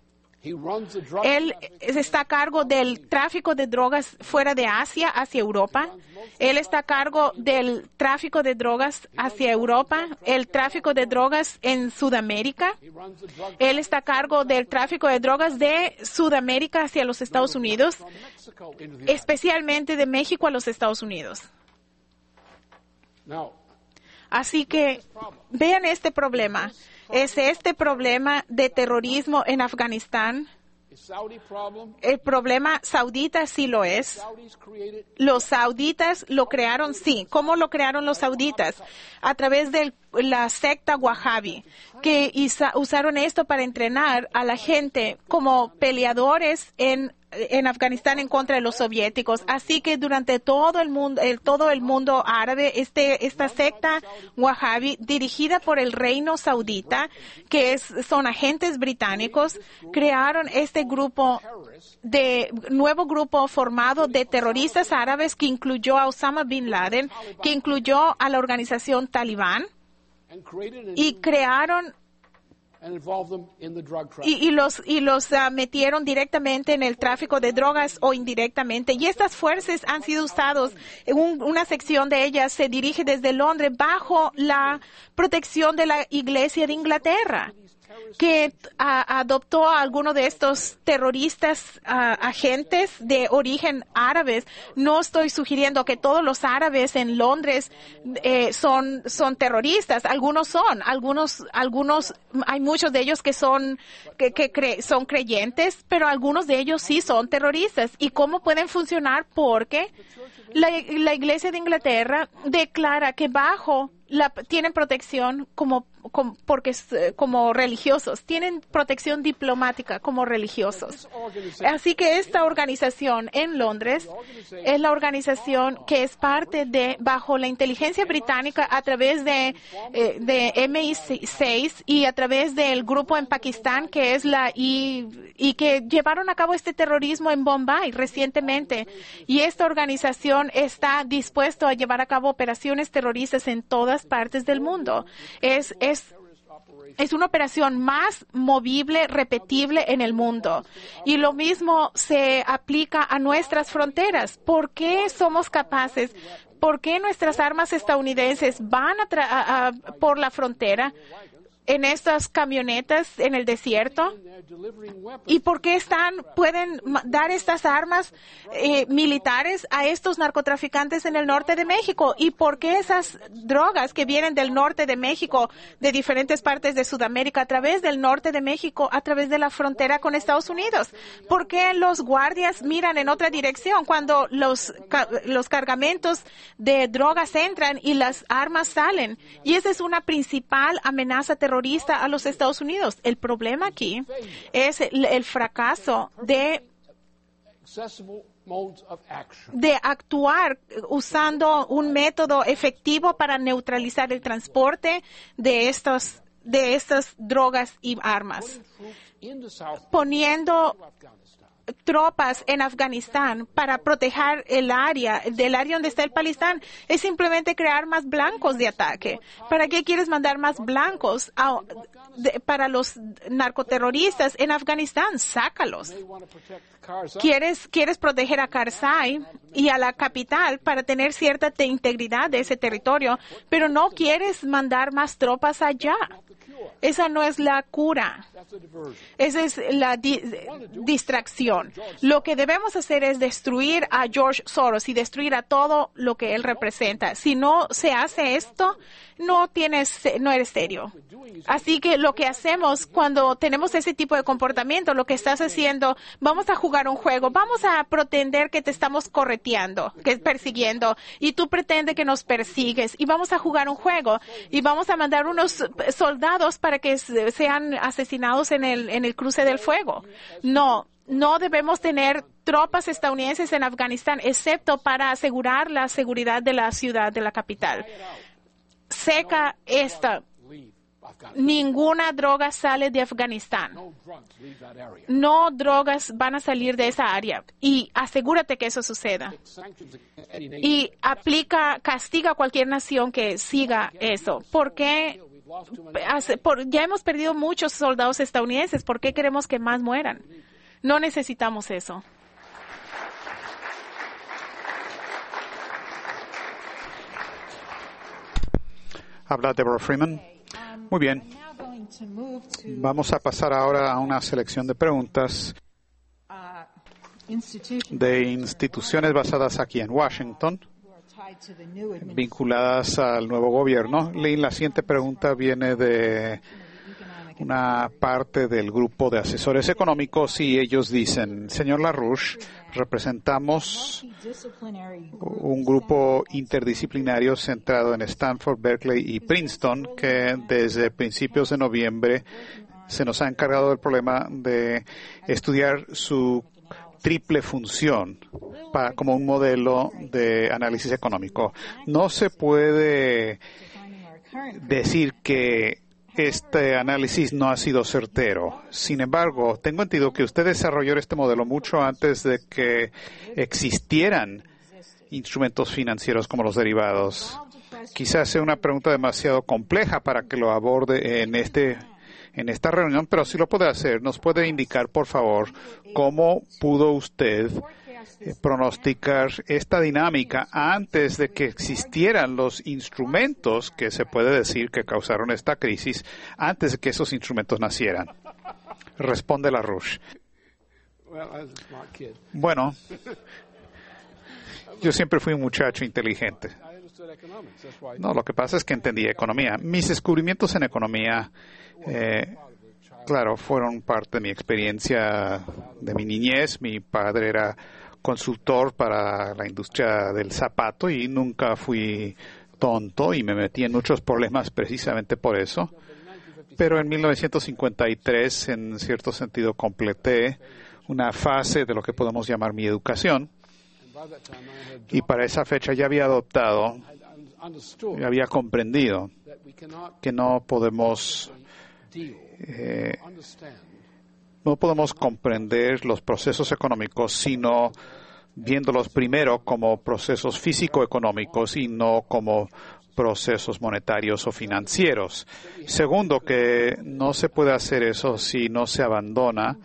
Él está a cargo del tráfico de drogas fuera de Asia hacia Europa. Él está a cargo del tráfico de drogas hacia Europa, el tráfico de drogas en Sudamérica. Él está a cargo del tráfico de drogas de Sudamérica hacia los Estados Unidos, especialmente de México a los Estados Unidos. Así que vean este problema. ¿Es este problema de terrorismo en Afganistán? El problema saudita sí lo es. Los sauditas lo crearon, sí. ¿Cómo lo crearon los sauditas? A través de la secta Wahhabi, que usaron esto para entrenar a la gente como peleadores en Afganistán en contra de los soviéticos. Así que durante todo el mundo árabe, esta secta Wahhabi, dirigida por el reino saudita, que son agentes británicos, crearon este nuevo grupo formado de terroristas árabes que incluyó a Osama Bin Laden, que incluyó a la organización Talibán, y crearon y los metieron directamente en el tráfico de drogas o indirectamente. Y estas fuerzas han sido usadas, una sección de ellas se dirige desde Londres bajo la protección de la Iglesia de Inglaterra. que adoptó a alguno de estos terroristas agentes de origen árabes. No estoy sugiriendo que todos los árabes en Londres son terroristas. Algunos son, algunos hay muchos de ellos que son son creyentes, pero algunos de ellos sí son terroristas. ¿Y cómo pueden funcionar? Porque la Iglesia de Inglaterra declara que tienen protección como religiosos, tienen protección diplomática como religiosos. Así que esta organización en Londres es la organización que es parte bajo la inteligencia británica a través de MI6 y a través del grupo en Pakistán que es y que llevaron a cabo este terrorismo en Bombay recientemente. Y esta organización está dispuesta a llevar a cabo operaciones terroristas en todas partes del mundo. Es una operación más movible, repetible en el mundo. Y lo mismo se aplica a nuestras fronteras. ¿Por qué somos capaces? ¿Por qué nuestras armas estadounidenses van por la frontera en estas camionetas en el desierto? ¿Y por qué pueden dar estas armas militares a estos narcotraficantes en el norte de México? ¿Y por qué esas drogas que vienen del norte de México, de diferentes partes de Sudamérica, a través del norte de México, a través de la frontera con Estados Unidos? ¿Por qué los guardias miran en otra dirección cuando los cargamentos de drogas entran y las armas salen? Y esa es una principal amenaza terrorista a los Estados Unidos. El problema aquí es el fracaso de actuar usando un método efectivo para neutralizar el transporte de estas drogas y armas. Poniendo tropas en Afganistán para proteger del área donde está el Palistán es simplemente crear más blancos de ataque. ¿Para qué quieres mandar más blancos para los narcoterroristas en Afganistán? Sácalos. Quieres proteger a Karzai y a la capital para tener cierta integridad de ese territorio, pero no quieres mandar más tropas allá. Esa no es la cura. Esa es la distracción. Lo que debemos hacer es destruir a George Soros y destruir a todo lo que él representa. Si no se hace esto, no eres serio. Así que lo que hacemos cuando tenemos ese tipo de comportamiento, lo que estás haciendo, vamos a jugar un juego, vamos a pretender que te estamos persiguiendo, y tú pretendes que nos persigues, y vamos a jugar un juego, y vamos a mandar unos soldados para que sean asesinados en el cruce del fuego. No debemos tener tropas estadounidenses en Afganistán, excepto para asegurar la seguridad de la ciudad, de la capital. Seca esta. Ninguna droga sale de Afganistán. No drogas van a salir de esa área. Y asegúrate que eso suceda. Y castiga a cualquier nación que siga eso. ¿Por qué? Ya hemos perdido muchos soldados estadounidenses. ¿Por qué queremos que más mueran? No necesitamos eso. Habla Deborah Freeman. Muy bien. Vamos a pasar ahora a una selección de preguntas de instituciones basadas aquí en Washington, vinculadas al nuevo gobierno. La siguiente pregunta viene de una parte del grupo de asesores económicos y ellos dicen: señor LaRouche, representamos un grupo interdisciplinario centrado en Stanford, Berkeley y Princeton que desde principios de noviembre se nos ha encargado del problema de estudiar su triple función como un modelo de análisis económico. No se puede decir que este análisis no ha sido certero. Sin embargo, tengo entendido que usted desarrolló este modelo mucho antes de que existieran instrumentos financieros como los derivados. Quizás sea una pregunta demasiado compleja para que lo aborde en esta reunión, pero sí lo puede hacer. ¿Nos puede indicar, por favor, cómo pudo usted pronosticar esta dinámica antes de que existieran los instrumentos que se puede decir que causaron esta crisis, antes de que esos instrumentos nacieran. Responde LaRouche. Bueno, yo siempre fui un muchacho inteligente. No, lo que pasa es que entendí economía. Mis descubrimientos en economía, claro, fueron parte de mi experiencia de mi niñez. Mi padre era consultor para la industria del zapato y nunca fui tonto y me metí en muchos problemas precisamente por eso. Pero en 1953, en cierto sentido, completé una fase de lo que podemos llamar mi educación. Y para esa fecha ya había adoptado, ya había comprendido que no podemos comprender los procesos económicos sino viéndolos primero como procesos físico-económicos y no como procesos monetarios o financieros. Segundo, que no se puede hacer eso si no se abandona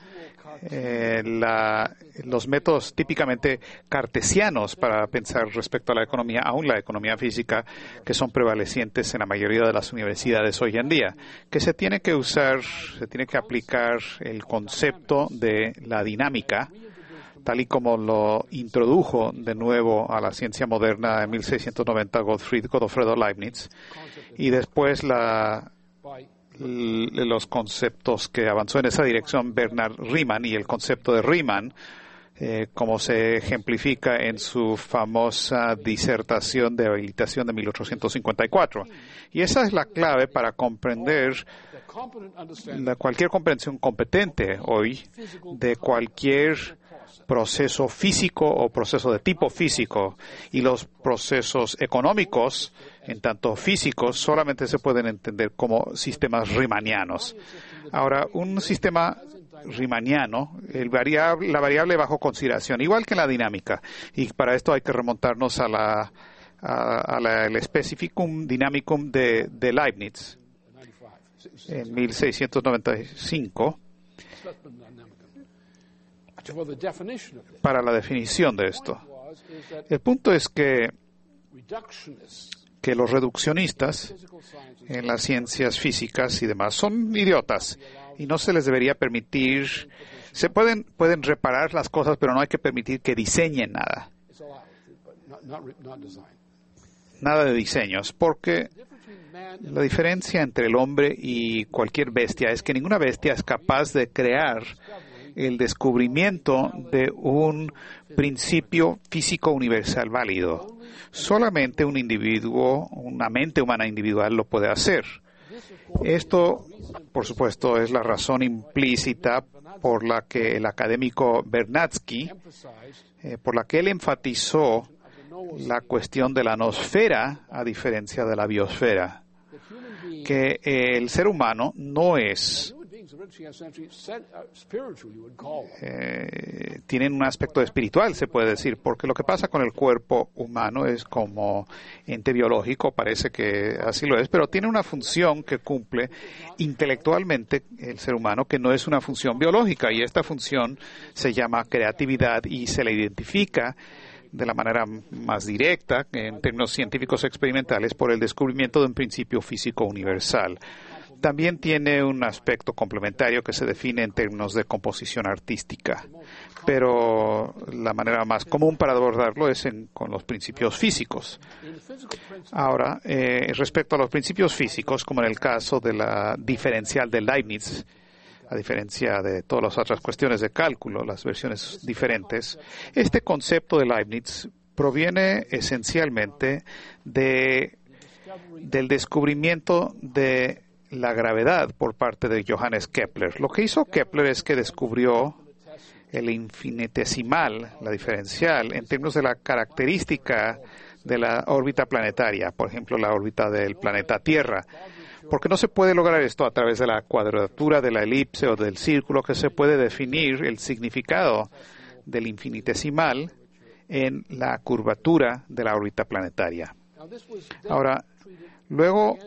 los métodos típicamente cartesianos para pensar respecto a la economía, aún la economía física, que son prevalecientes en la mayoría de las universidades hoy en día, que se tiene que aplicar el concepto de la dinámica, tal y como lo introdujo de nuevo a la ciencia moderna en 1690 Gottfredo Leibniz, y después los conceptos que avanzó en esa dirección Bernard Riemann y el concepto de Riemann, como se ejemplifica en su famosa disertación de habilitación de 1854. Y esa es la clave para comprender cualquier comprensión competente hoy de cualquier proceso físico o proceso de tipo físico, y los procesos económicos, en tanto físicos, solamente se pueden entender como sistemas riemannianos. Ahora, un sistema riemanniano, la variable bajo consideración, igual que la dinámica, y para esto hay que remontarnos al Specificum Dynamicum de Leibniz en 1695. Para la definición de esto. El punto es que los reduccionistas en las ciencias físicas y demás son idiotas y no se les debería permitir. Pueden reparar las cosas, pero no hay que permitir que diseñen nada. Nada de diseños, porque la diferencia entre el hombre y cualquier bestia es que ninguna bestia es capaz de crear el descubrimiento de un principio físico universal válido. Solamente un individuo, una mente humana individual lo puede hacer. Esto, por supuesto, es la razón implícita por la que el académico Vernadsky, por la que él enfatizó la cuestión de la nosfera a diferencia de la biosfera, que el ser humano no es tienen un aspecto espiritual, se puede decir, porque lo que pasa con el cuerpo humano es como ente biológico, parece que así lo es, pero tiene una función que cumple intelectualmente el ser humano, que no es una función biológica, y esta función se llama creatividad y se la identifica de la manera más directa, en términos científicos experimentales, por el descubrimiento de un principio físico universal. También tiene un aspecto complementario que se define en términos de composición artística, pero la manera más común para abordarlo es con los principios físicos. Ahora, respecto a los principios físicos, como en el caso de la diferencial de Leibniz, a diferencia de todas las otras cuestiones de cálculo, las versiones diferentes, este concepto de Leibniz proviene esencialmente del descubrimiento de la gravedad por parte de Johannes Kepler. Lo que hizo Kepler es que descubrió el infinitesimal, la diferencial, en términos de la característica de la órbita planetaria, por ejemplo, la órbita del planeta Tierra. Porque no se puede lograr esto a través de la cuadratura de la elipse o del círculo, que se puede definir el significado del infinitesimal en la curvatura de la órbita planetaria. Ahora, luego,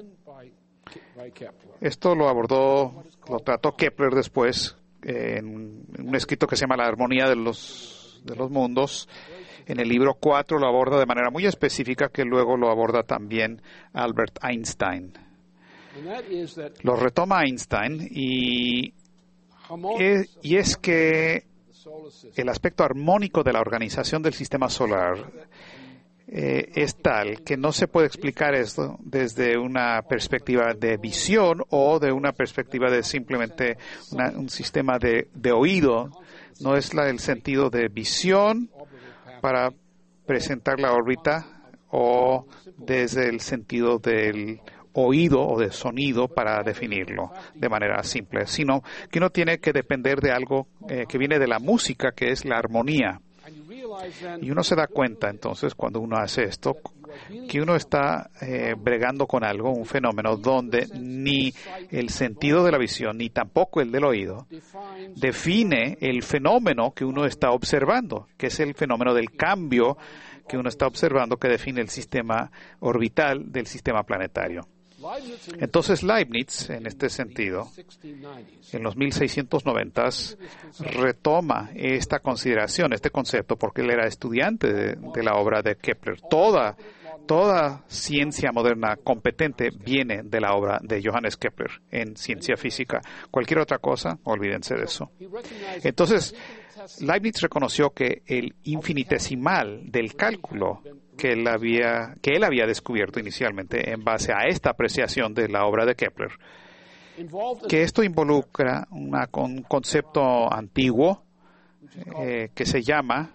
esto lo trató Kepler después en un escrito que se llama La armonía de los de los mundos. En el libro 4 lo aborda de manera muy específica, que luego lo aborda también Albert Einstein. Lo retoma Einstein y es que el aspecto armónico de la organización del sistema solar es tal que no se puede explicar esto desde una perspectiva de visión o de una perspectiva de simplemente un sistema de oído. No es el sentido de visión para presentar la órbita o desde el sentido del oído o de sonido para definirlo de manera simple, sino que uno tiene que depender de algo que viene de la música, que es la armonía. Y uno se da cuenta entonces cuando uno hace esto que uno está bregando con algo, un fenómeno donde ni el sentido de la visión ni tampoco el del oído define el fenómeno que uno está observando, que es el fenómeno del cambio que uno está observando, que define el sistema orbital del sistema planetario. Entonces Leibniz, en este sentido, en los 1690s, retoma esta consideración, este concepto, porque él era estudiante de la obra de Kepler. Toda ciencia moderna competente viene de la obra de Johannes Kepler en ciencia física. Cualquier otra cosa, olvídense de eso. Entonces, Leibniz reconoció que el infinitesimal del cálculo que él había descubierto inicialmente en base a esta apreciación de la obra de Kepler, que esto involucra un concepto antiguo que se llama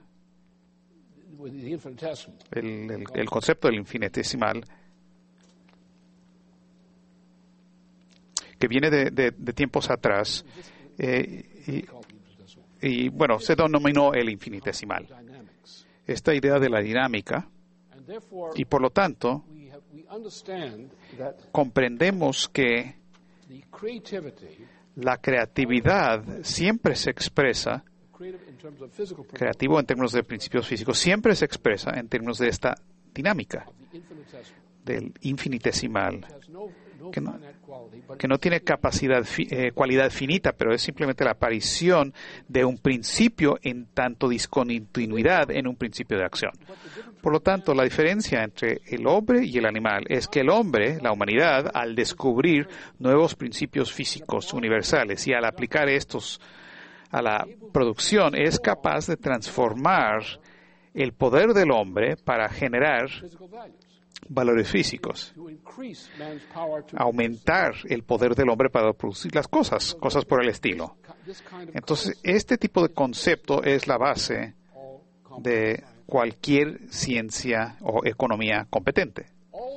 el concepto del infinitesimal, que viene de tiempos atrás y bueno, se denominó el infinitesimal. Esta idea de la dinámica, y por lo tanto comprendemos que la creatividad siempre se expresa, creativo en términos de principios físicos, siempre se expresa en términos de esta dinámica del infinitesimal, que no tiene cualidad finita, pero es simplemente la aparición de un principio en tanto discontinuidad en un principio de acción. Por lo tanto, la diferencia entre el hombre y el animal es que el hombre, la humanidad, al descubrir nuevos principios físicos universales y al aplicar estos a la producción, es capaz de transformar el poder del hombre para generar valores físicos, aumentar el poder del hombre para producir las cosas por el estilo. Entonces, este tipo de concepto es la base de cualquier ciencia o economía competente.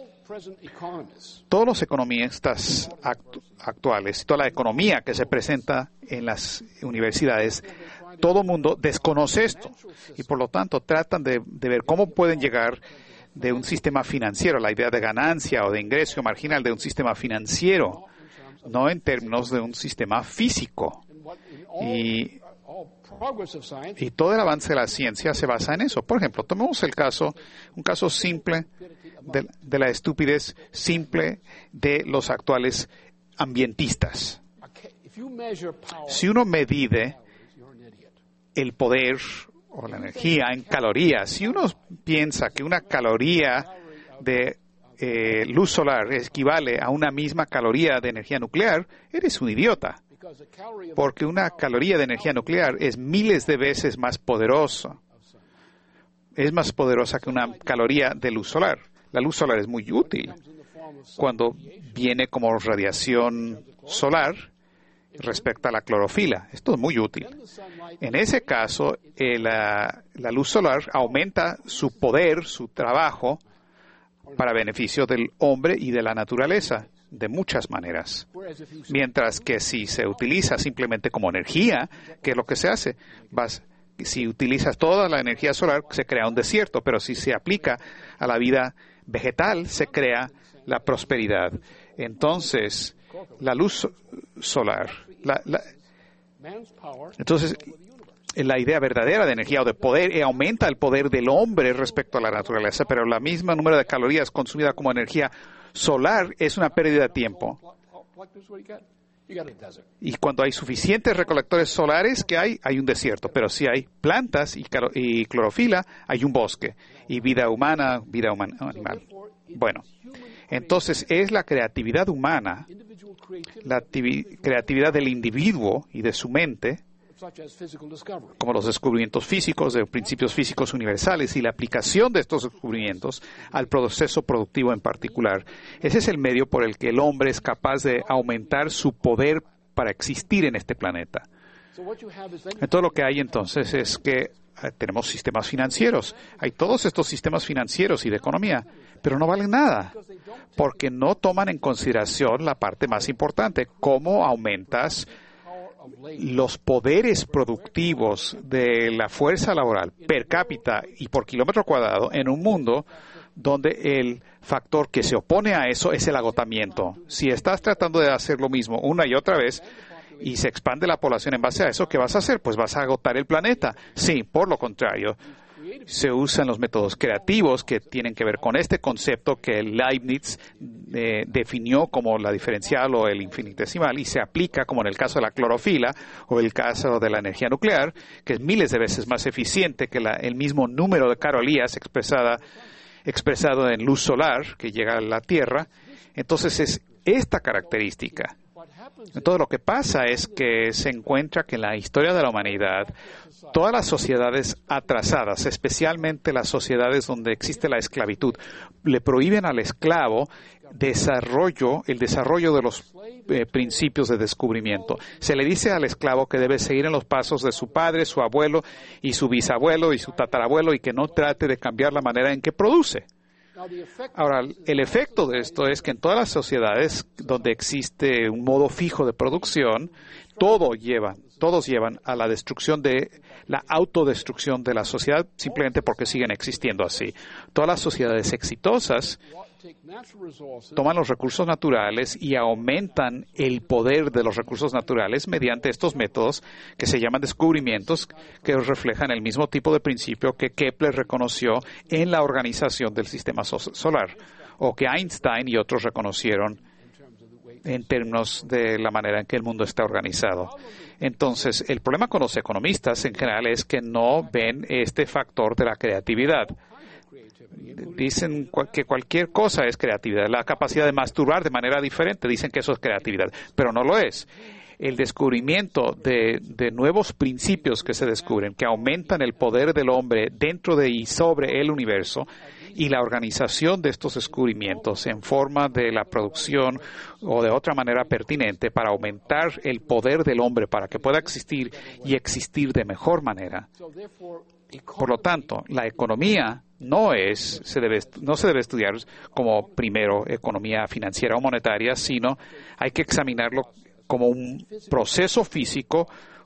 Todos los economistas actuales, toda la economía que se presenta en las universidades, todo el mundo desconoce esto y por lo tanto tratan de ver cómo pueden llegar de un sistema financiero, la idea de ganancia o de ingreso marginal de un sistema financiero, no en términos de un sistema físico. Y todo el avance de la ciencia se basa en eso. Por ejemplo, tomemos un caso simple de la estupidez simple de los actuales ambientistas. Si uno mide el poder o la energía en calorías, si uno piensa que una caloría de luz solar equivale a una misma caloría de energía nuclear, eres un idiota. Porque una caloría de energía nuclear es miles de veces más poderosa. Es más poderosa que una caloría de luz solar. La luz solar es muy útil cuando viene como radiación solar respecto a la clorofila. Esto es muy útil. En ese caso, la luz solar aumenta su poder, su trabajo, para beneficio del hombre y de la naturaleza, de muchas maneras. Mientras que si se utiliza simplemente como energía, ¿qué es lo que se hace? Si utilizas toda la energía solar, se crea un desierto, pero si se aplica a la vida vegetal, se crea la prosperidad. Entonces, la luz solar, entonces, la idea verdadera de energía o de poder aumenta el poder del hombre respecto a la naturaleza, pero la misma número de calorías consumida como energía solar es una pérdida de tiempo. Y cuando hay suficientes recolectores solares, ¿qué hay? Hay un desierto. Pero si hay plantas y clorofila, hay un bosque. Y vida humana animal. Bueno, entonces es la creatividad humana, la creatividad del individuo y de su mente, como los descubrimientos físicos, de principios físicos universales y la aplicación de estos descubrimientos al proceso productivo en particular. Ese es el medio por el que el hombre es capaz de aumentar su poder para existir en este planeta. Entonces lo que hay entonces es que tenemos sistemas financieros. Hay todos estos sistemas financieros y de economía, pero no valen nada, porque no toman en consideración la parte más importante, cómo aumentas los poderes productivos de la fuerza laboral per cápita y por kilómetro cuadrado en un mundo donde el factor que se opone a eso es el agotamiento. Si estás tratando de hacer lo mismo una y otra vez y se expande la población en base a eso, ¿qué vas a hacer? Pues vas a agotar el planeta. Sí, por lo contrario, se usan los métodos creativos que tienen que ver con este concepto que Leibniz definió como la diferencial o el infinitesimal y se aplica como en el caso de la clorofila o el caso de la energía nuclear, que es miles de veces más eficiente que el mismo número de calorías expresado en luz solar que llega a la Tierra. Entonces es esta característica. Entonces lo que pasa es que se encuentra que en la historia de la humanidad, todas las sociedades atrasadas, especialmente las sociedades donde existe la esclavitud, le prohíben al esclavo el desarrollo de los principios de descubrimiento. Se le dice al esclavo que debe seguir en los pasos de su padre, su abuelo y su bisabuelo y su tatarabuelo y que no trate de cambiar la manera en que produce. Ahora, el efecto de esto es que en todas las sociedades donde existe un modo fijo de producción, todos llevan a la destrucción la autodestrucción de la sociedad simplemente porque siguen existiendo así. Todas las sociedades exitosas toman los recursos naturales y aumentan el poder de los recursos naturales mediante estos métodos que se llaman descubrimientos, que reflejan el mismo tipo de principio que Kepler reconoció en la organización del sistema solar, o que Einstein y otros reconocieron en términos de la manera en que el mundo está organizado. Entonces, el problema con los economistas en general es que no ven este factor de la creatividad. Dicen que cualquier cosa es creatividad. La capacidad de masturbar de manera diferente, dicen que eso es creatividad, pero no lo es. El descubrimiento de nuevos principios que se descubren, que aumentan el poder del hombre dentro de y sobre el universo, y la organización de estos descubrimientos en forma de la producción o de otra manera pertinente para aumentar el poder del hombre para que pueda existir y existir de mejor manera. Por lo tanto, la economía no se debe estudiar como primero economía financiera o monetaria, sino hay que examinarlo como un proceso físico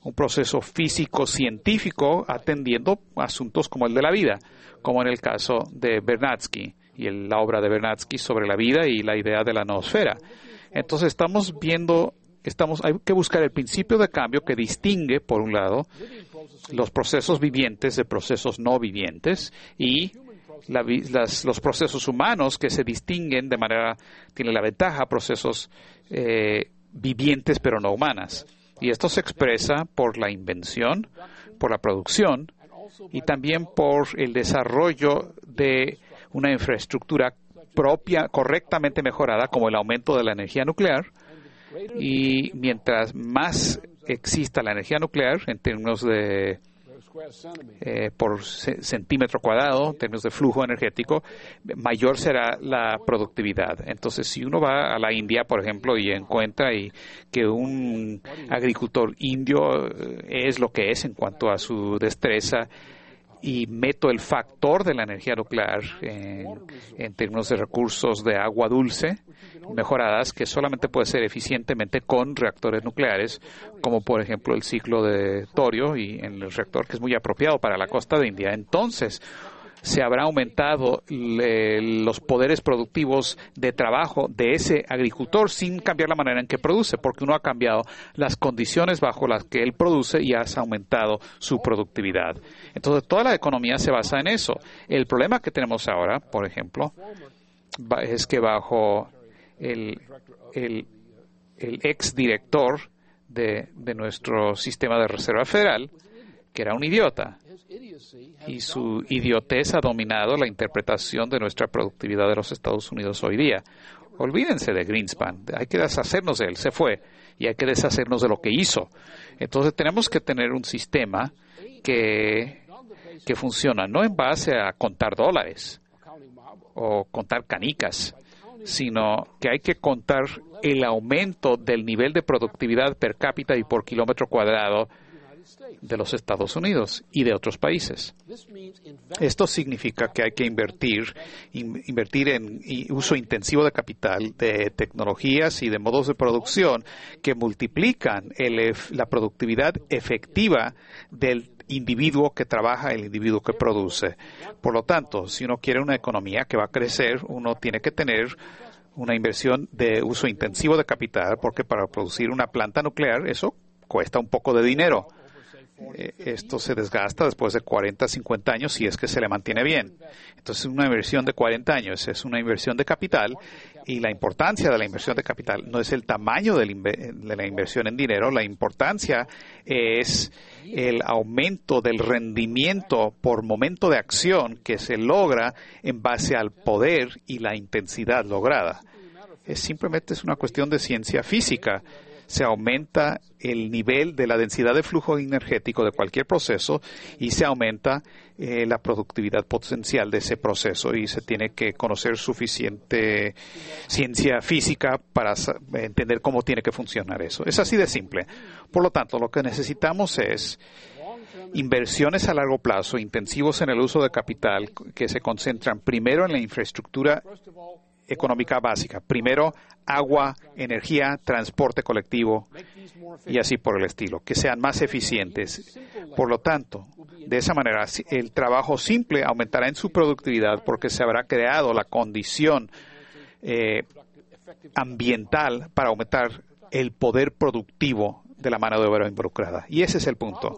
científico atendiendo asuntos como el de la vida, como en el caso de Vernadsky y la obra de Vernadsky sobre la vida y la idea de la noosfera. Entonces hay que buscar el principio de cambio que distingue, por un lado, los procesos vivientes de procesos no vivientes y los procesos humanos que se distinguen tienen la ventaja procesos vivientes pero no humanas. Y esto se expresa por la invención, por la producción y también por el desarrollo de una infraestructura propia, correctamente mejorada, como el aumento de la energía nuclear. Y mientras más exista la energía nuclear en términos de por centímetro cuadrado, en términos de flujo energético, mayor será la productividad. Entonces, si uno va a la India, por ejemplo, y encuentra que un agricultor indio es lo que es en cuanto a su destreza, y meto el factor de la energía nuclear en términos de recursos de agua dulce mejoradas, que solamente puede ser eficientemente con reactores nucleares, como por ejemplo el ciclo de torio y en el reactor que es muy apropiado para la costa de India. Entonces, se habrá aumentado los poderes productivos de trabajo de ese agricultor sin cambiar la manera en que produce, porque uno ha cambiado las condiciones bajo las que él produce y has aumentado su productividad. Entonces, toda la economía se basa en eso. El problema que tenemos ahora, por ejemplo, es que bajo el el exdirector de nuestro sistema de Reserva Federal, que era un idiota. Y su idiotez ha dominado la interpretación de nuestra productividad de los Estados Unidos hoy día. Olvídense de Greenspan. Hay que deshacernos de él. Se fue. Y hay que deshacernos de lo que hizo. Entonces tenemos que tener un sistema que funciona no en base a contar dólares o contar canicas, sino que hay que contar el aumento del nivel de productividad per cápita y por kilómetro cuadrado de los Estados Unidos y de otros países. Esto significa que hay que invertir en uso intensivo de capital, de tecnologías y de modos de producción que multiplican la productividad efectiva del individuo que trabaja, el individuo que produce. Por lo tanto, si uno quiere una economía que va a crecer, uno tiene que tener una inversión de uso intensivo de capital, porque para producir una planta nuclear eso cuesta un poco de dinero. Esto se desgasta después de 40, 50 años si es que se le mantiene bien. Entonces, una inversión de 40 años es una inversión de capital, y la importancia de la inversión de capital no es el tamaño de la inversión en dinero, la importancia es el aumento del rendimiento por momento de acción que se logra en base al poder y la intensidad lograda. Simplemente es una cuestión de ciencia física. Se aumenta el nivel de la densidad de flujo energético de cualquier proceso y se aumenta la productividad potencial de ese proceso, y se tiene que conocer suficiente ciencia física para entender cómo tiene que funcionar eso. Es así de simple. Por lo tanto, lo que necesitamos es inversiones a largo plazo, intensivos en el uso de capital, que se concentran primero en la infraestructura económica básica. Primero, agua, energía, transporte colectivo y así por el estilo, que sean más eficientes. Por lo tanto, de esa manera, el trabajo simple aumentará en su productividad porque se habrá creado la condición ambiental para aumentar el poder productivo de la mano de obra involucrada. Y ese es el punto.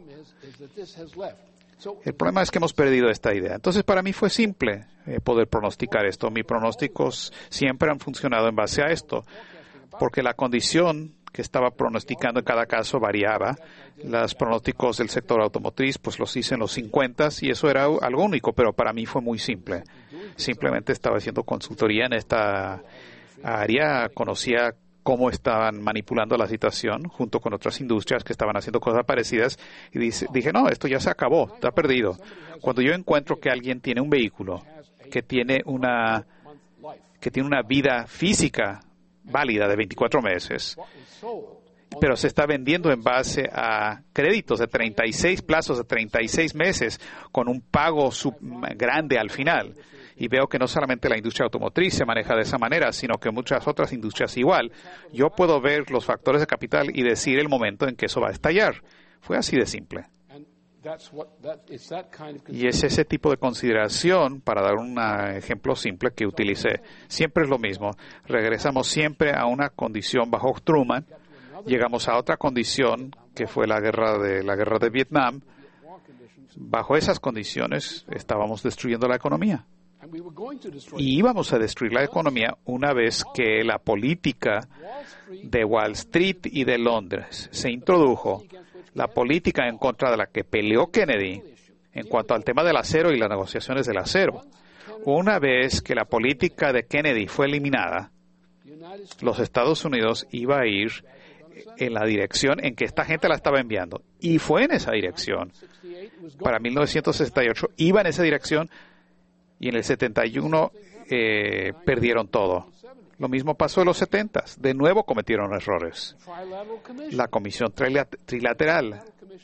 El problema es que hemos perdido esta idea. Entonces, para mí fue simple poder pronosticar esto. Mis pronósticos siempre han funcionado en base a esto, porque la condición que estaba pronosticando en cada caso variaba. Los pronósticos del sector automotriz, pues los hice en los 50 y eso era algo único, pero para mí fue muy simple. Simplemente estaba haciendo consultoría en esta área, conocía cómo estaban manipulando la situación junto con otras industrias que estaban haciendo cosas parecidas, y dije, no, esto ya se acabó, está perdido. Cuando yo encuentro que alguien tiene un vehículo que tiene una vida física válida de 24 meses, pero se está vendiendo en base a créditos de 36 plazos de 36 meses con un pago grande al final, y veo que no solamente la industria automotriz se maneja de esa manera, sino que muchas otras industrias igual, yo puedo ver los factores de capital y decir el momento en que eso va a estallar. Fue así de simple. Y es ese tipo de consideración, para dar un ejemplo simple que utilicé. Siempre es lo mismo. Regresamos siempre a una condición bajo Truman, llegamos a otra condición que fue la guerra de Vietnam. Bajo esas condiciones estábamos destruyendo la economía. Y íbamos a destruir la economía una vez que la política de Wall Street y de Londres se introdujo, la política en contra de la que peleó Kennedy en cuanto al tema del acero y las negociaciones del acero. Una vez que la política de Kennedy fue eliminada, los Estados Unidos iba a ir en la dirección en que esta gente la estaba enviando. Y fue en esa dirección. Para 1968 iba en esa dirección, y en el 71 perdieron todo. Lo mismo pasó en los 70. De nuevo cometieron errores. La Comisión Trilateral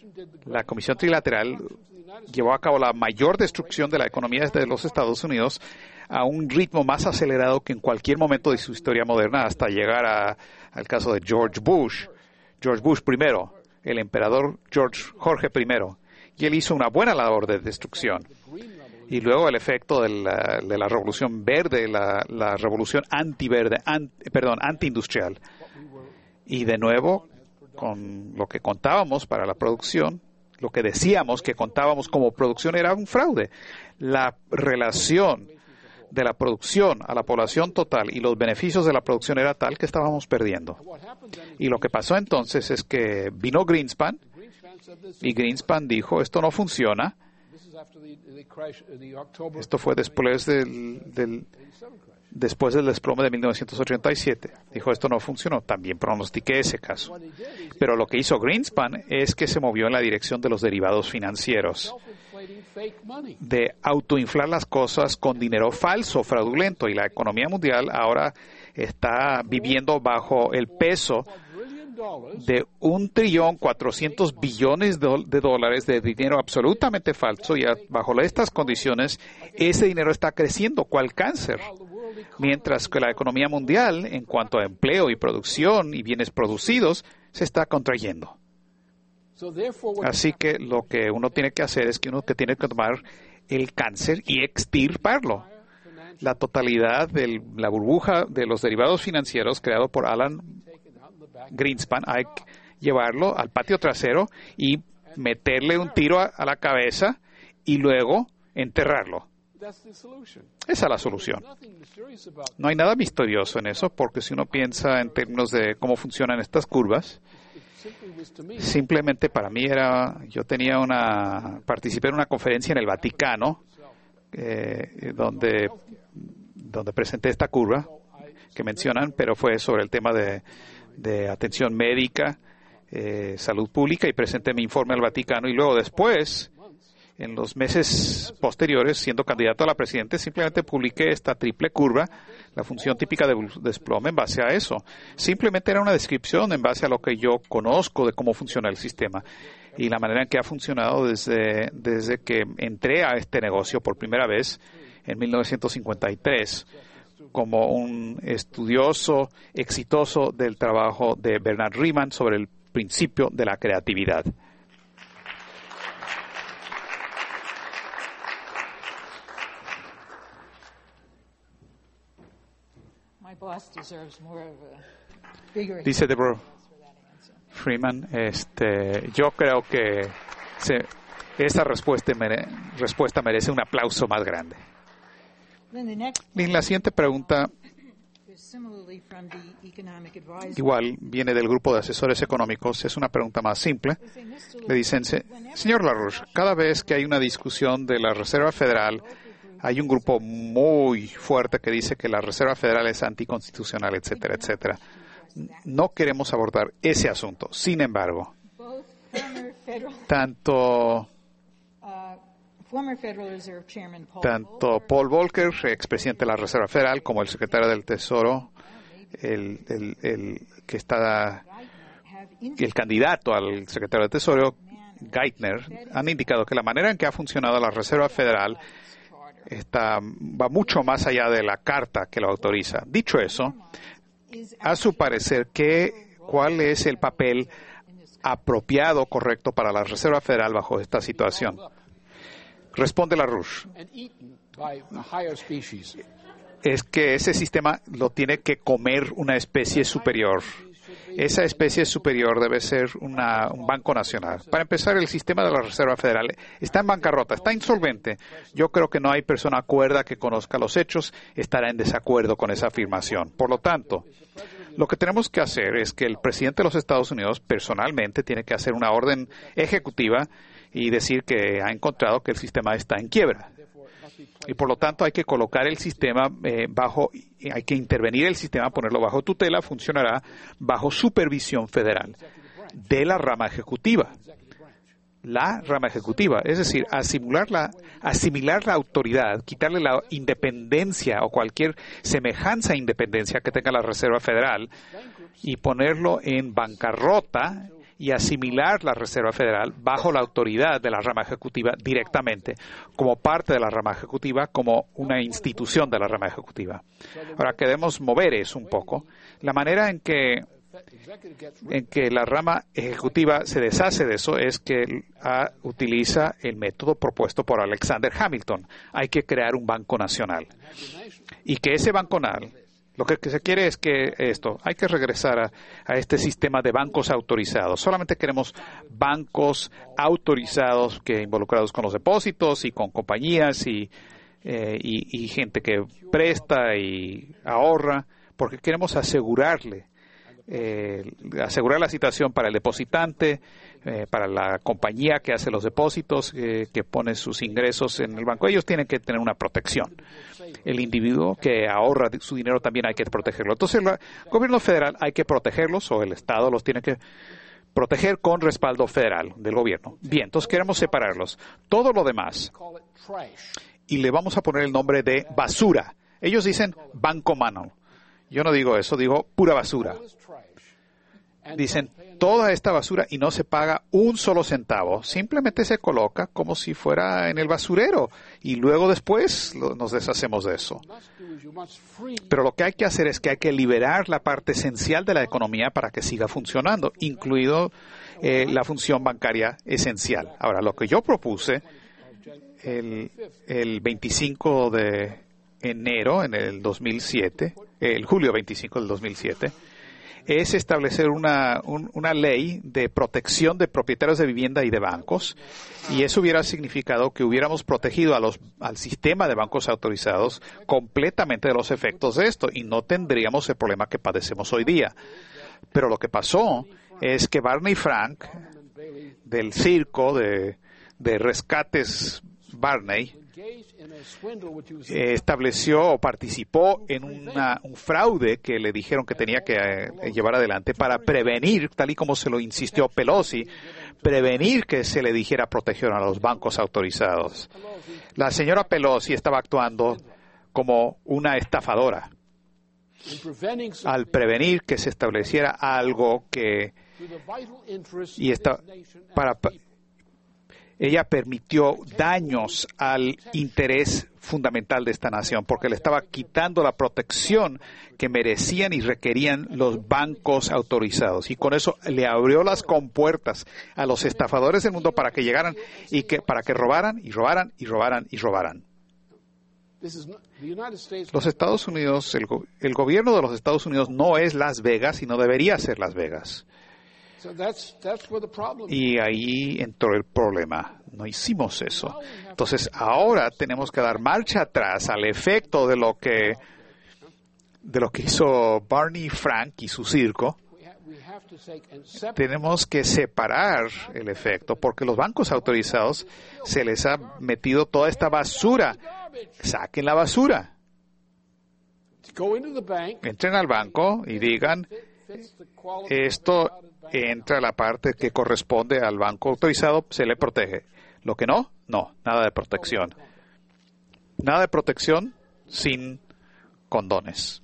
llevó a cabo la mayor destrucción de la economía de los Estados Unidos a un ritmo más acelerado que en cualquier momento de su historia moderna, hasta llegar al caso de George Bush primero, el emperador Jorge I, y él hizo una buena labor de destrucción. Y luego el efecto de la revolución verde, la revolución antiindustrial. Y de nuevo, con lo que contábamos para la producción, lo que decíamos que contábamos como producción era un fraude. La relación de la producción a la población total y los beneficios de la producción era tal que estábamos perdiendo. Y lo que pasó entonces es que vino Greenspan y Greenspan dijo, esto no funciona. Esto fue después del desplome de 1987. Dijo, esto no funcionó. También pronostiqué ese caso. Pero lo que hizo Greenspan es que se movió en la dirección de los derivados financieros, de autoinflar las cosas con dinero falso, fraudulento. Y la economía mundial ahora está viviendo bajo el peso de 1.4 trillones de dólares de dinero absolutamente falso, y bajo estas condiciones ese dinero está creciendo cual cáncer, mientras que la economía mundial en cuanto a empleo y producción y bienes producidos se está contrayendo. Así que lo que uno tiene que hacer es que uno tiene que tomar el cáncer y extirparlo. La totalidad de la burbuja de los derivados financieros creado por Alan Greenspan, hay que llevarlo al patio trasero y meterle un tiro a la cabeza y luego enterrarlo. Esa es la solución. No hay nada misterioso en eso, porque si uno piensa en términos de cómo funcionan estas curvas, simplemente para mí participé en una conferencia en el Vaticano, donde presenté esta curva que mencionan, pero fue sobre el tema de atención médica, salud pública, y presenté mi informe al Vaticano, y luego después, en los meses posteriores, siendo candidato a la presidencia, simplemente publiqué esta triple curva, la función típica de desplome, en base a eso. Simplemente era una descripción en base a lo que yo conozco de cómo funciona el sistema y la manera en que ha funcionado desde que entré a este negocio por primera vez en 1953. Como un estudioso exitoso del trabajo de Bernard Riemann sobre el principio de la creatividad. Dice Deborah Freeman, yo creo que esa respuesta merece un aplauso más grande. Y la siguiente pregunta igual viene del grupo de asesores económicos. Es una pregunta más simple. Le dicen, señor LaRouche, cada vez que hay una discusión de la Reserva Federal, hay un grupo muy fuerte que dice que la Reserva Federal es anticonstitucional, etcétera, etcétera. No queremos abordar ese asunto. Sin embargo, tanto Paul Volcker, expresidente de la Reserva Federal, como el secretario del Tesoro, el candidato al secretario del Tesoro, Geithner, han indicado que la manera en que ha funcionado la Reserva Federal va mucho más allá de la carta que lo autoriza. Dicho eso, a su parecer, ¿cuál es el papel apropiado, correcto para la Reserva Federal bajo esta situación? Responde LaRouche. Es que ese sistema lo tiene que comer una especie superior. Esa especie superior debe ser un banco nacional. Para empezar, el sistema de la Reserva Federal está en bancarrota, está insolvente. Yo creo que no hay persona cuerda que conozca los hechos estará en desacuerdo con esa afirmación. Por lo tanto, lo que tenemos que hacer es que el presidente de los Estados Unidos personalmente tiene que hacer una orden ejecutiva y decir que ha encontrado que el sistema está en quiebra. Y por lo tanto hay que colocar el sistema hay que intervenir el sistema, ponerlo bajo tutela, funcionará bajo supervisión federal de la rama ejecutiva. La rama ejecutiva, es decir, asimilar la autoridad, quitarle la independencia o cualquier semejanza a independencia que tenga la Reserva Federal y ponerlo en bancarrota y asimilar la Reserva Federal bajo la autoridad de la rama ejecutiva directamente, como parte de la rama ejecutiva, como una institución de la rama ejecutiva. Ahora, queremos mover eso un poco. La manera en que la rama ejecutiva se deshace de eso es que utiliza el método propuesto por Alexander Hamilton. Hay que crear un banco nacional. Y que ese banco nacional, lo que se quiere es que hay que regresar a este sistema de bancos autorizados. Solamente queremos bancos autorizados involucrados con los depósitos y con compañías y y gente que presta y ahorra, porque queremos asegurar la situación para el depositante, para la compañía que hace los depósitos, que pone sus ingresos en el banco. Ellos tienen que tener una protección. El individuo que ahorra su dinero también hay que protegerlo. Entonces, el gobierno federal hay que protegerlos, o el Estado los tiene que proteger con respaldo federal del gobierno. Bien, entonces queremos separarlos. Todo lo demás, y le vamos a poner el nombre de basura. Ellos dicen banco mano. Yo no digo eso, digo pura basura. Dicen toda esta basura y no se paga un solo centavo. Simplemente se coloca como si fuera en el basurero y luego después nos deshacemos de eso. Pero lo que hay que hacer es que hay que liberar la parte esencial de la economía para que siga funcionando, incluido la función bancaria esencial. Ahora, lo que yo propuse el 25 de enero en el 2007, el julio 25 del 2007, es establecer una ley de protección de propietarios de vivienda y de bancos, y eso hubiera significado que hubiéramos protegido al sistema de bancos autorizados completamente de los efectos de esto, y no tendríamos el problema que padecemos hoy día. Pero lo que pasó es que Barney Frank, del circo de rescates Barney, estableció o participó en un fraude que le dijeron que tenía que llevar adelante para prevenir, tal y como se lo insistió Pelosi, prevenir que se le dijera protección a los bancos autorizados. La señora Pelosi estaba actuando como una estafadora al prevenir que se estableciera algo que ella permitió daños al interés fundamental de esta nación, porque le estaba quitando la protección que merecían y requerían los bancos autorizados. Y con eso le abrió las compuertas a los estafadores del mundo para que llegaran y para que robaran y robaran y robaran y robaran. Los Estados Unidos, el gobierno de los Estados Unidos no es Las Vegas y no debería ser Las Vegas. Y ahí entró el problema. No hicimos eso. Entonces, ahora tenemos que dar marcha atrás al efecto de lo que hizo Barney Frank y su circo. Tenemos que separar el efecto, porque los bancos autorizados se les ha metido toda esta basura. Saquen la basura. Entren al banco y digan, esto entra a la parte que corresponde al banco autorizado, se le protege. Lo que no, nada de protección. Nada de protección sin condones.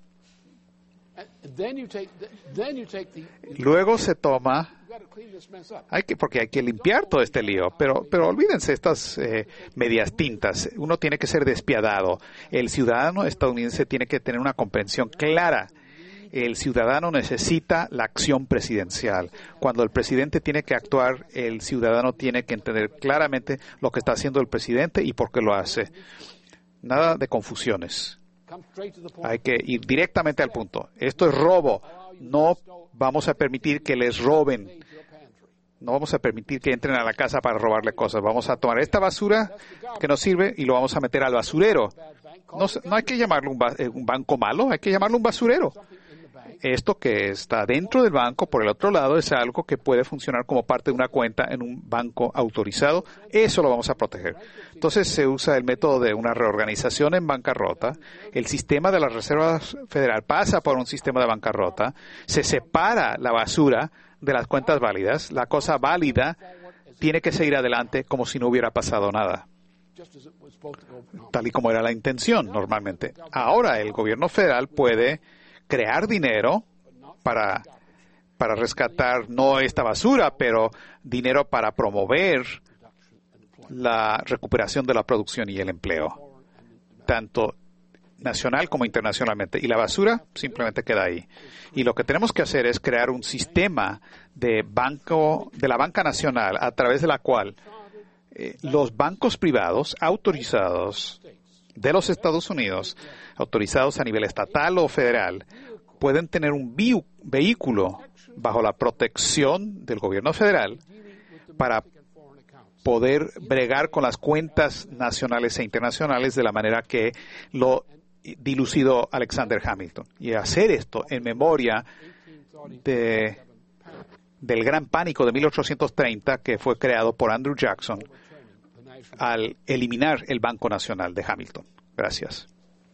Luego se toma, porque hay que limpiar todo este lío, pero olvídense estas medias tintas. Uno tiene que ser despiadado. El ciudadano estadounidense tiene que tener una comprensión clara. El ciudadano necesita la acción presidencial. Cuando el presidente tiene que actuar, el ciudadano tiene que entender claramente lo que está haciendo el presidente y por qué lo hace. Nada de confusiones. Hay que ir directamente al punto. Esto es robo. No vamos a permitir que les roben. No vamos a permitir que entren a la casa para robarle cosas. Vamos a tomar esta basura que nos sirve y lo vamos a meter al basurero. No hay que llamarlo un banco malo, hay que llamarlo un basurero. Esto que está dentro del banco, por el otro lado, es algo que puede funcionar como parte de una cuenta en un banco autorizado. Eso lo vamos a proteger. Entonces se usa el método de una reorganización en bancarrota. El sistema de la Reserva Federal pasa por un sistema de bancarrota. Se separa la basura de las cuentas válidas. La cosa válida tiene que seguir adelante como si no hubiera pasado nada, tal y como era la intención normalmente. Ahora el gobierno federal puede crear dinero para rescatar no esta basura, pero dinero para promover la recuperación de la producción y el empleo, tanto nacional como internacionalmente. Y la basura simplemente queda ahí. Y lo que tenemos que hacer es crear un sistema de la banca nacional a través de la cual los bancos privados autorizados de los Estados Unidos, autorizados a nivel estatal o federal, pueden tener un vehículo bajo la protección del gobierno federal para poder bregar con las cuentas nacionales e internacionales de la manera que lo dilucidó Alexander Hamilton. Y hacer esto en memoria del gran pánico de 1830 que fue creado por Andrew Jackson al eliminar el Banco Nacional de Hamilton. Gracias.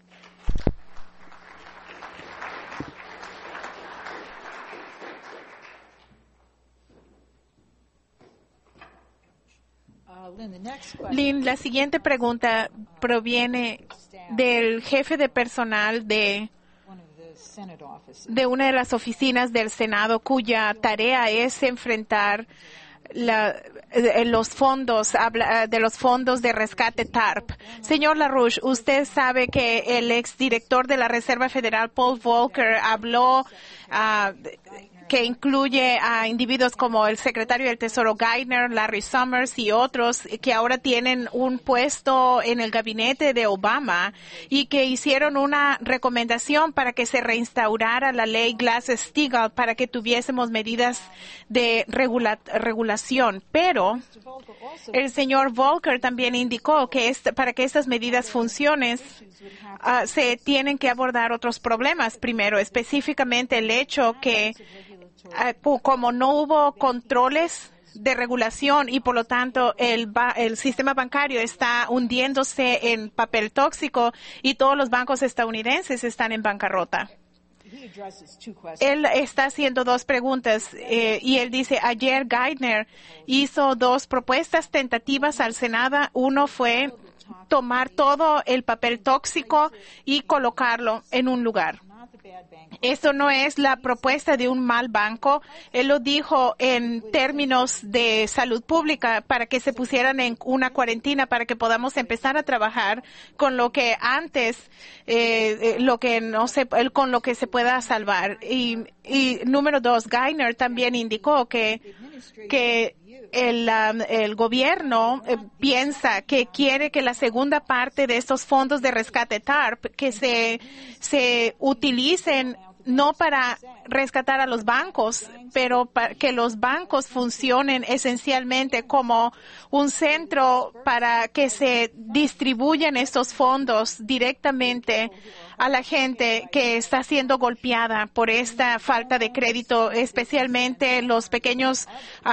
Lynn, la siguiente pregunta proviene del jefe de personal de una de las oficinas del Senado, cuya tarea es enfrentar los fondos de rescate TARP. Señor LaRouche, usted sabe que el exdirector de la Reserva Federal, Paul Volcker, habló que incluye a individuos como el secretario del Tesoro Geithner, Larry Summers y otros que ahora tienen un puesto en el gabinete de Obama y que hicieron una recomendación para que se reinstaurara la ley Glass-Steagall para que tuviésemos medidas de regulación. Pero el señor Volcker también indicó que para que estas medidas funcionen, se tienen que abordar otros problemas. Primero, específicamente el hecho que como no hubo controles de regulación y por lo tanto el sistema bancario está hundiéndose en papel tóxico y todos los bancos estadounidenses están en bancarrota. Él está haciendo dos preguntas y él dice, ayer Geithner hizo dos propuestas tentativas al Senado. Uno fue tomar todo el papel tóxico y colocarlo en un lugar. Esto no es la propuesta de un mal banco. Él lo dijo en términos de salud pública para que se pusieran en una cuarentena para que podamos empezar a trabajar con lo que antes, con lo que se pueda salvar. Y número dos, Geithner también indicó que el gobierno piensa que quiere que la segunda parte de estos fondos de rescate TARP que se utilicen no para rescatar a los bancos, pero para que los bancos funcionen esencialmente como un centro para que se distribuyan estos fondos directamente a la gente que está siendo golpeada por esta falta de crédito, especialmente los pequeños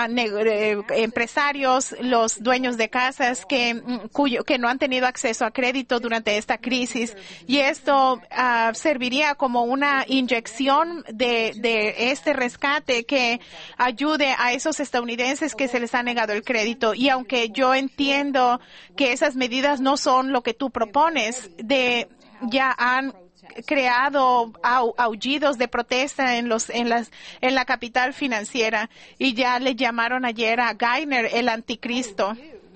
empresarios, los dueños de casas que no han tenido acceso a crédito durante esta crisis. Y esto serviría como una inyección de este rescate que ayude a esos estadounidenses que se les ha negado el crédito. Y aunque yo entiendo que esas medidas no son lo que tú propones, ya han creado aullidos de protesta en la capital financiera y ya le llamaron ayer a Geithner el anticristo.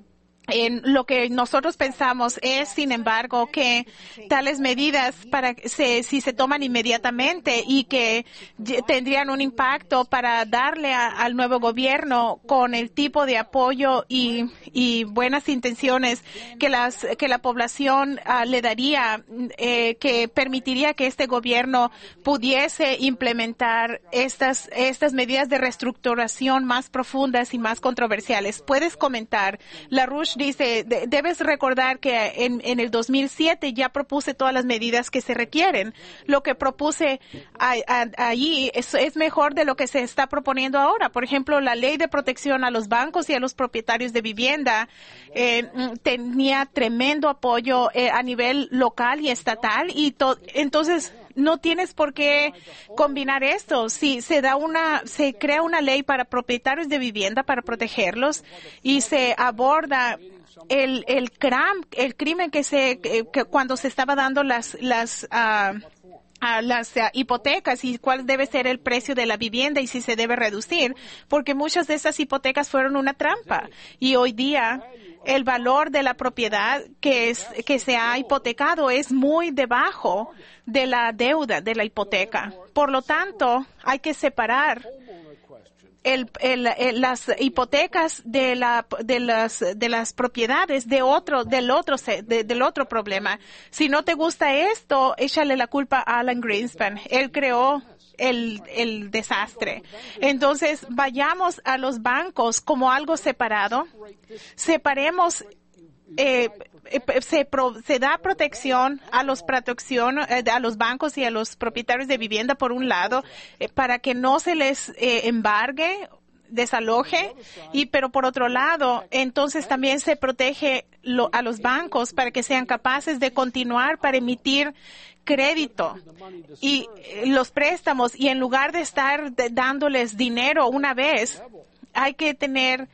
Lo que nosotros pensamos es, sin embargo, que tales medidas si se toman inmediatamente y que tendrían un impacto para darle al nuevo gobierno con el tipo de apoyo y buenas intenciones que la población le daría, que permitiría que este gobierno pudiese implementar estas medidas de reestructuración más profundas y más controversiales. ¿Puedes comentar? LaRouche dice, debes recordar que en el 2007 ya propuse todas las medidas que se requieren. Lo que propuse allí es mejor de lo que se está proponiendo ahora. Por ejemplo, la ley de protección a los bancos y a los propietarios de vivienda tenía tremendo apoyo a nivel local y estatal y entonces no tienes por qué combinar esto. Si se crea una ley para propietarios de vivienda para protegerlos y se aborda el crimen que cuando se estaba dando las hipotecas y cuál debe ser el precio de la vivienda y si se debe reducir, porque muchas de esas hipotecas fueron una trampa y hoy día el valor de la propiedad que se ha hipotecado es muy debajo de la deuda de la hipoteca. Por lo tanto, hay que separar las hipotecas de las propiedades del otro problema. Si no te gusta esto, échale la culpa a Alan Greenspan. Él creó el desastre. Entonces, vayamos a los bancos como algo separado. Separemos, se da protección a los bancos y a los propietarios de vivienda por un lado, para que no se les embargue, desaloje, pero por otro lado, entonces también se protege a los bancos para que sean capaces de continuar para emitir crédito y los préstamos, y en lugar de estar dándoles dinero una vez, hay que tener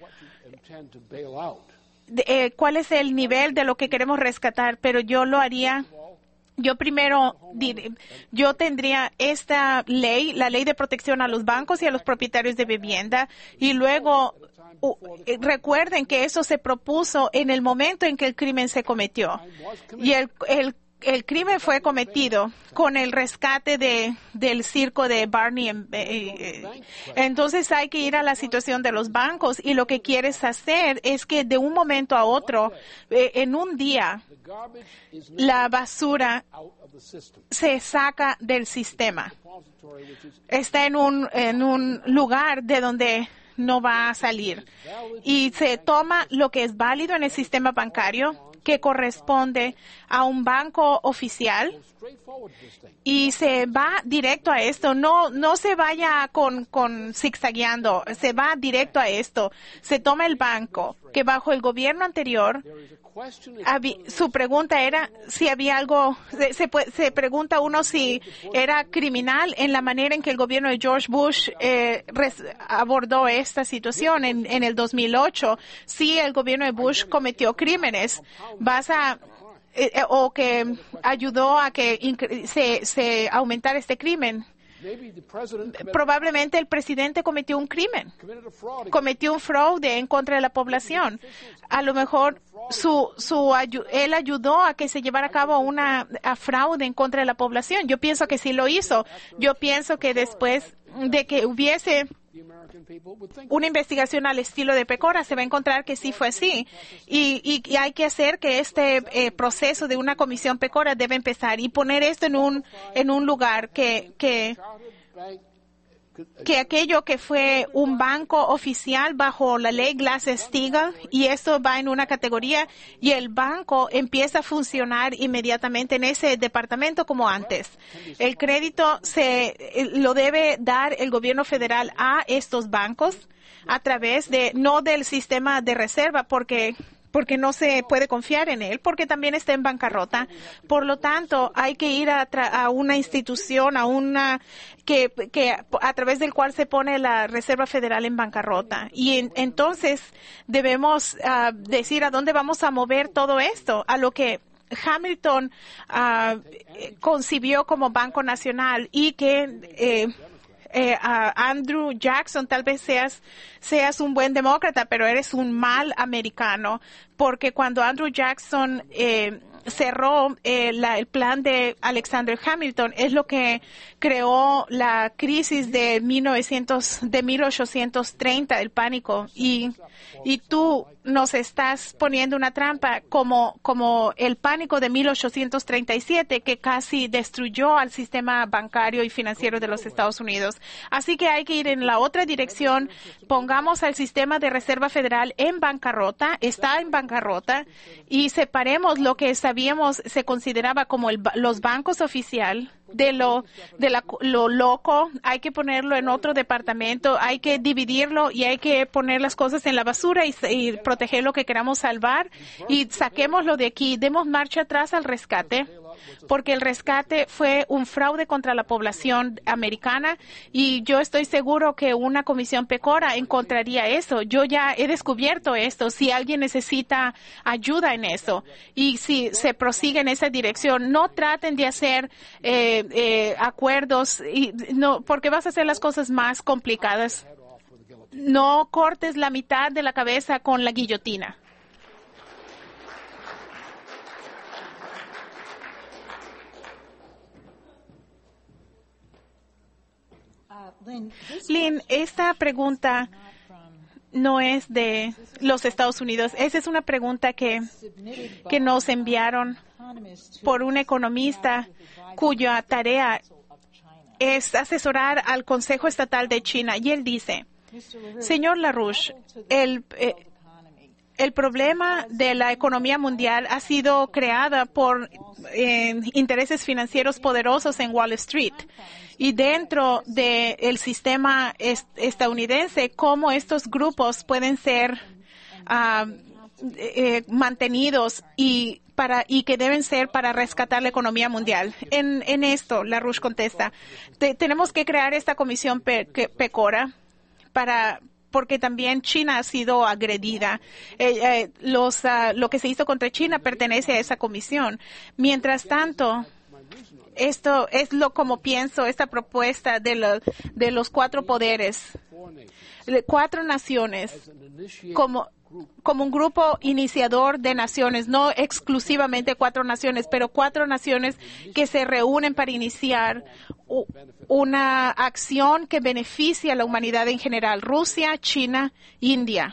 cuál es el nivel de lo que queremos rescatar, pero yo lo haría. Yo primero, yo tendría esta ley, la ley de protección a los bancos y a los propietarios de vivienda, y luego recuerden que eso se propuso en el momento en que el crimen se cometió. Y el crimen fue cometido con el rescate del circo de Barney. Entonces hay que ir a la situación de los bancos, y lo que quieres hacer es que de un momento a otro, en un día, la basura se saca del sistema. Está en un lugar de donde no va a salir. Y se toma lo que es válido en el sistema bancario, que corresponde a un banco oficial, y se va directo a esto. No se vaya con zigzagueando, se va directo a esto. Se toma el banco que bajo el gobierno anterior, su pregunta era si había algo, se pregunta uno si era criminal en la manera en que el gobierno de George Bush abordó esta situación en el 2008. Si el gobierno de Bush cometió crímenes, o que ayudó a que se aumentara este crimen. Probablemente el presidente cometió un crimen, cometió un fraude en contra de la población. A lo mejor él ayudó a que se llevara a cabo una fraude en contra de la población. Yo pienso que sí lo hizo. Yo pienso que después de que hubiese una investigación al estilo de Pecora, se va a encontrar que sí fue así. Y hay que hacer que este proceso de una comisión Pecora debe empezar, y poner esto en un lugar que aquello que fue un banco oficial bajo la ley Glass-Steagall, y esto va en una categoría, y el banco empieza a funcionar inmediatamente en ese departamento como antes. El crédito lo debe dar el gobierno federal a estos bancos a través no del sistema de reserva, porque no se puede confiar en él, porque también está en bancarrota. Por lo tanto, hay que ir a una institución, que a través del cual se pone la Reserva Federal en bancarrota. Y entonces debemos decir a dónde vamos a mover todo esto, a lo que Hamilton concibió como Banco Nacional, y que Andrew Jackson, tal vez seas un buen demócrata, pero eres un mal americano, porque cuando Andrew Jackson cerró el plan de Alexander Hamilton, es lo que creó la crisis de 1830, el pánico, y tú nos estás poniendo una trampa como el pánico de 1837, que casi destruyó al sistema bancario y financiero de los Estados Unidos. Así que hay que ir en la otra dirección. Pongamos al sistema de Reserva Federal en bancarrota, está en bancarrota, y separemos lo que se consideraba como los bancos oficial de lo loco. Hay que ponerlo en otro departamento, hay que dividirlo, y hay que poner las cosas en la basura y proteger lo que queramos salvar, y saquémoslo de aquí. Demos marcha atrás al rescate, porque el rescate fue un fraude contra la población americana, y yo estoy seguro que una comisión Pecora encontraría eso. Yo ya he descubierto esto. Si alguien necesita ayuda en eso, y si se prosigue en esa dirección, no traten de hacer acuerdos, porque vas a hacer las cosas más complicadas. No cortes la mitad de la cabeza con la guillotina. Lynn, esta pregunta no es de los Estados Unidos. Esa es una pregunta que nos enviaron por un economista cuya tarea es asesorar al Consejo Estatal de China. Y él dice, señor LaRouche, el problema de la economía mundial ha sido creada por intereses financieros poderosos en Wall Street. Y dentro del sistema estadounidense, cómo estos grupos pueden ser mantenidos y que deben ser para rescatar la economía mundial. En esto, LaRouche contesta, tenemos que crear esta comisión PECORA porque también China ha sido agredida. Lo que se hizo contra China pertenece a esa comisión. Mientras tanto, esto es como pienso, esta propuesta de los 4 poderes, 4 naciones, como un grupo iniciador de naciones, no exclusivamente 4 naciones, pero 4 naciones que se reúnen para iniciar una acción que beneficie a la humanidad en general. Rusia, China, India,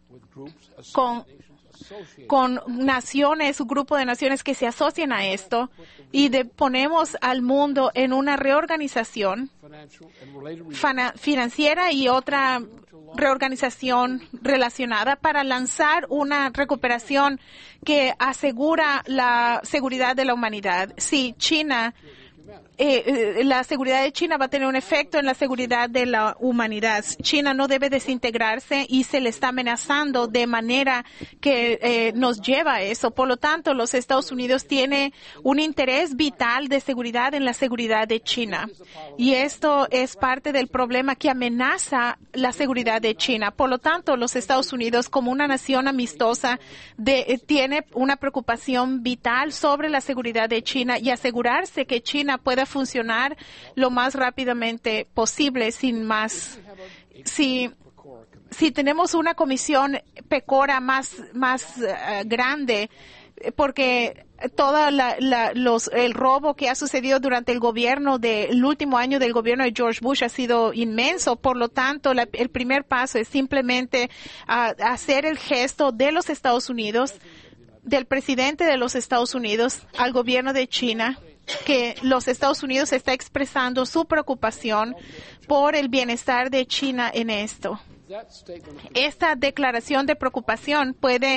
con naciones, un grupo de naciones que se asocian a esto y ponemos al mundo en una reorganización financiera y otra reorganización relacionada para lanzar una recuperación que asegura la seguridad de la humanidad. Si China la seguridad de China va a tener un efecto en la seguridad de la humanidad. China no debe desintegrarse y se le está amenazando de manera que nos lleva a eso. Por lo tanto, los Estados Unidos tienen un interés vital de seguridad en la seguridad de China. Y esto es parte del problema que amenaza la seguridad de China. Por lo tanto, los Estados Unidos, como una nación amistosa, tiene una preocupación vital sobre la seguridad de China y asegurarse que China pueda funcionar lo más rápidamente posible sin más. Si tenemos una comisión PECORA más grande, porque el robo que ha sucedido durante el último año del gobierno de George Bush ha sido inmenso. Por lo tanto, el primer paso es simplemente hacer el gesto de los Estados Unidos, del presidente de los Estados Unidos al gobierno de China, que los Estados Unidos está expresando su preocupación por el bienestar de China en esto. Esta declaración de preocupación puede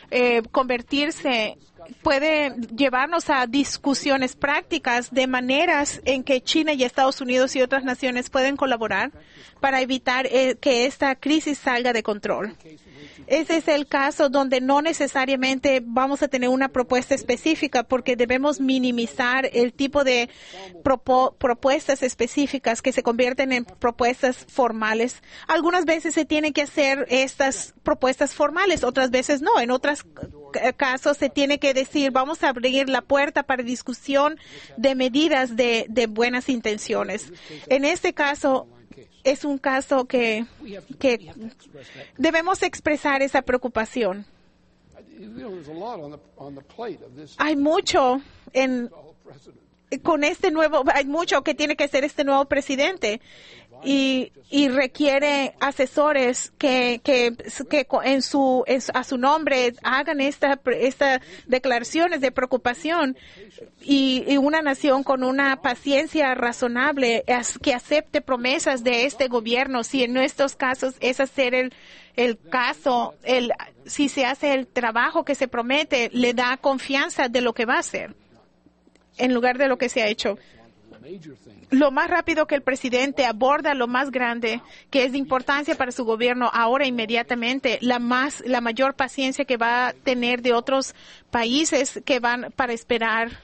puede llevarnos a discusiones prácticas de maneras en que China y Estados Unidos y otras naciones pueden colaborar para evitar que esta crisis salga de control. Ese es el caso donde no necesariamente vamos a tener una propuesta específica porque debemos minimizar el tipo de propuestas específicas que se convierten en propuestas formales. Algunas veces se tienen que hacer estas propuestas formales, otras veces no. En otros casos se tiene que decir, vamos a abrir la puerta para discusión de medidas de buenas intenciones. En este caso, es un caso que debemos expresar esa preocupación. Hay mucho hay mucho que tiene que hacer este nuevo presidente y requiere asesores que a su nombre hagan estas declaraciones de preocupación y una nación con una paciencia razonable que acepte promesas de este gobierno. Si en estos casos es hacer el caso, si se hace el trabajo que se promete, le da confianza de lo que va a hacer en lugar de lo que se ha hecho. Lo más rápido que el presidente aborda lo más grande que es de importancia para su gobierno ahora inmediatamente, la mayor paciencia que va a tener de otros países que van para esperar.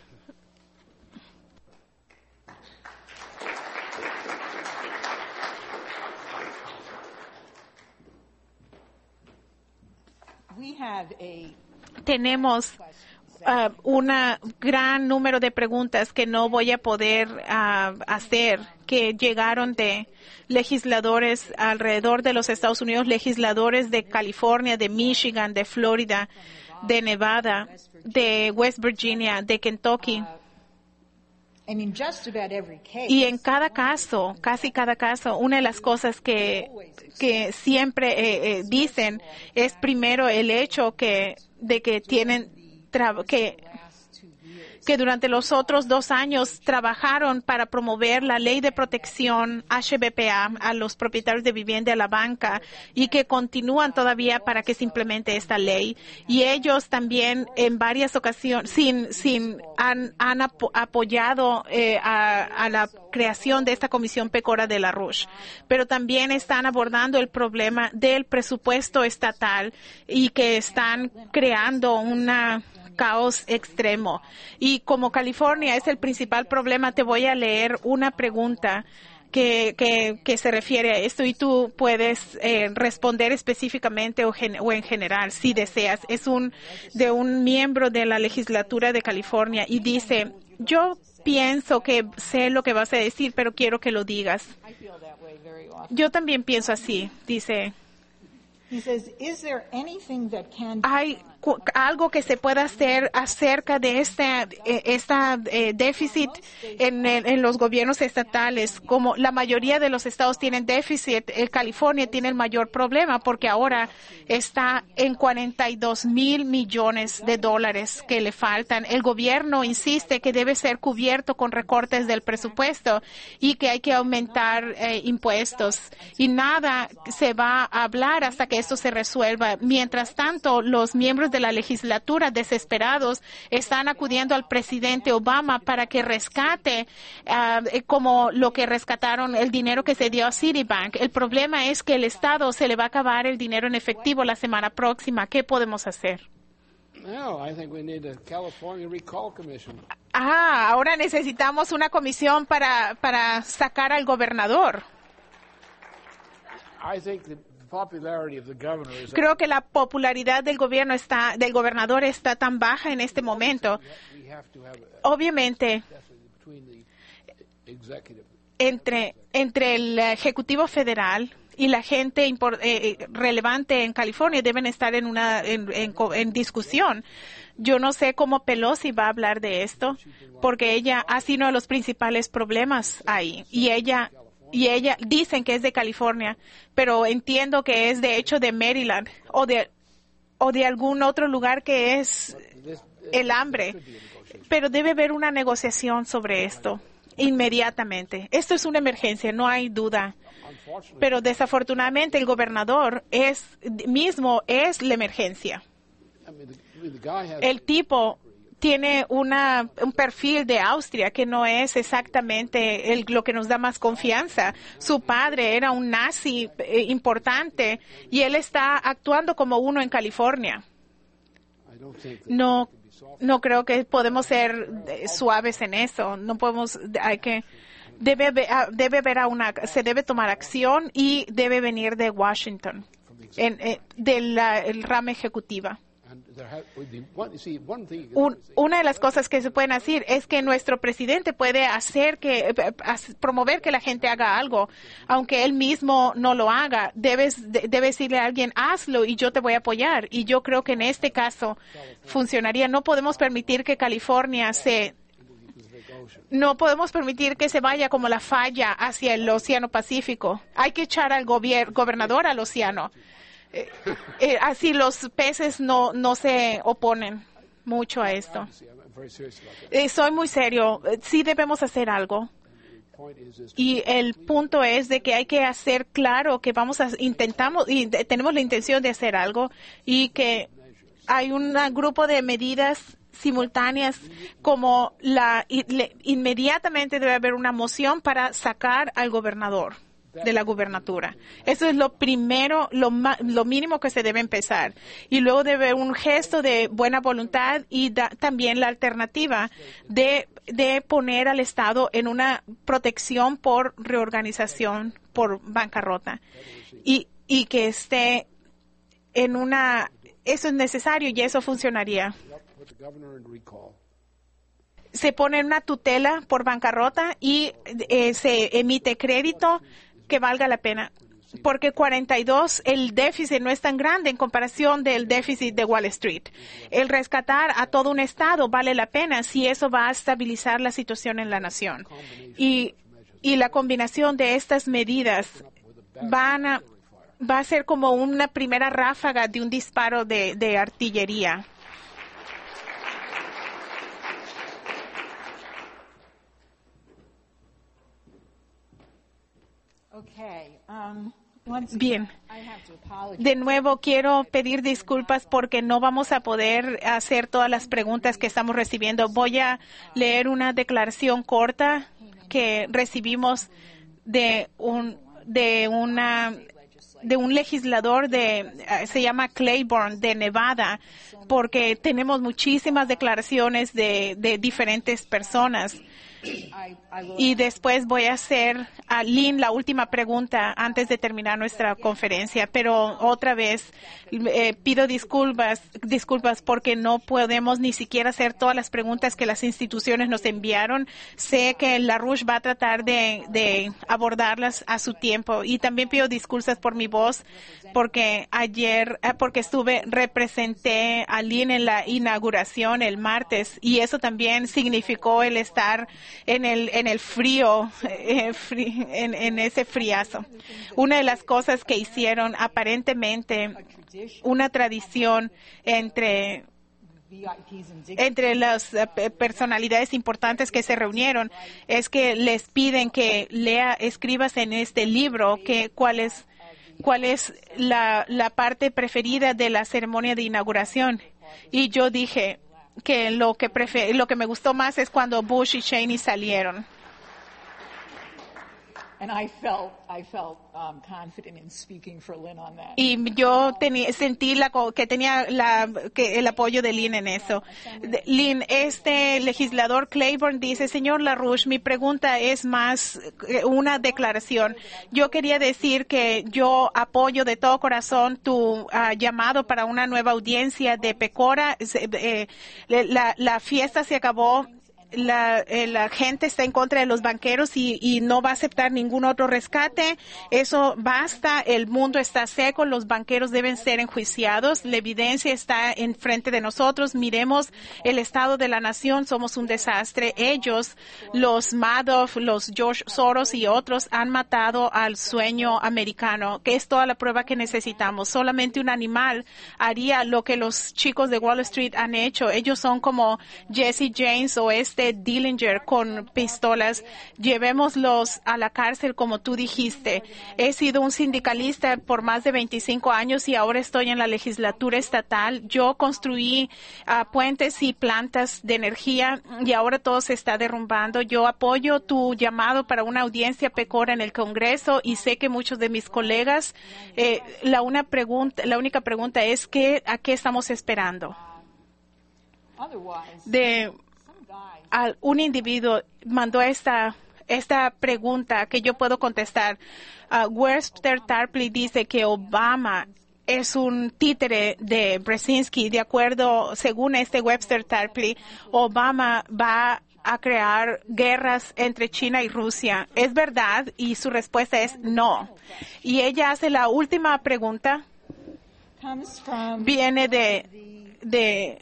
Tenemos un gran número de preguntas que no voy a poder hacer, que llegaron de legisladores alrededor de los Estados Unidos, legisladores de California, de Michigan, de Florida, de Nevada, de West Virginia, de Kentucky. And in just about every case, Y en cada caso, casi cada caso, una de las cosas que siempre dicen es primero el hecho de que tienen que durante los otros 2 años trabajaron para promover la ley de protección HBPA a los propietarios de vivienda y a la banca y que continúan todavía para que se implemente esta ley. Y ellos también en varias ocasiones han apoyado a la creación de esta comisión Pecora de la Rouge. Pero también están abordando el problema del presupuesto estatal y que están creando una caos extremo. Y como California es el principal problema, te voy a leer una pregunta que se refiere a esto y tú puedes responder específicamente o en general si deseas. Es de un miembro de la legislatura de California y dice, yo pienso que sé lo que vas a decir, pero quiero que lo digas. Yo también pienso así, dice. he says, is there anything that can ¿Hay algo que se pueda hacer acerca de esta déficit en los gobiernos estatales? Como la mayoría de los estados tienen déficit, California tiene el mayor problema porque ahora está en $42,000 millones que le faltan. El gobierno insiste que debe ser cubierto con recortes del presupuesto y que hay que aumentar impuestos. Y nada se va a hablar hasta que esto se resuelva. Mientras tanto, los miembros de la legislatura desesperados están acudiendo al presidente Obama para que rescate como lo que rescataron el dinero que se dio a Citibank. El problema es que el Estado se le va a acabar el dinero en efectivo la semana próxima. ¿Qué podemos hacer? Ahora necesitamos una comisión para sacar al gobernador. Creo que la popularidad del gobernador está tan baja en este momento. Obviamente, entre el Ejecutivo Federal y la gente relevante en California deben estar en discusión. Yo no sé cómo Pelosi va a hablar de esto, porque ella ha sido uno de los principales problemas ahí. Y ella dicen que es de California, pero entiendo que es de hecho de Maryland o de algún otro lugar que es el hambre. Pero debe haber una negociación sobre esto inmediatamente. Esto es una emergencia, no hay duda. Pero desafortunadamente el gobernador mismo es la emergencia. El tipo tiene un perfil de Austria que no es exactamente lo que nos da más confianza. Su padre era un nazi importante y él está actuando como uno en California. No creo que podemos ser suaves en eso. No podemos, se debe tomar acción y debe venir de Washington, del rama ejecutiva. Una de las cosas que se pueden hacer es que nuestro presidente puede promover que la gente haga algo, aunque él mismo no lo haga. Debe decirle a alguien, hazlo y yo te voy a apoyar. Y yo creo que en este caso funcionaría. No podemos permitir que California no podemos permitir que se vaya como la falla hacia el Océano Pacífico. Hay que echar al gobernador al océano. Así los peces no se oponen mucho a esto. Soy muy serio. Sí debemos hacer algo. Y el punto es de que hay que hacer claro que tenemos la intención de hacer algo y que hay un grupo de medidas simultáneas como inmediatamente debe haber una moción para sacar al gobernador de la gubernatura. Eso es lo primero, lo mínimo que se debe empezar. Y luego debe haber un gesto de buena voluntad y también la alternativa de poner al Estado en una protección por reorganización, por bancarrota. Y que esté eso es necesario y eso funcionaría. Se pone una tutela por bancarrota y se emite crédito que valga la pena. porque 42, el déficit no es tan grande en comparación del déficit de Wall Street. El rescatar a todo un estado vale la pena si eso va a estabilizar la situación en la nación. Y la combinación de estas medidas va a ser como una primera ráfaga de un disparo de artillería. Bien. De nuevo, quiero pedir disculpas porque no vamos a poder hacer todas las preguntas que estamos recibiendo. Voy a leer una declaración corta que recibimos de un legislador se llama Claiborne, de Nevada, porque tenemos muchísimas declaraciones de diferentes personas. Y después voy a hacer a Lynn la última pregunta antes de terminar nuestra conferencia. Pero otra vez pido disculpas porque no podemos ni siquiera hacer todas las preguntas que las instituciones nos enviaron. Sé que LaRouche va a tratar de abordarlas a su tiempo. Y también pido disculpas por mi voz porque representé a Lynn en la inauguración el martes y eso también significó el estar en el frío, en ese friazo. Una de las cosas que hicieron, aparentemente, una tradición entre las personalidades importantes que se reunieron, es que les piden que escribas en este libro cuál es la parte preferida de la ceremonia de inauguración. Y yo dije que lo que me gustó más es cuando Bush y Cheney salieron. Y yo sentí que tenía el apoyo de Lynn en eso. Lynn, este legislador Claiborne dice, señor LaRouche, mi pregunta es más una declaración. Yo quería decir que yo apoyo de todo corazón tu llamado para una nueva audiencia de PECORA. La fiesta se acabó. La gente está en contra de los banqueros y no va a aceptar ningún otro rescate. Eso basta. El mundo está seco. Los banqueros deben ser enjuiciados. La evidencia está enfrente de nosotros. Miremos el estado de la nación. Somos un desastre. Ellos, los Madoff, los George Soros y otros han matado al sueño americano, que es toda la prueba que necesitamos. Solamente un animal haría lo que los chicos de Wall Street han hecho. Ellos son como Jesse James o Dillinger con pistolas. Llevémoslos a la cárcel, como tú dijiste. He sido un sindicalista por más de 25 años y ahora estoy en la legislatura estatal. Yo construí puentes y plantas de energía y ahora todo se está derrumbando. Yo apoyo tu llamado para una audiencia PECORA en el Congreso y sé que muchos de mis colegas, la única pregunta es ¿a qué estamos esperando? Un individuo mandó esta pregunta que yo puedo contestar. Webster Tarpley dice que Obama es un títere de Brzezinski. De acuerdo, según Webster Tarpley, Obama va a crear guerras entre China y Rusia. ¿Es verdad? Y su respuesta es no. Y ella hace la última pregunta. Viene de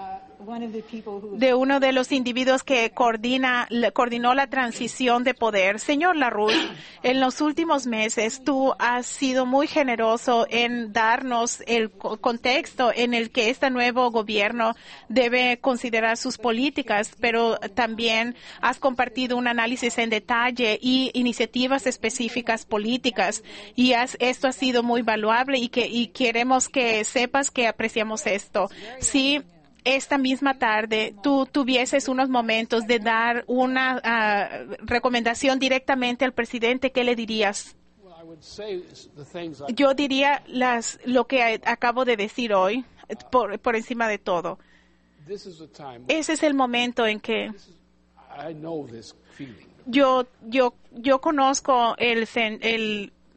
uno de los individuos que coordinó la transición de poder. Señor LaRouche, en los últimos meses tú has sido muy generoso en darnos el contexto en el que este nuevo gobierno debe considerar sus políticas, pero también has compartido un análisis en detalle y iniciativas específicas políticas. Y esto ha sido muy valuable y queremos que sepas que apreciamos esto. Sí. Esta misma tarde tú tuvieses unos momentos de dar una recomendación directamente al presidente, ¿qué le dirías? Yo diría lo que acabo de decir hoy, por encima de todo. Ese es el momento en que yo conozco el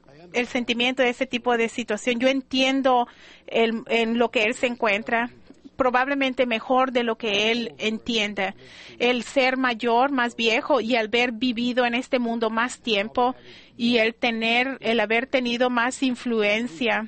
sentimiento de ese tipo de situación. Yo entiendo en lo que él se encuentra. probablemente mejor de lo que él entiende. El ser mayor, más viejo y el haber vivido en este mundo más tiempo y el haber tenido más influencia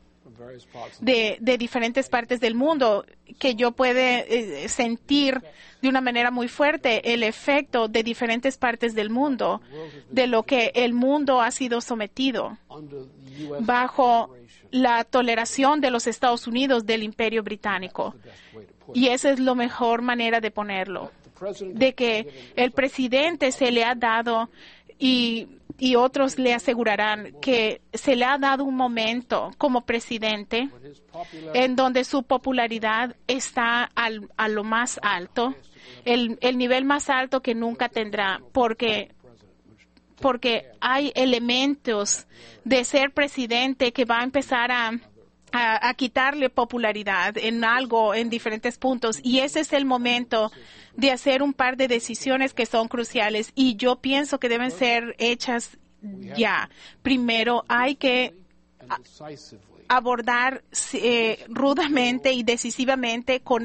de diferentes partes del mundo, que yo puede sentir de una manera muy fuerte el efecto de diferentes partes del mundo, de lo que el mundo ha sido sometido bajo la toleración de los Estados Unidos del Imperio Británico. Y esa es la mejor manera de ponerlo, de que el presidente se le ha dado y otros le asegurarán que se le ha dado un momento como presidente en donde su popularidad está a lo más alto, el nivel más alto que nunca tendrá, porque hay elementos de ser presidente que va a empezar a quitarle popularidad en algo, en diferentes puntos. Y ese es el momento de hacer un par de decisiones que son cruciales. Y yo pienso que deben ser hechas ya. Primero, hay que abordar rudamente y decisivamente con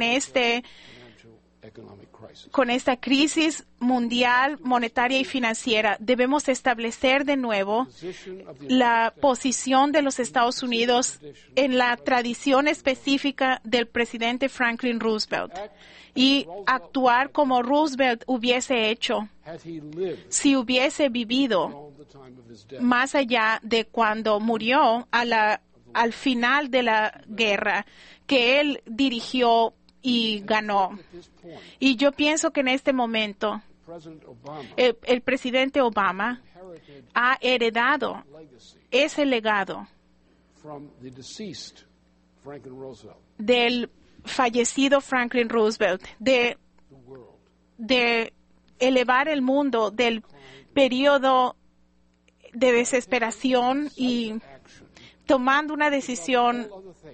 esta crisis mundial, monetaria y financiera. Debemos establecer de nuevo la posición de los Estados Unidos en la tradición específica del presidente Franklin Roosevelt y actuar como Roosevelt hubiese hecho si hubiese vivido más allá de cuando murió al final de la guerra que él dirigió y ganó. Y yo pienso que en este momento el presidente Obama ha heredado ese legado del fallecido Franklin Roosevelt, de elevar el mundo del periodo de desesperación y tomando una decisión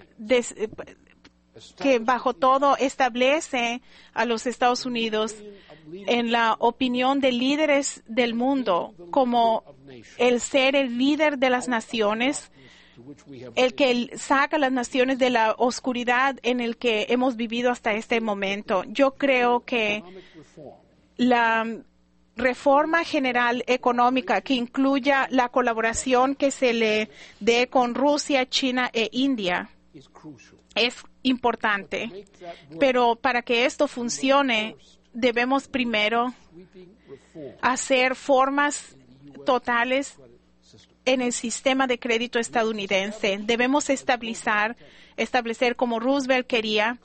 que bajo todo establece a los Estados Unidos en la opinión de líderes del mundo como el ser el líder de las naciones, el que saca a las naciones de la oscuridad en el que hemos vivido hasta este momento. Yo creo que la reforma general económica que incluya la colaboración que se le dé con Rusia, China e India es importante, pero para que esto funcione, debemos primero hacer formas totales en el sistema de crédito estadounidense. Debemos establecer, como Roosevelt quería,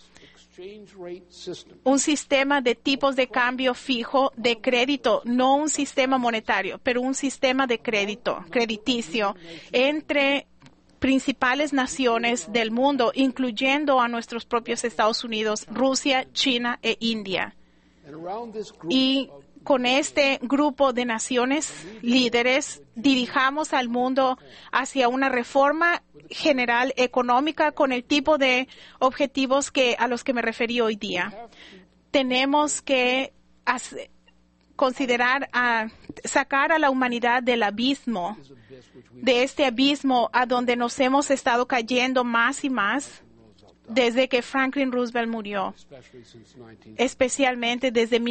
un sistema de tipos de cambio fijo de crédito, no un sistema monetario, pero un sistema de crédito, crediticio, entre principales naciones del mundo, incluyendo a nuestros propios Estados Unidos, Rusia, China e India. Y con este grupo de naciones líderes, dirijamos al mundo hacia una reforma general económica con el tipo de objetivos a los que me referí hoy día. Tenemos que considerar sacar a la humanidad del abismo, de este abismo a donde nos hemos estado cayendo más y más desde que Franklin Roosevelt murió, especialmente desde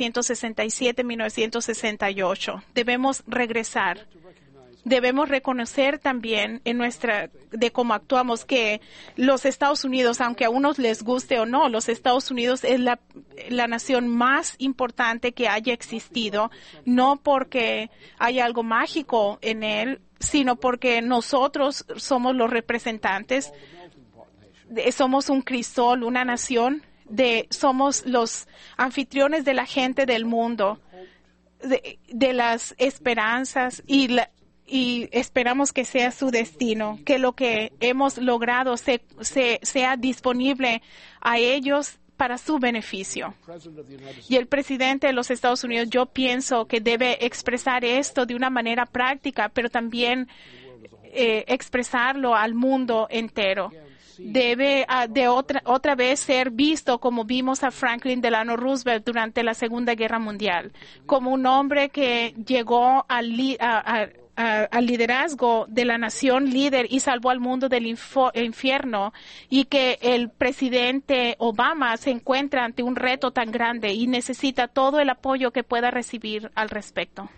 1967-1968. Debemos regresar. Debemos reconocer también de cómo actuamos que los Estados Unidos, aunque a unos les guste o no, los Estados Unidos es la nación más importante que haya existido, no porque hay algo mágico en él, sino porque nosotros somos los representantes, somos un crisol, una nación, somos los anfitriones de la gente del mundo, de las esperanzas y esperamos que sea su destino, que lo que hemos logrado sea disponible a ellos para su beneficio. Y el presidente de los Estados Unidos, yo pienso que debe expresar esto de una manera práctica, pero también expresarlo al mundo entero. Debe otra vez ser visto como vimos a Franklin Delano Roosevelt durante la Segunda Guerra Mundial, como un hombre que llegó al liderazgo de la nación líder y salvó al mundo del infierno, y que el presidente Obama se encuentra ante un reto tan grande y necesita todo el apoyo que pueda recibir al respecto.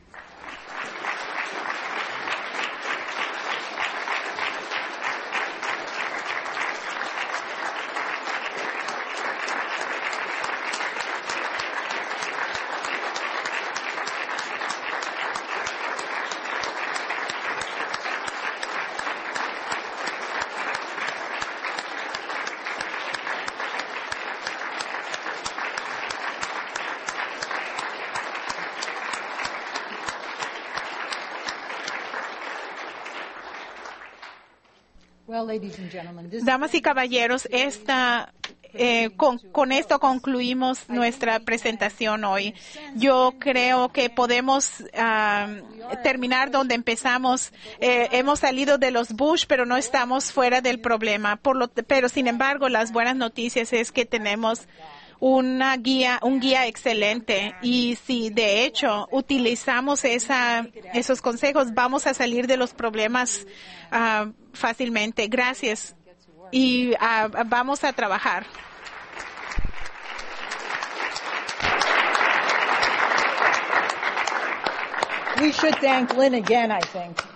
Damas y caballeros, con esto concluimos nuestra presentación hoy. Yo creo que podemos terminar donde empezamos. Hemos salido de los Bush, pero no estamos fuera del problema. Pero sin embargo, las buenas noticias es que tenemos un guía excelente, y si de hecho utilizamos esos consejos, vamos a salir de los problemas fácilmente. Gracias, y vamos a trabajar. We should thank Lynn again, I think.